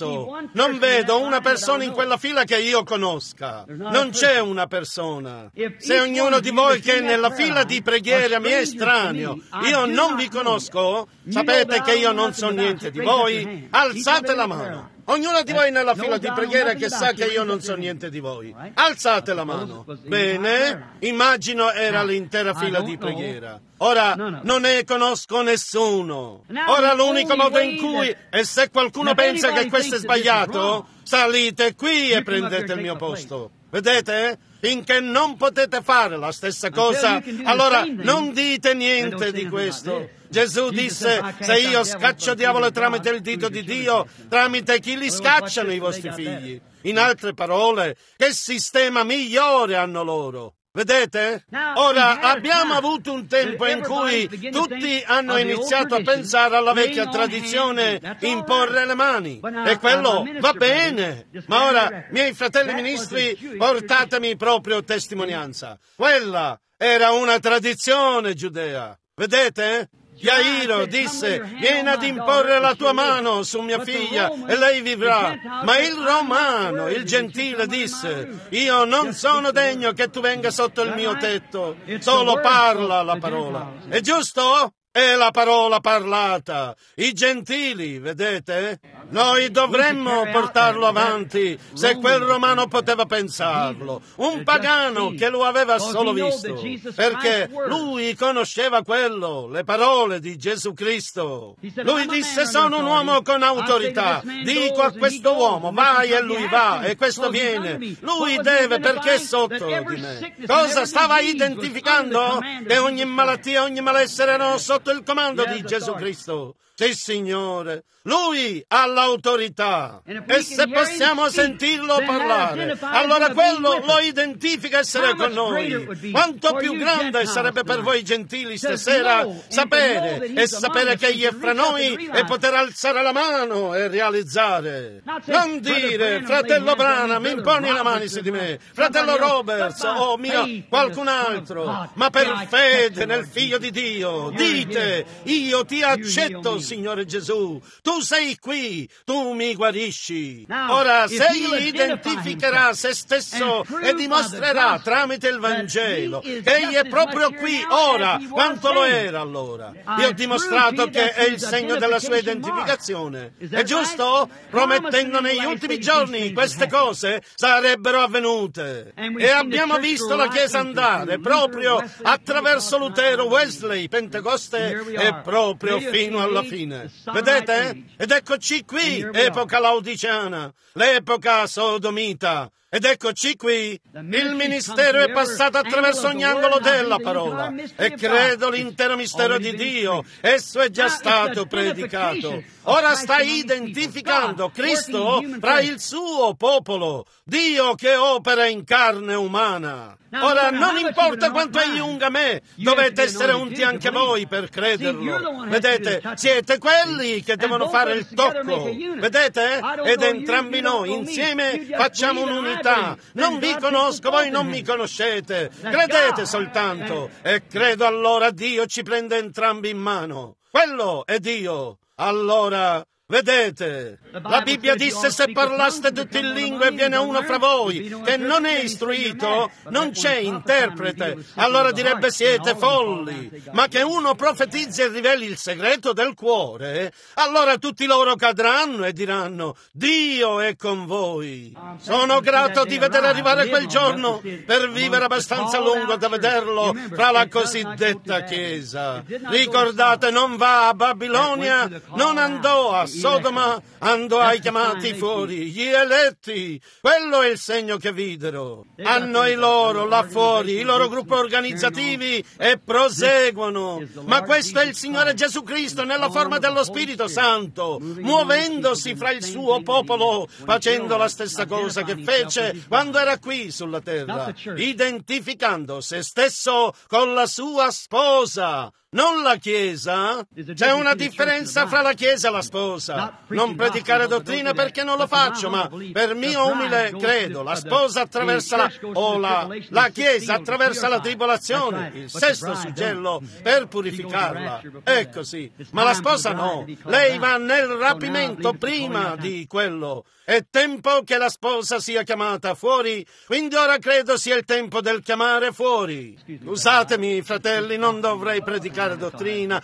A: vedo una persona in quella fila che io conosca. Non c'è una persona. Se ognuno di voi che è nella fila di preghiera mi è estraneo, io non vi conosco, sapete che io non so niente di voi, alzate la mano. Ognuno di voi nella fila di preghiera che sa che io non so niente di voi, alzate la mano. Bene, immagino era l'intera fila di preghiera. Ora, non ne conosco nessuno. Ora l'unico modo in cui, e se qualcuno pensa che questo è sbagliato, salite qui e prendete il mio posto. Vedete? Finché non potete fare la stessa cosa, allora non dite niente di questo. Gesù disse, se io scaccio diavolo tramite il dito di Dio, tramite chi li scacciano i vostri figli? In altre parole, che sistema migliore hanno loro? Vedete? Ora abbiamo avuto un tempo in cui tutti hanno iniziato a pensare alla vecchia tradizione, imporre le mani, e quello va bene. Ma ora, miei fratelli ministri, portatemi proprio testimonianza. Quella era una tradizione giudea. Vedete? Jairo disse: vieni ad imporre la tua mano su mia figlia e lei vivrà. Ma il romano, il gentile, disse: io non sono degno che tu venga sotto il mio tetto, solo parla la parola. È giusto? È la parola parlata. I gentili, vedete? Noi dovremmo portarlo avanti, se quel romano poteva pensarlo. Un pagano che lo aveva solo visto, perché lui conosceva quello, le parole di Gesù Cristo. Lui disse: sono un uomo con autorità, dico a questo uomo vai e lui va, e questo viene. Lui deve, perché è sotto di me. Cosa stava identificando? Che ogni malattia, ogni malessere erano sotto il comando di Gesù Cristo. Sì, Signore, Lui ha l'autorità, e se possiamo sentirlo parlare, allora quello lo identifica essere con noi. Quanto più grande sarebbe per voi gentili stasera sapere che Egli è fra noi e poter alzare la mano e realizzare. Non dire: fratello Branham, imponi la mano su di me, fratello Roberts o qualcun altro, ma per fede nel Figlio di Dio dite: io ti accetto, Signore Gesù, tu sei qui, tu mi guarisci. Ora, se Egli identificherà se stesso e dimostrerà tramite il Vangelo che Egli è proprio qui ora, quanto lo era allora. Io ho dimostrato che è il segno della sua identificazione. È giusto? Promettendo negli ultimi giorni queste cose sarebbero avvenute. E abbiamo visto la Chiesa andare proprio attraverso Lutero, Wesley, Pentecoste e proprio fino alla fine. Vedete? Ed eccoci qui, epoca laodiceana, l'epoca sodomita. Ed eccoci qui, il ministero è passato attraverso ogni angolo della parola, e credo l'intero mistero di Dio, esso è già stato predicato. Ora sta identificando Cristo fra il suo popolo, Dio che opera in carne umana. Ora, non importa quanto Egli unga me, dovete essere unti anche voi per crederlo. Vedete, siete quelli che devono fare il tocco. Vedete? Ed entrambi noi, insieme, facciamo un'unità. Non vi conosco, voi non mi conoscete. Credete soltanto. E credo allora Dio ci prende entrambi in mano. Quello è Dio. Allora, vedete, la Bibbia disse: se parlaste tutti in lingue e viene uno fra voi che non è istruito, non c'è interprete, allora direbbe: siete folli. Ma che uno profetizzi e riveli il segreto del cuore, allora tutti loro cadranno e diranno: Dio è con voi. Sono grato di vedere arrivare quel giorno per vivere abbastanza a lungo da vederlo fra la cosiddetta Chiesa. Ricordate, non va a Babilonia, non andò a Sodoma, andò ai chiamati fuori, gli eletti. Quello è il segno che videro. Hanno i loro là fuori, i loro gruppi organizzativi, e proseguono. Ma questo è il Signore Gesù Cristo nella forma dello Spirito Santo, muovendosi fra il suo popolo, facendo la stessa cosa che fece quando era qui sulla terra, identificando se stesso con la sua sposa. Non la Chiesa. C'è una differenza fra la Chiesa e la sposa. Non predicare dottrina perché non lo faccio, ma per mio umile credo, la sposa attraversa la Chiesa attraversa la tribolazione, il sesto suggello, per purificarla. È così. Ma la sposa no. Lei va nel rapimento prima di quello. È tempo che la sposa sia chiamata fuori, quindi ora credo sia il tempo del chiamare fuori. Scusatemi, fratelli, non dovrei predicare dottrina.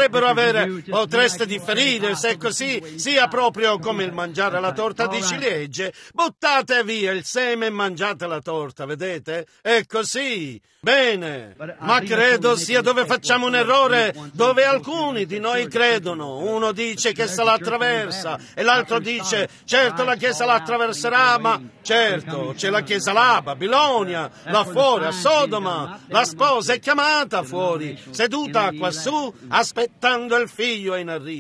A: Potreste differire, se così sia proprio come il mangiare la torta di ciliegie. Buttate via il seme e mangiate la torta, vedete? È così. Bene, ma credo sia dove facciamo un errore, dove alcuni di noi credono. Uno dice che se la attraversa e l'altro dice: certo la Chiesa la attraverserà, ma certo c'è la Chiesa là, a Babilonia, là fuori, a Sodoma. La sposa è chiamata fuori, seduta quassù, aspettando il figlio in arrivo.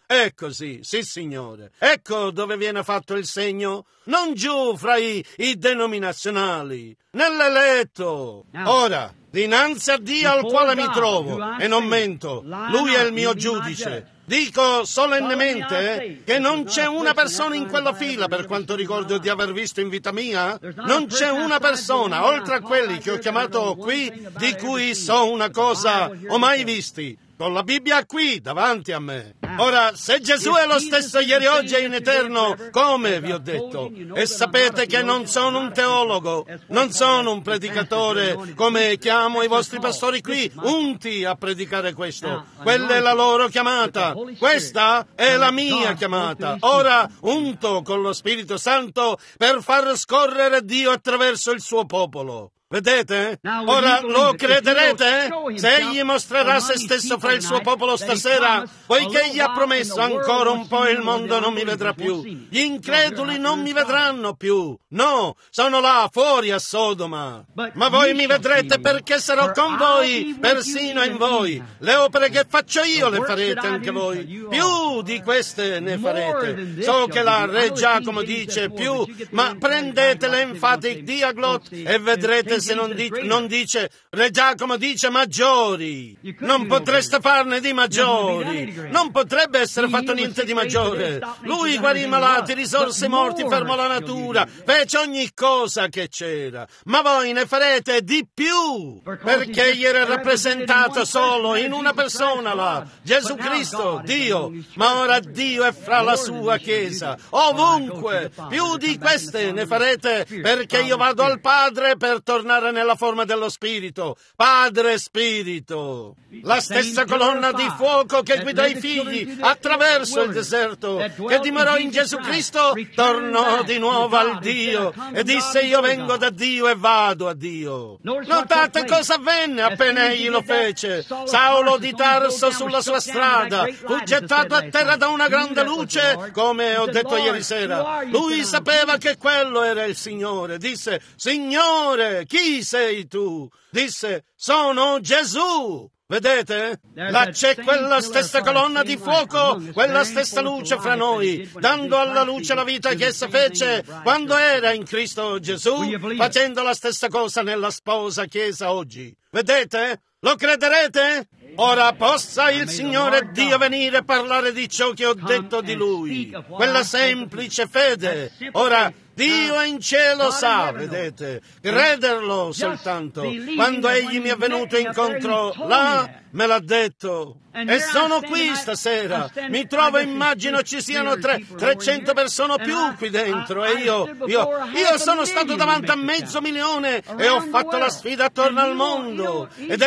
A: È così, sì signore. Ecco dove viene fatto il segno. Non giù fra i denominazionali, nell'eletto. Ora, dinanzi a Dio al quale mi trovo, e non mento, Lui è il mio giudice. Dico solennemente che non c'è una persona in quella fila, per quanto ricordo di aver visto in vita mia, non c'è una persona, oltre a quelli che ho chiamato qui, di cui so una cosa ho mai visti. Con la Bibbia qui, davanti a me. Ora, se Gesù è lo stesso ieri, oggi e in eterno, come vi ho detto, e sapete che non sono un teologo, non sono un predicatore, come chiamo i vostri pastori qui, unti a predicare questo. Quella è la loro chiamata, questa è la mia chiamata. Ora, unto con lo Spirito Santo per far scorrere Dio attraverso il suo popolo. Vedete? Ora lo crederete? Se egli mostrerà se stesso fra il suo popolo stasera, poiché egli ha promesso ancora un po' il mondo non mi vedrà più. Gli increduli non mi vedranno più. No, sono là fuori a Sodoma. Ma voi mi vedrete perché sarò con voi, persino in voi. Le opere che faccio io le farete anche voi. Più di queste ne farete. So che la Re Giacomo dice più, ma prendete l'enfatic diaglot e vedrete se non dice, Re Giacomo dice maggiori. Non potreste farne di maggiori. Non potrebbe essere fatto niente di maggiore. Lui guarì i malati, risorse i morti, fermò la natura, fece ogni cosa che c'era. Ma voi ne farete di più, perché egli era rappresentato solo in una persona là, Gesù Cristo, Dio. Ma ora Dio è fra la sua Chiesa, ovunque. Più di queste ne farete, perché io vado al Padre per tornare nella forma dello Spirito, Padre Spirito. La stessa colonna di fuoco che guidò i figli attraverso il deserto, che dimorò in Gesù Cristo, tornò di nuovo al Dio e disse io vengo da Dio e vado a Dio. Notate cosa avvenne appena egli lo fece. Saulo di Tarso sulla sua strada fu gettato a terra da una grande luce, come ho detto ieri sera. Lui sapeva che quello era il Signore. Disse, Signore, chi sei tu? Disse, sono Gesù. Vedete? Là c'è quella stessa colonna di fuoco, quella stessa luce fra noi, dando alla luce la vita che essa fece quando era in Cristo Gesù, facendo la stessa cosa nella sposa Chiesa oggi. Vedete? Lo crederete? Ora possa il Signore Dio venire a parlare di ciò che ho detto di Lui, quella semplice fede. Ora, Dio in cielo sa, vedete, crederlo soltanto. Quando Egli mi è venuto incontro là, me l'ha detto. E sono qui stasera. Mi trovo, immagino ci siano 300 persone più qui dentro. E io sono stato davanti a 500.000 e ho fatto la sfida attorno al mondo. Ed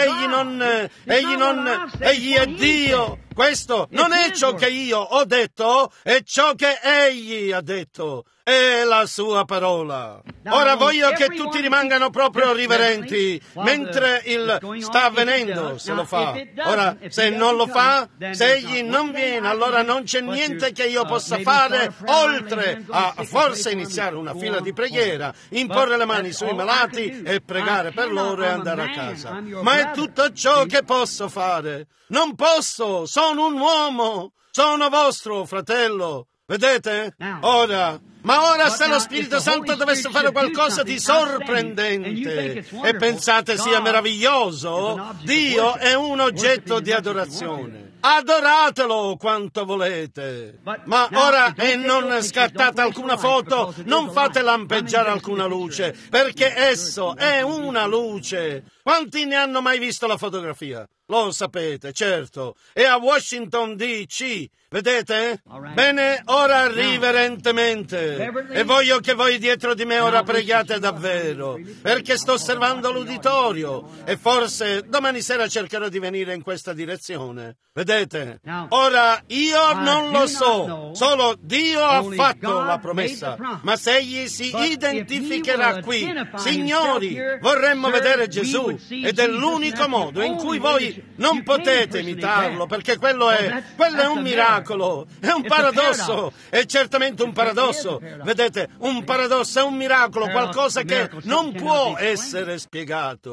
A: Egli è Dio. Questo non è ciò che io ho detto, è ciò che Egli ha detto. È la sua parola. Ora voglio che tutti rimangano proprio riverenti mentre sta avvenendo, se lo fa. Ora, se non lo fa, se egli non viene, allora non c'è niente che io possa fare oltre a forse iniziare una fila di preghiera, imporre le mani sui malati e pregare per loro e andare a casa. Ma è tutto ciò che posso fare. Non posso, sono un uomo, sono vostro fratello. Vedete? Ma ora se lo Spirito Santo dovesse fare qualcosa di sorprendente e pensate sia meraviglioso, Dio è un oggetto di adorazione. Adoratelo quanto volete. Ma ora non scattate alcuna foto, non fate lampeggiare alcuna luce, perché esso è una luce. Quanti ne hanno mai visto la fotografia? Lo sapete, certo. È a Washington D.C., vedete? Bene, ora riverentemente. E voglio che voi dietro di me ora preghiate davvero, perché sto osservando l'uditorio e forse domani sera cercherò di venire in questa direzione. Vedete? Ora io non lo so, solo Dio ha fatto la promessa. Ma se egli si identificherà qui, signori, vorremmo vedere Gesù, ed è l'unico modo in cui voi non potete imitarlo, perché quello è un miracolo, è un paradosso, è certamente un paradosso. Vedete, un paradosso è un miracolo, qualcosa che non può essere spiegato.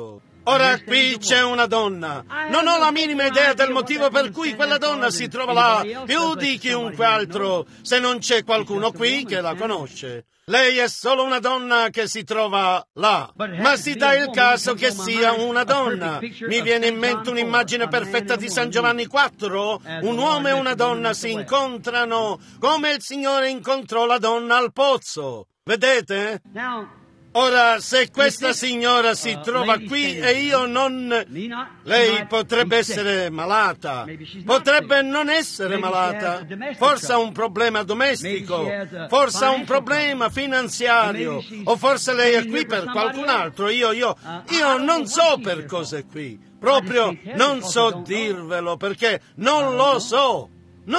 A: Ora qui c'è una donna. Non ho la minima idea del motivo per cui quella donna si trova là più di chiunque altro, se non c'è qualcuno qui che la conosce. Lei è solo una donna che si trova là, ma si dà il caso che sia una donna. Mi viene in mente un'immagine perfetta di San Giovanni 4. Un uomo e una donna si incontrano come il Signore incontrò la donna al pozzo. Vedete? Ora, se questa signora si trova qui e io non... Lei potrebbe essere malata, potrebbe non essere malata, forse ha un problema domestico, forse ha un problema finanziario, o forse lei è qui per qualcun altro. Io non so per cosa è qui, proprio non so dirvelo perché non lo so,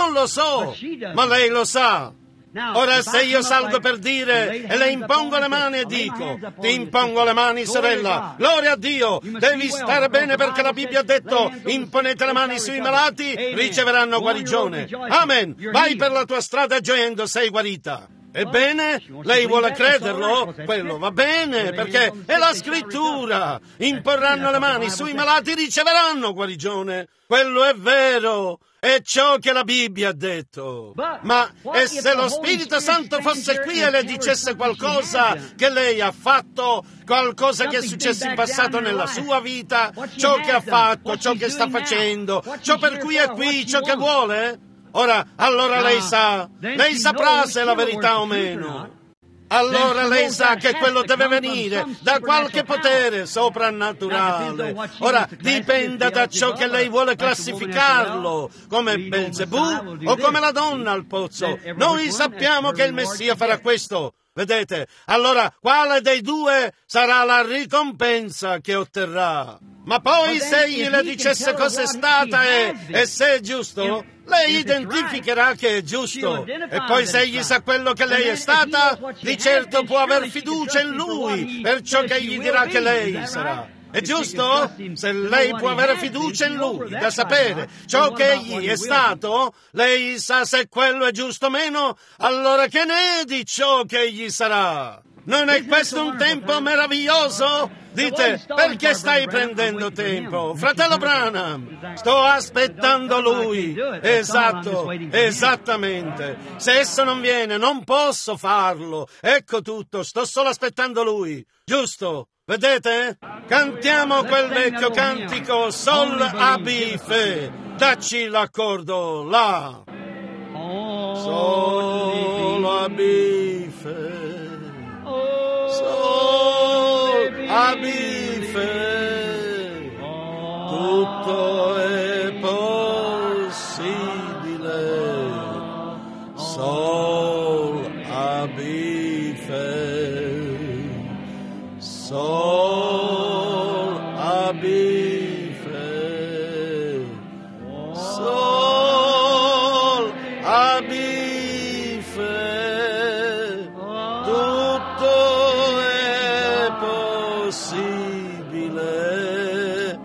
A: ma lei lo sa. Ora, se io salgo per dire e le impongo le mani e dico: ti impongo le mani, sorella, gloria a Dio, devi stare bene perché la Bibbia ha detto: imponete le mani sui malati, riceveranno guarigione. Amen. Vai per la tua strada gioendo, sei guarita. Ebbene, lei vuole crederlo? Quello va bene, perché è la scrittura. Imporranno le mani sui malati, riceveranno guarigione. Quello è vero. È ciò che la Bibbia ha detto. Ma e se lo Spirito Santo fosse qui e le dicesse qualcosa che lei ha fatto, qualcosa che è successo in passato nella sua vita, ciò che ha fatto, ciò che sta facendo, ciò per cui è qui, ciò che vuole? Ora, allora lei saprà se è la verità o meno. Allora lei sa che quello deve venire da qualche potere soprannaturale. Ora, dipende da ciò che lei vuole classificarlo, come Belzebù o come la donna al pozzo. Noi sappiamo che il Messia farà questo. Vedete? Allora, quale dei due sarà la ricompensa che otterrà? Ma poi se egli le dicesse cos'è stata e se è giusto, lei identificherà che è giusto. E poi se egli sa quello che lei è stata, di certo può aver fiducia in lui per ciò che egli dirà che lei sarà. È giusto? Se lei può avere fiducia in lui, da sapere ciò che egli è stato, lei sa se quello è giusto o meno, allora che ne è di ciò che egli sarà? Non è questo un tempo meraviglioso? Dite, perché stai prendendo tempo? Fratello Branham, sto aspettando lui. Esatto, esattamente. Se esso non viene, non posso farlo. Ecco tutto, sto solo aspettando lui. Giusto? Vedete? Cantiamo quel vecchio cantico Sol Abi Fe. Dacci l'accordo là. Sol Abi Fe. Sol Abi Fe. Tutto è possibile. Sol Abi Fe. Sol Abi Fe. Sol Abi Fe. Tutto è possibile.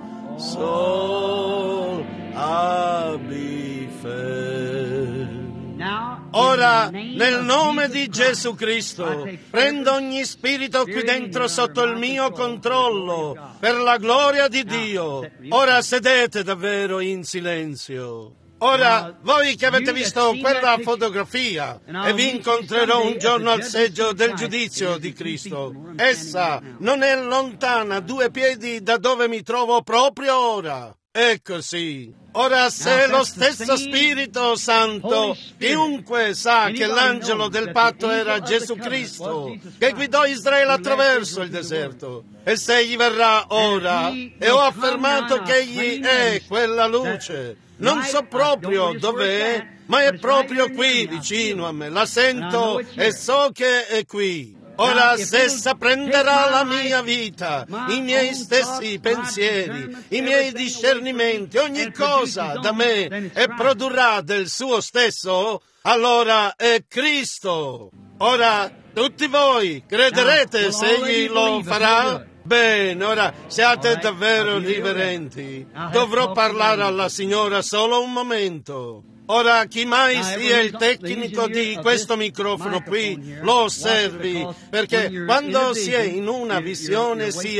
A: Sol Abi Fe. Ora, nel nome di Gesù Cristo, prendo ogni spirito qui dentro sotto il mio controllo, per la gloria di Dio. Ora sedete davvero in silenzio. Ora, voi che avete visto quella fotografia, e vi incontrerò un giorno al seggio del giudizio di Cristo. Essa non è lontana 2 piedi da dove mi trovo proprio ora. È così. Ora, se lo stesso Spirito Santo, chiunque sa che l'angelo del patto era Gesù Cristo, che guidò Israele attraverso il deserto, e se egli verrà ora, e ho affermato che egli è quella luce, non so proprio dov'è, ma è proprio qui vicino a me, la sento e so che è qui. Ora, se essa prenderà la mia vita, i miei stessi pensieri, i miei discernimenti, ogni cosa da me, e produrrà del suo stesso, allora è Cristo. Ora, tutti voi crederete se egli lo farà? Bene, ora siate davvero riverenti. Dovrò parlare alla signora solo un momento. Ora, chi mai sia il tecnico di questo microfono qui, lo osservi, perché quando si è in una visione si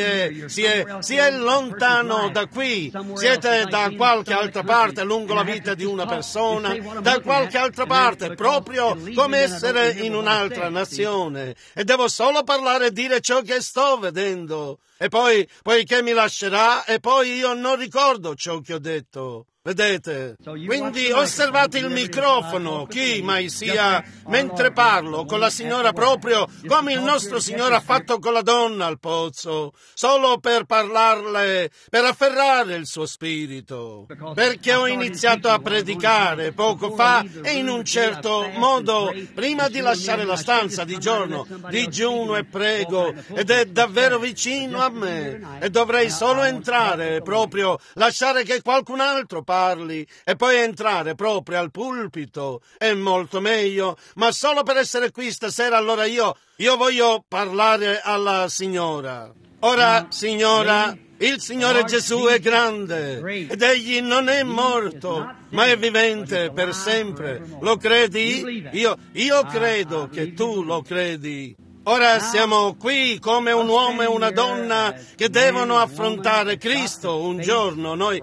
A: è lontano da qui, siete da qualche altra parte lungo la vita di una persona, da qualche altra parte, proprio come essere in un'altra nazione, e devo solo parlare e dire ciò che sto vedendo, e poi, poiché mi lascerà, e poi io non ricordo ciò che ho detto. Vedete? Quindi osservate il microfono, chi mai sia, mentre parlo con la signora, proprio come il nostro Signore ha fatto con la donna al pozzo, solo per parlarle, per afferrare il suo spirito. Perché ho iniziato a predicare poco fa e in un certo modo, prima di lasciare la stanza di giorno, digiuno e prego, ed è davvero vicino a me, e dovrei solo entrare, proprio lasciare che qualcun altro parli e poi entrare proprio al pulpito è molto meglio, ma solo per essere qui stasera allora io voglio parlare alla signora. Ora, signora, il Signore Gesù è grande ed egli non è morto, ma è vivente per sempre. Lo credi? Io credo che tu lo credi. Ora siamo qui come un uomo e una donna che devono affrontare Cristo un giorno. Noi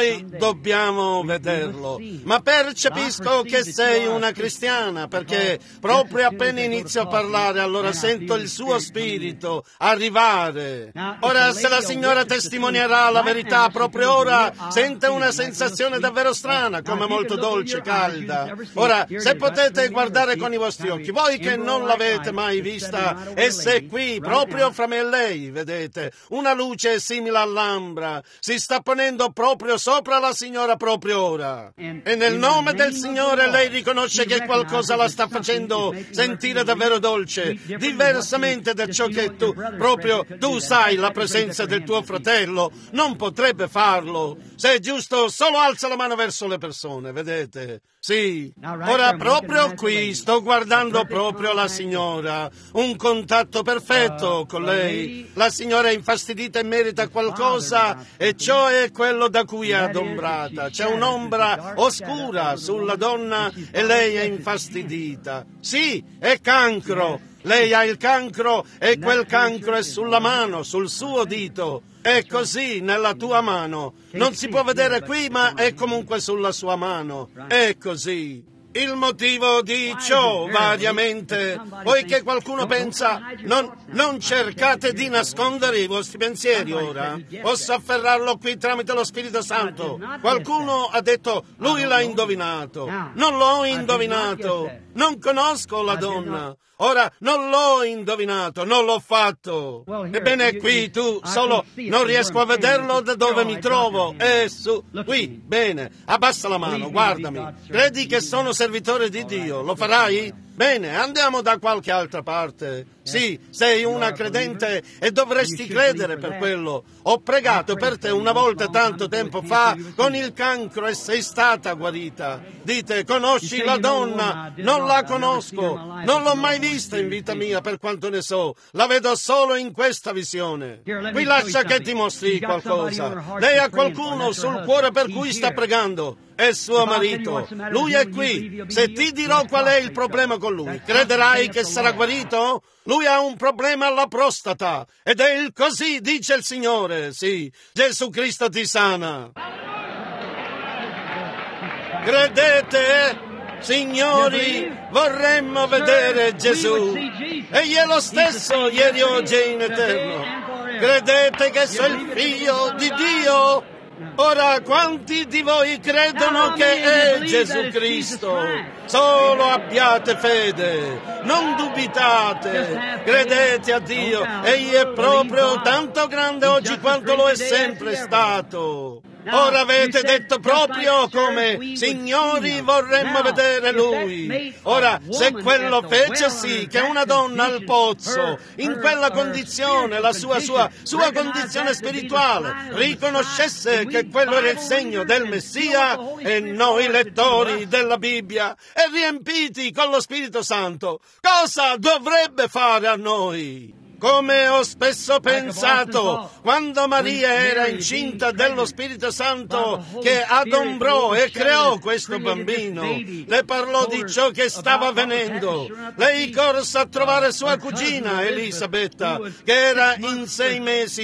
A: dobbiamo vederlo. Ma percepisco che sei una cristiana, perché proprio appena inizio a parlare, allora sento il suo spirito arrivare. Ora, se la signora testimonierà la verità, proprio ora sente una sensazione davvero strana, come molto dolce e calda. Ora, se potete guardare con i vostri occhi, voi che non l'avete mai vista, essa è qui, proprio fra me e lei, vedete? Una luce simile all'ambra si sta ponendo proprio sopra la signora proprio ora. E nel nome del Signore lei riconosce che qualcosa la sta facendo sentire davvero dolce, diversamente da ciò che tu sai, la presenza del tuo fratello non potrebbe farlo. Se è giusto, solo alza la mano verso le persone, vedete? Sì, ora proprio qui sto guardando proprio la signora, un contatto perfetto con lei. La signora è infastidita e merita qualcosa, e ciò è quello da cui è adombrata. C'è un'ombra oscura sulla donna e lei è infastidita. Sì, è cancro. Lei ha il cancro e quel cancro è sulla mano, sul suo dito. È così nella tua mano. Non si può vedere qui, ma è comunque sulla sua mano. È così. Il motivo di ciò, variamente, poiché qualcuno pensa, non cercate di nascondere i vostri pensieri ora. Posso afferrarlo qui tramite lo Spirito Santo. Qualcuno ha detto, lui l'ha indovinato. Non l'ho indovinato. Non conosco la donna. Ora, non l'ho indovinato, non l'ho fatto. Ebbene, qui tu solo non riesco a vederlo da dove mi trovo. È su, qui, bene, abbassa la mano, guardami. Credi che sono servitore di Dio, lo farai? Bene, andiamo da qualche altra parte. Sì, sei una credente e dovresti credere per quello. Ho pregato per te una volta tanto tempo fa con il cancro e sei stata guarita. Dite, conosci la donna? Non la conosco. Non l'ho mai vista in vita mia per quanto ne so. La vedo solo in questa visione. Qui lascia che ti mostri qualcosa. Lei ha qualcuno sul cuore per cui sta pregando. È suo marito. Lui è qui. Se ti dirò qual è il problema con lui, crederai che sarà guarito? Lui ha un problema alla prostata ed è il così, dice il Signore. Sì, Gesù Cristo ti sana. Credete? Signori, vorremmo vedere Gesù. Egli è lo stesso ieri, oggi e in eterno. Credete che sono il Figlio di Dio? Ora, quanti di voi credono che è Gesù Cristo? Solo abbiate fede, non dubitate, credete a Dio. Egli è proprio tanto grande oggi quanto lo è sempre stato. Ora avete detto proprio come, signori, vorremmo vedere Lui. Ora, se quello fece sì che una donna al pozzo, in quella condizione, la sua condizione spirituale, riconoscesse che quello era il segno del Messia, e noi lettori della Bibbia, e riempiti con lo Spirito Santo, cosa dovrebbe fare a noi? Come ho spesso pensato, quando Maria era incinta dello Spirito Santo che adombrò e creò questo bambino, le parlò di ciò che stava avvenendo. Lei corse a trovare sua cugina Elisabetta, che era in 6 mesi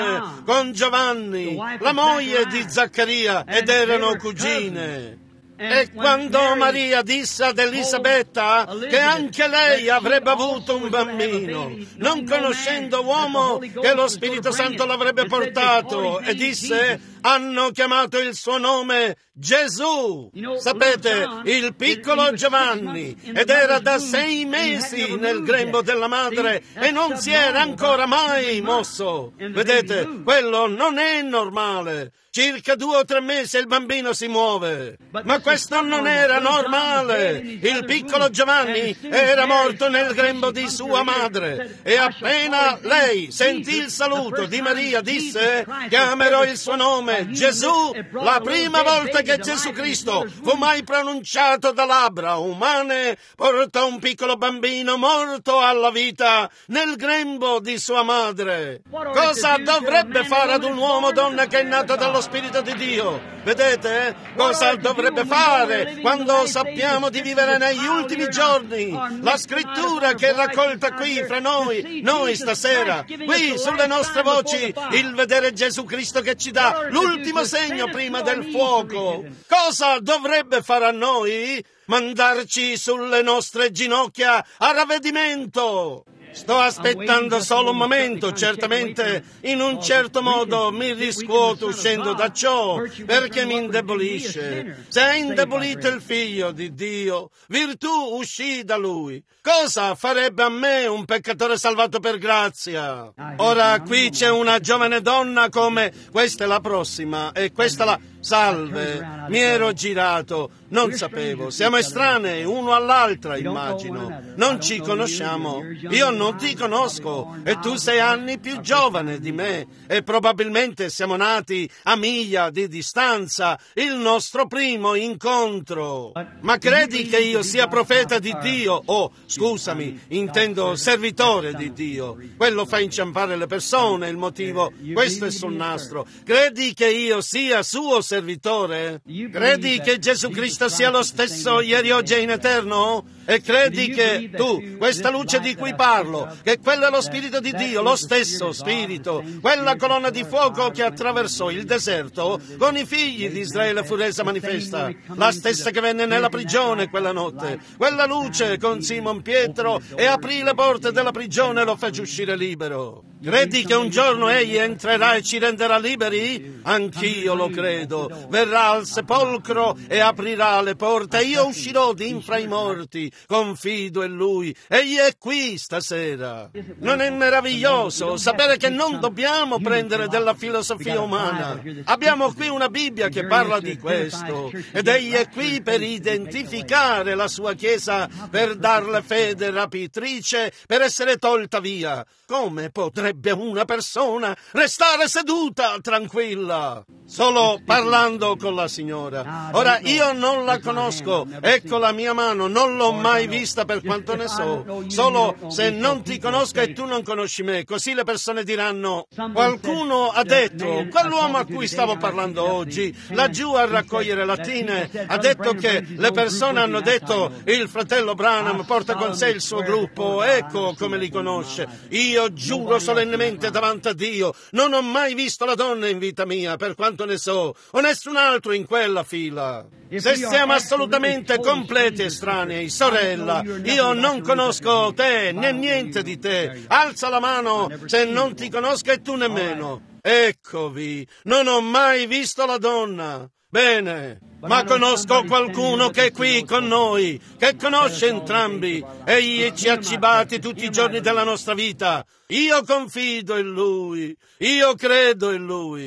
A: con Giovanni, la moglie di Zaccaria, ed erano cugine. E quando Maria disse ad Elisabetta che anche lei avrebbe avuto un bambino, non conoscendo uomo che lo Spirito Santo l'avrebbe portato, e disse: hanno chiamato il suo nome Gesù. Sapete, il piccolo Giovanni, ed era da 6 mesi nel grembo della madre e non si era ancora mai mosso. Vedete, quello non è normale. Circa 2 o 3 mesi il bambino si muove. Ma questo non era normale. Il piccolo Giovanni era morto nel grembo di sua madre. E appena lei sentì il saluto di Maria, disse: chiamerò il suo nome Gesù. La prima volta che Gesù Cristo fu mai pronunciato da labbra umane, portò un piccolo bambino morto alla vita nel grembo di sua madre. Cosa dovrebbe fare ad un uomo o donna che è nato dallo Spirito di Dio? Vedete? Cosa dovrebbe fare quando sappiamo di vivere negli ultimi giorni? La scrittura che è raccolta qui fra noi stasera, qui sulle nostre voci, il vedere Gesù Cristo che ci dà l'ultimo segno prima del fuoco. Cosa dovrebbe fare a noi? Mandarci sulle nostre ginocchia a ravvedimento. Sto aspettando solo un momento, certamente in un certo modo mi riscuoto uscendo da ciò, perché mi indebolisce. Se è indebolito il Figlio di Dio, virtù uscì da Lui. Cosa farebbe a me un peccatore salvato per grazia? Ora qui c'è una giovane donna come... Questa è la prossima, e questa la... Salve, mi ero girato, non sapevo, siamo estranei uno all'altra, immagino, non ci conosciamo, io non ti conosco e tu 6 anni più giovane di me e probabilmente siamo nati a miglia di distanza, il nostro primo incontro. Ma credi che io sia profeta di Dio? Oh, scusami, intendo servitore di Dio. Quello fa inciampare le persone, il motivo, questo è sul nastro. Credi che io sia suo servitore? Credi che Gesù Cristo sia lo stesso ieri, oggi e in eterno? E credi che tu, questa luce di cui parlo, che quello è lo Spirito di Dio, lo stesso Spirito, quella colonna di fuoco che attraversò il deserto con i figli di Israele fu resa manifesta, la stessa che venne nella prigione quella notte, quella luce con Simon Pietro e aprì le porte della prigione e lo fece uscire libero. Credi che un giorno egli entrerà e ci renderà liberi? Anch'io lo credo. Verrà al sepolcro e aprirà le porte e io uscirò di infra i morti. Confido in Lui. Egli è qui stasera. Non è meraviglioso sapere che non dobbiamo prendere della filosofia umana? Abbiamo qui una Bibbia che parla di questo ed egli è qui per identificare la sua Chiesa, per darle fede rapitrice, per essere tolta via. Come potrebbe una persona restare seduta tranquilla? Solo parlando con la signora. Ora, io non la conosco, ecco la mia mano, non l'ho mai vista per quanto ne so. Solo se non ti conosco e tu non conosci me, così le persone diranno: qualcuno ha detto, quell'uomo a cui stavo parlando oggi, laggiù a raccogliere lattine, ha detto che le persone hanno detto: il fratello Branham porta con sé il suo gruppo, ecco come li conosce. Io giuro solennemente davanti a Dio, non ho mai visto la donna in vita mia, per quanto ne so, o nessun altro in quella fila. Se siamo assolutamente completi estranei, sorella, io non conosco te, né niente di te. Alza la mano se non ti conosco e tu nemmeno. Eccovi, non ho mai visto la donna. Bene, ma conosco qualcuno che è qui con noi, che conosce entrambi. Egli ci ha cibati tutti i giorni della nostra vita. Io confido in Lui, io credo in Lui.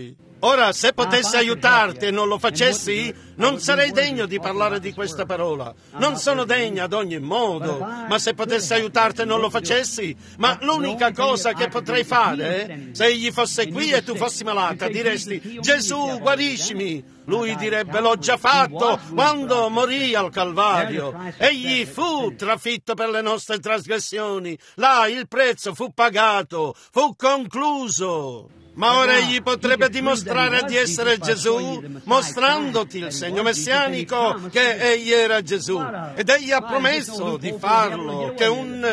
A: Ora, se potessi aiutarti e non lo facessi, non sarei degno di parlare di questa parola. Non sono degna ad ogni modo, ma se potessi aiutarti e non lo facessi, ma l'unica cosa che potrei fare, se egli fosse qui e tu fossi malata, diresti: Gesù, guariscimi. Lui direbbe: l'ho già fatto quando morì al Calvario. Egli fu trafitto per le nostre trasgressioni. Là il prezzo fu pagato, fu concluso. Ma ora egli potrebbe dimostrare di essere Gesù, mostrandoti il segno messianico che egli era Gesù. Ed egli ha promesso di farlo, che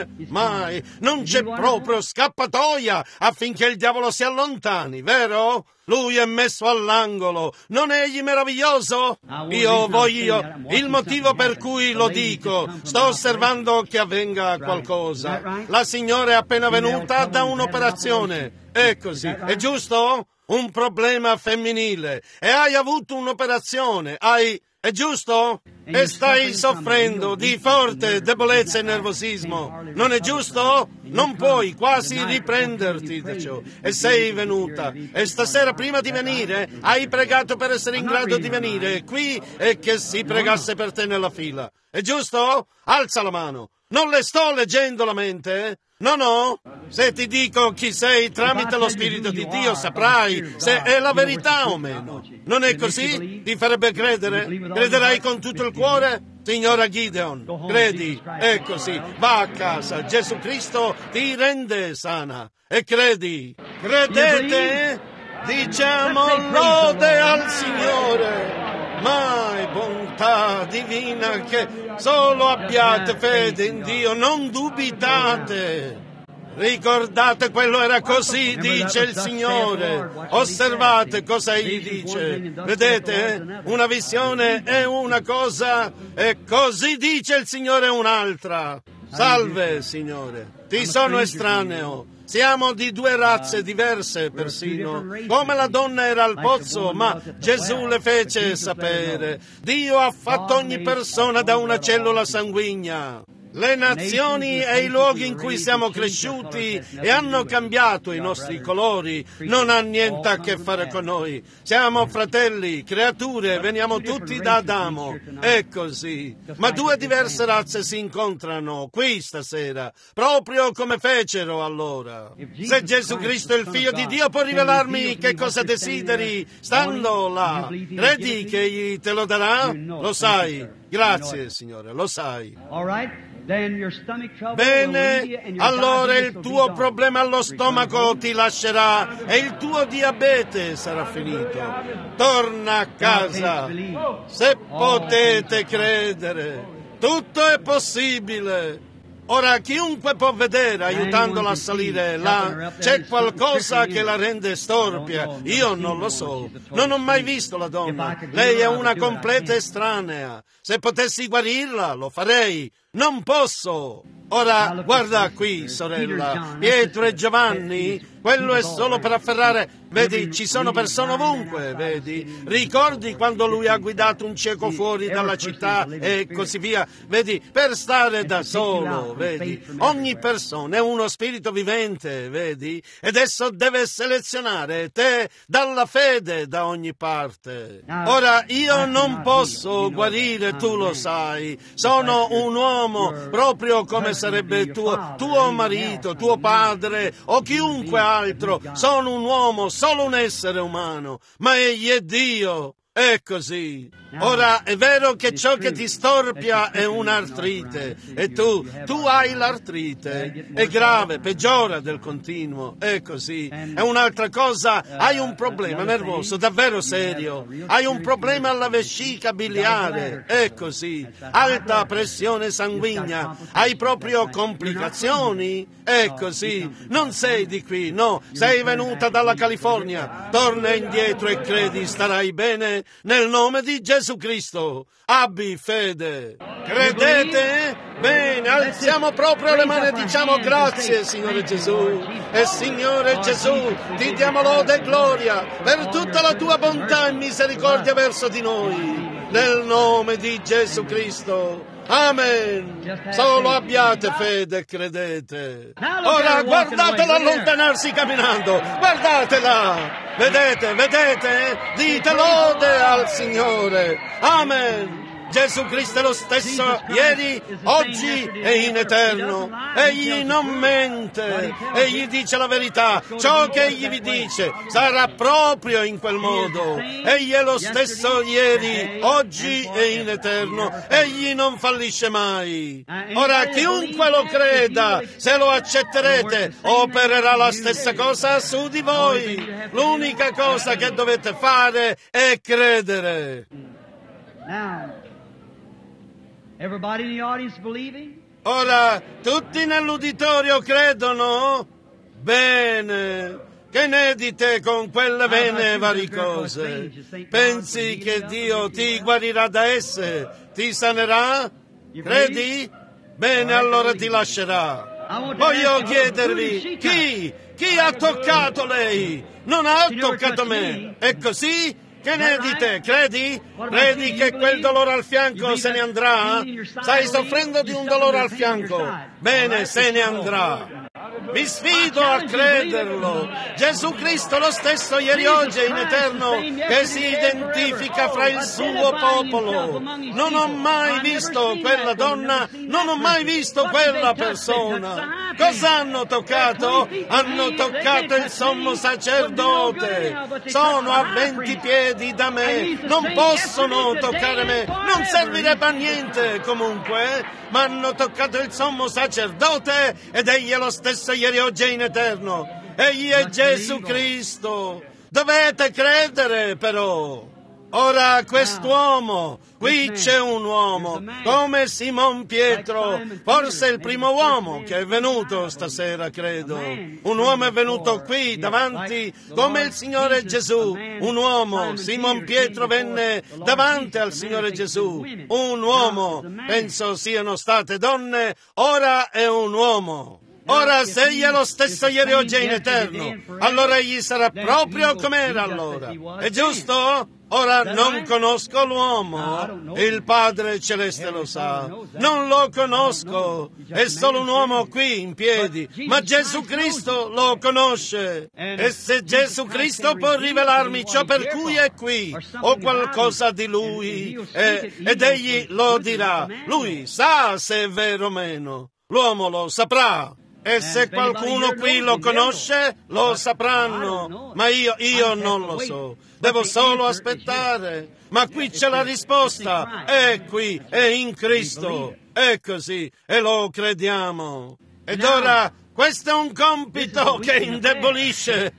A: mai non c'è proprio scappatoia affinché il diavolo si allontani, vero? Lui è messo all'angolo. Non è egli meraviglioso? Io voglio. Il motivo per cui lo dico, sto osservando che avvenga qualcosa. La signora è appena venuta da un'operazione. È così, è giusto? Un problema femminile. E hai avuto un'operazione, è giusto? E stai soffrendo di forte debolezza e nervosismo. Non è giusto? Non puoi quasi riprenderti da ciò. E sei venuta. E stasera prima di venire hai pregato per essere in grado di venire qui e che si pregasse per te nella fila. È giusto? Alza la mano. Non le sto leggendo la mente? No. Se ti dico chi sei tramite lo Spirito di Dio, saprai se è la verità o meno. Non è così? Ti farebbe credere? Crederai con tutto il cuore? Signora Gideon, credi? È così. Va a casa. Gesù Cristo ti rende sana. E credi? Credete? Diciamo lode al Signore. Mai bontà divina, che solo abbiate fede in Dio, non dubitate. Ricordate, quello era così, dice il Signore. Osservate cosa egli dice. Vedete? Una visione è una cosa e così dice il Signore un'altra. Salve, Signore, ti sono estraneo. Siamo di due razze diverse persino, come la donna era al pozzo, ma Gesù le fece sapere. Dio ha fatto ogni persona da una cellula sanguigna. Le nazioni e i luoghi in cui siamo cresciuti e hanno cambiato i nostri colori non ha niente a che fare con noi. Siamo fratelli, creature, veniamo tutti da Adamo. È così. Ma due diverse razze si incontrano qui stasera, proprio come fecero allora. Se Gesù Cristo è il Figlio di Dio, può rivelarmi che cosa desideri stando là. Credi che egli te lo darà? Lo sai. Grazie, Signore, lo sai. Bene, allora il tuo problema allo stomaco ti lascerà e il tuo diabete sarà finito. Torna a casa. Se potete credere, tutto è possibile. Ora, chiunque può vedere, aiutandola a salire là, c'è qualcosa che la rende storpia. Io non lo so. Non ho mai visto la donna. Lei è una completa estranea. Se potessi guarirla, lo farei. Non posso. Ora, guarda qui, sorella. Pietro e Giovanni, quello è solo per afferrare. Vedi, ci sono persone ovunque, vedi. Ricordi quando lui ha guidato un cieco fuori dalla città e così via? Vedi, per stare da solo, vedi. Ogni persona è uno spirito vivente, vedi. Ed esso deve selezionare te dalla fede da ogni parte. Ora, io non posso guarire, tu lo sai. Sono un uomo, proprio come sarebbe tuo marito, tuo padre o chiunque altro. Sono un uomo, solo un essere umano, ma egli è Dio. È così. Ora, è vero che ciò che ti storpia è un'artrite e tu hai l'artrite. È grave, peggiora del continuo. È così. È un'altra cosa, hai un problema nervoso davvero serio. Hai un problema alla vescica biliare. È così. Alta pressione sanguigna. Hai proprio complicazioni. È così. Non sei di qui, no. Sei venuta dalla California. Torna indietro e credi, starai bene. Nel nome di Gesù Cristo, abbi fede. Credete? Bene, alziamo proprio le mani e diciamo grazie, Signore Gesù. E Signore Gesù, ti diamo lode e gloria per tutta la tua bontà e misericordia verso di noi. Nel nome di Gesù Cristo. Amen. Solo abbiate fede e credete. Ora guardatela allontanarsi camminando. Guardatela. Vedete? Dite lode al Signore. Amen. Gesù Cristo è lo stesso ieri, oggi e in eterno. Egli non mente, egli dice la verità. Ciò che egli vi dice sarà proprio in quel modo. Egli è lo stesso ieri, oggi e in eterno. Egli non fallisce mai. Ora chiunque lo creda, se lo accetterete, opererà la stessa cosa su di voi. L'unica cosa che dovete fare è credere.
B: Everybody in the audience believing?
A: Ora, tutti nell'uditorio credono? Bene. Che ne dite con quelle vene varicose? Pensi che Dio ti guarirà da esse? Ti sanerà? Credi? Bene, allora ti lascerà. Voglio chiedervi, chi ha toccato lei? Non ha toccato me. È così? Che ne dite? Credi? Credi che quel dolore al fianco se ne andrà? Stai soffrendo di un dolore al fianco. Bene, se ne andrà. Vi sfido a crederlo. Gesù Cristo lo stesso ieri, oggi e in eterno, che si identifica fra il suo popolo. Non ho mai visto quella donna, non ho mai visto quella persona. Cosa hanno toccato? Hanno toccato il sommo sacerdote. Sono a 20 piedi da me, non possono toccare me, non servirebbe a niente comunque, ma hanno toccato il sommo sacerdote ed egli è lo stesso ieri, oggi e in eterno. Egli è Gesù Cristo. Dovete credere però. Ora quest'uomo, qui c'è un uomo, come Simon Pietro, forse il primo uomo che è venuto stasera, credo. Un uomo è venuto qui davanti come il Signore Gesù. Un uomo, Simon Pietro venne davanti al Signore Gesù. Un uomo, penso siano state donne, ora è un uomo. Ora, se egli è lo stesso ieri, oggi e in eterno, allora egli sarà proprio come era allora. È giusto? Ora non conosco l'uomo, il Padre Celeste lo sa, non lo conosco, è solo un uomo qui in piedi, ma Gesù Cristo lo conosce. E se Gesù Cristo può rivelarmi ciò per cui è qui, o qualcosa di Lui, ed egli lo dirà, Lui sa se è vero o meno, l'uomo lo saprà. E se qualcuno qui lo conosce, lo sapranno, ma io non lo so. Devo solo aspettare. Ma qui c'è la risposta. È qui, è in Cristo. È così, e lo crediamo. Ed ora, questo è un compito che indebolisce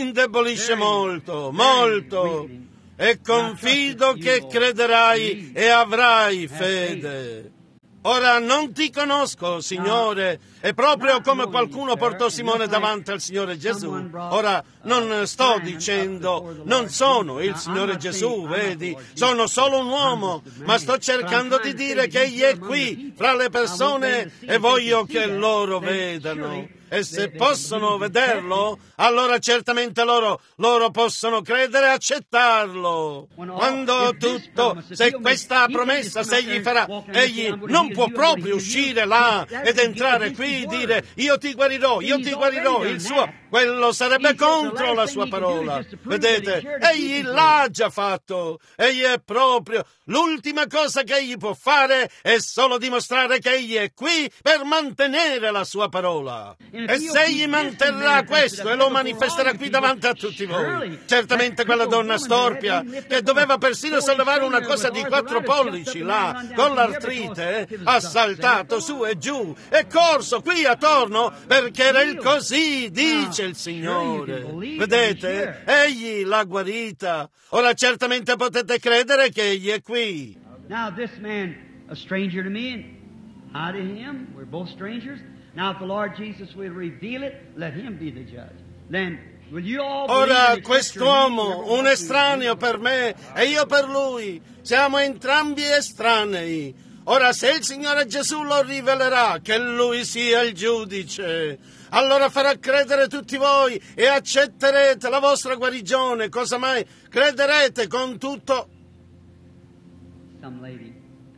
A: molto, molto. E confido che crederai e avrai fede. Ora non ti conosco, Signore, è proprio come qualcuno portò Simone davanti al Signore Gesù. Ora non sto dicendo, non sono il Signore Gesù, vedi, sono solo un uomo, ma sto cercando di dire che egli è qui fra le persone e voglio che loro vedano. E se possono vederlo, allora certamente loro possono credere e accettarlo. Quando tutto, se questa promessa, se egli farà, egli non può proprio uscire là ed entrare qui e dire io ti guarirò, il suo, quello sarebbe contro la sua parola. Vedete, egli l'ha già fatto, egli è proprio, l'ultima cosa che egli può fare è solo dimostrare che egli è qui per mantenere la sua parola. E se egli manterrà questo e lo manifesterà qui davanti a tutti voi, certamente quella donna storpia, che doveva persino sollevare una cosa di 4 pollici là, con l'artrite, ha saltato su e giù, e corso qui attorno, perché era il così, dice il Signore. Vedete? Egli l'ha guarita. Ora certamente potete credere che egli è qui.
B: Now this man, a stranger to me, and I to him, we're both strangers. Now if the Lord Jesus will reveal it, let him be the judge. Then will you all believe
A: Ora
B: and
A: quest'uomo, un estraneo per me e io per lui, siamo entrambi estranei. Ora se il Signore Gesù lo rivelerà, che lui sia il giudice, allora farà credere tutti voi e accetterete la vostra guarigione. Cosa mai? Crederete con tutto.
B: Some lady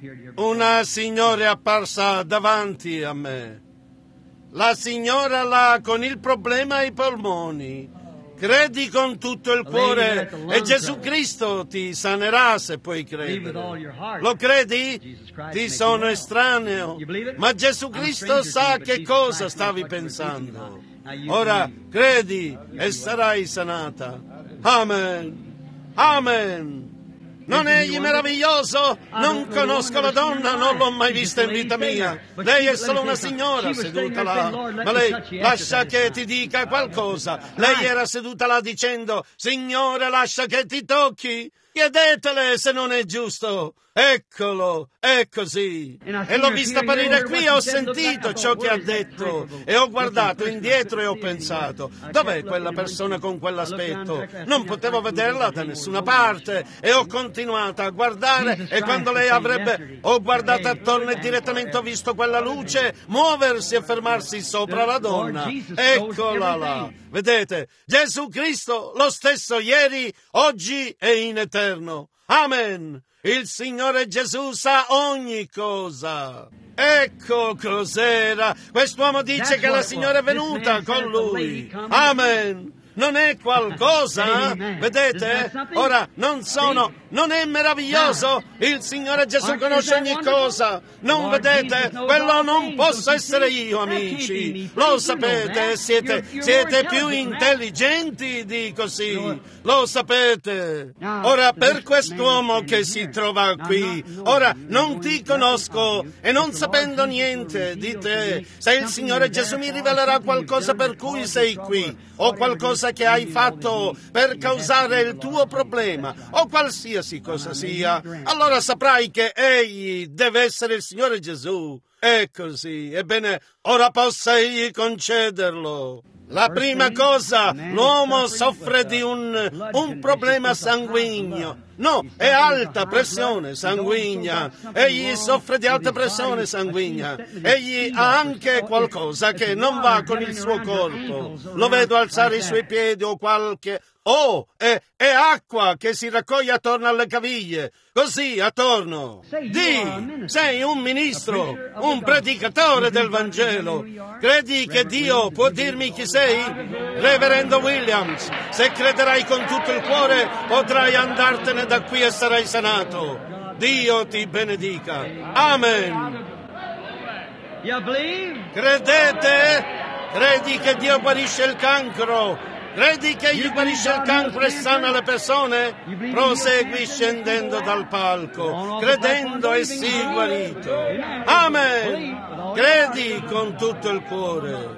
A: Una signora è apparsa davanti a me. La signora là con il problema ai polmoni. Credi con tutto il cuore e Gesù Cristo ti sanerà se puoi credere. Lo credi? Ti sono estraneo, ma Gesù Cristo sa che cosa stavi pensando. Ora credi e sarai sanata. Amen. Amen. Non è egli meraviglioso? Non conosco la donna, non l'ho mai vista in vita mia. Lei è solo una signora seduta là. Ma lei, lascia che ti dica qualcosa. Lei era seduta là dicendo, Signore, lascia che ti tocchi. Chiedetele se non è giusto. Eccolo, è così. E l'ho vista apparire qui e ho sentito ciò che ha detto. E ho guardato indietro e ho pensato, dov'è quella persona con quell'aspetto? Non potevo vederla da nessuna parte. E ho continuato a guardare e quando lei avrebbe... Ho guardato attorno e direttamente ho visto quella luce muoversi e fermarsi sopra la donna. Eccola là. Vedete, Gesù Cristo, lo stesso ieri, oggi e in eterno. Amen. Il Signore Gesù sa ogni cosa. Ecco cos'era. Quest'uomo dice che la Signora è venuta con lui. Amen. Non è qualcosa? Vedete? Ora, non è meraviglioso? Il Signore Gesù conosce ogni cosa. Non vedete? Quello non posso essere io, amici. Lo sapete? Siete più intelligenti di così. Lo sapete. Ora, per quest'uomo che si trova qui, ora, non ti conosco e non sapendo niente di te, se il Signore Gesù mi rivelerà qualcosa per cui sei qui, o qualcosa che hai fatto per causare il tuo problema, o qualsiasi cosa sia, allora saprai che egli deve essere il Signore Gesù. È così. Ebbene, ora possa egli concederlo. La prima cosa, l'uomo soffre di un problema sanguigno. No, è alta pressione sanguigna. Egli soffre di alta pressione sanguigna. Egli ha anche qualcosa che non va con il suo corpo. Lo vedo alzare i suoi piedi o qualche... Oh, è acqua che si raccoglie attorno alle caviglie. Così, attorno. Sei un ministro, un predicatore del Vangelo. Credi che Dio può dirmi chi sei? Reverendo Williams, se crederai con tutto il cuore, potrai andartene da qui e sarai sanato. Dio ti benedica. Amen. Credete? Credi che Dio guarisce il cancro? Credi che egli guarisce il cancro e sana le persone? Prosegui scendendo dal palco, credendo e sii guarito. Amen! Credi con tutto il cuore.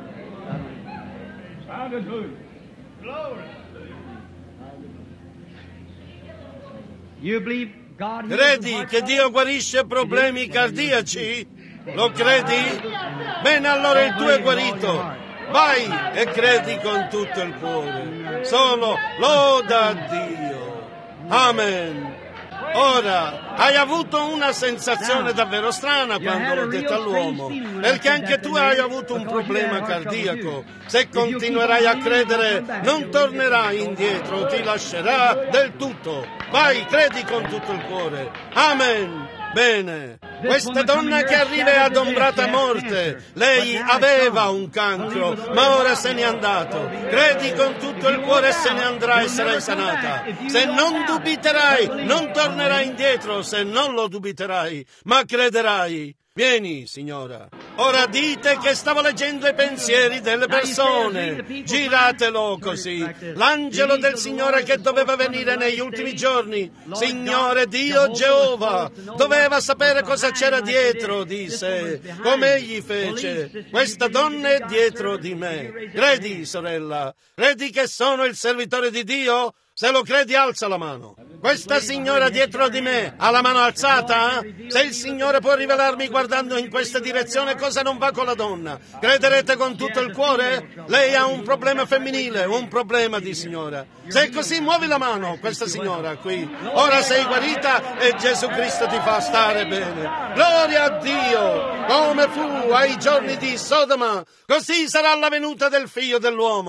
A: Credi che Dio guarisce problemi cardiaci? Lo credi? Bene, allora il tuo è guarito. Vai e credi con tutto il cuore. Solo loda a Dio. Amen. Ora, hai avuto una sensazione davvero strana quando l'ho detto all'uomo, perché anche tu hai avuto un problema cardiaco. Se continuerai a credere, non tornerai indietro, ti lascerà del tutto. Vai, credi con tutto il cuore. Amen. Bene, questa donna che arriva è adombrata a morte. Lei aveva un cancro, ma ora se n'è andato. Credi con tutto il cuore e se ne andrà e sarai sanata. Se non dubiterai, non tornerai indietro, se non lo dubiterai, ma crederai. Vieni, signora. Ora dite che stavo leggendo i pensieri delle persone. Giratelo così. L'angelo del Signore che doveva venire negli ultimi giorni, Signore Dio Geova, doveva sapere cosa c'era dietro di sé, come egli fece. Questa donna è dietro di me. Credi, sorella? Credi che sono il servitore di Dio? Se lo credi, alza la mano. Questa signora dietro di me ha la mano alzata? Se il Signore può rivelarmi guardando in questa direzione cosa non va con la donna, crederete con tutto il cuore? Lei ha un problema femminile, un problema di signora. Se è così, muovi la mano, questa signora qui. Ora sei guarita e Gesù Cristo ti fa stare bene. Gloria a Dio! Come fu ai giorni di Sodoma, così sarà la venuta del Figlio dell'uomo.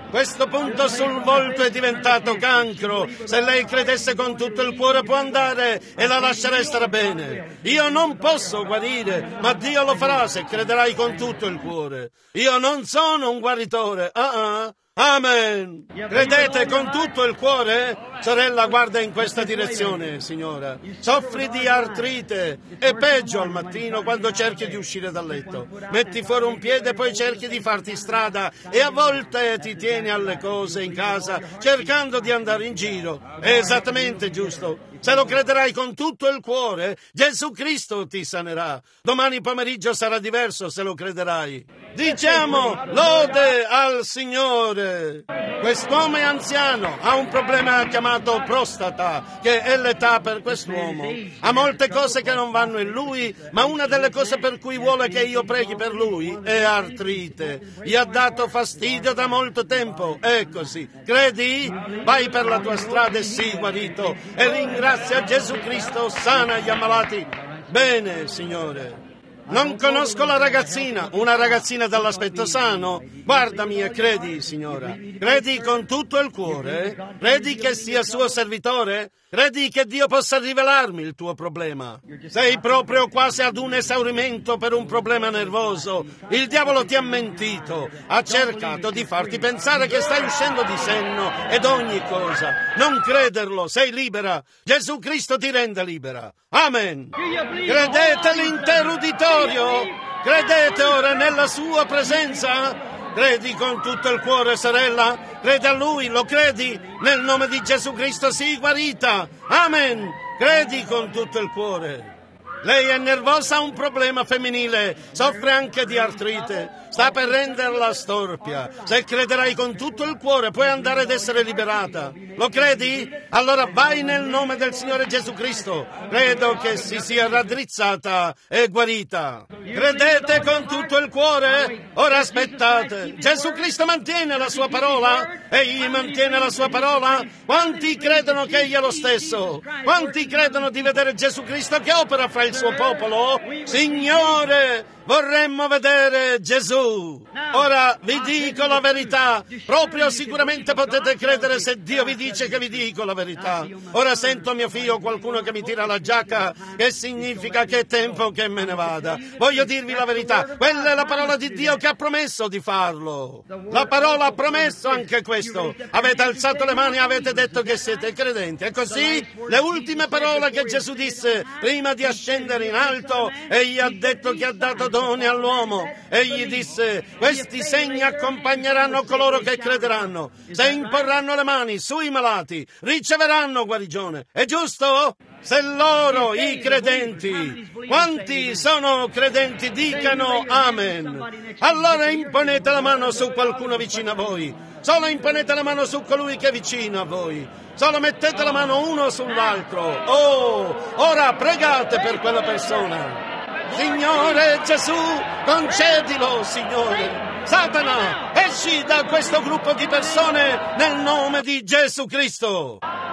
A: Questo punto sul volto è diventato cancro. Se lei credesse con tutto il cuore può andare e la lascerei stare bene. Io non posso guarire, ma Dio lo farà se crederai con tutto il cuore. Io non sono un guaritore. Amen. Credete con tutto il cuore? Sorella, guarda in questa direzione, signora. Soffri di artrite. È peggio al mattino quando cerchi di uscire dal letto. Metti fuori un piede e poi cerchi di farti strada e a volte ti tieni alle cose in casa cercando di andare in giro. È esattamente giusto. Se lo crederai con tutto il cuore, Gesù Cristo ti sanerà. Domani pomeriggio sarà diverso se lo crederai. Diciamo lode al Signore. Quest'uomo è anziano, ha un problema chiamato prostata, che è l'età per quest'uomo. Ha molte cose che non vanno in lui, ma una delle cose per cui vuole che io preghi per lui è artrite. Gli ha dato fastidio da molto tempo, è così. Credi? Vai per la tua strada e sii guarito e ringrazia Gesù Cristo, sana gli ammalati. Bene, Signore. Non conosco la ragazzina, una ragazzina dall'aspetto sano. Guardami e credi, signora. Credi con tutto il cuore? Credi che sia suo servitore? Credi che Dio possa rivelarmi il tuo problema? Sei proprio quasi ad un esaurimento per un problema nervoso. Il diavolo ti ha mentito. Ha cercato di farti pensare che stai uscendo di senno ed ogni cosa. Non crederlo, sei libera. Gesù Cristo ti rende libera. Amen. Credete l'intero uditorio? Credete ora nella sua presenza? Credi con tutto il cuore, sorella? Credi a Lui, lo credi? Nel nome di Gesù Cristo sii guarita. Amen. Credi con tutto il cuore. Lei è nervosa, ha un problema femminile, soffre anche di artrite, sta per renderla storpia. Se crederai con tutto il cuore puoi andare ad essere liberata. Lo credi? Allora vai nel nome del Signore Gesù Cristo. Credo che si sia raddrizzata e guarita. Credete con tutto il cuore? Ora aspettate. Gesù Cristo mantiene la sua parola? Egli mantiene la sua parola? Quanti credono che Egli è lo stesso? Quanti credono di vedere Gesù Cristo che opera fra il suo popolo? Signore, vorremmo vedere Gesù. Ora vi dico la verità. Proprio sicuramente potete credere se Dio vi dice che vi dico la verità. Ora sento mio figlio, qualcuno che mi tira la giacca, che significa che è tempo che me ne vada. Voglio dirvi la verità. Quella è la parola di Dio che ha promesso di farlo. La parola ha promesso anche questo. Avete alzato le mani e avete detto che siete credenti. E così le ultime parole che Gesù disse prima di ascendere in alto, egli ha detto che ha dato doni all'uomo. Egli disse: questi segni accompagneranno coloro che crederanno. Se imporranno le mani sui malati, riceveranno guarigione. È giusto? Se loro, i credenti, quanti sono credenti, dicano amen. Allora imponete la mano su qualcuno vicino a voi. Solo imponete la mano su colui che è vicino a voi. Solo mettete la mano uno sull'altro. Oh, ora pregate per quella persona. Signore Gesù, concedilo, Signore. Satana, esci da questo gruppo di persone nel nome di Gesù Cristo.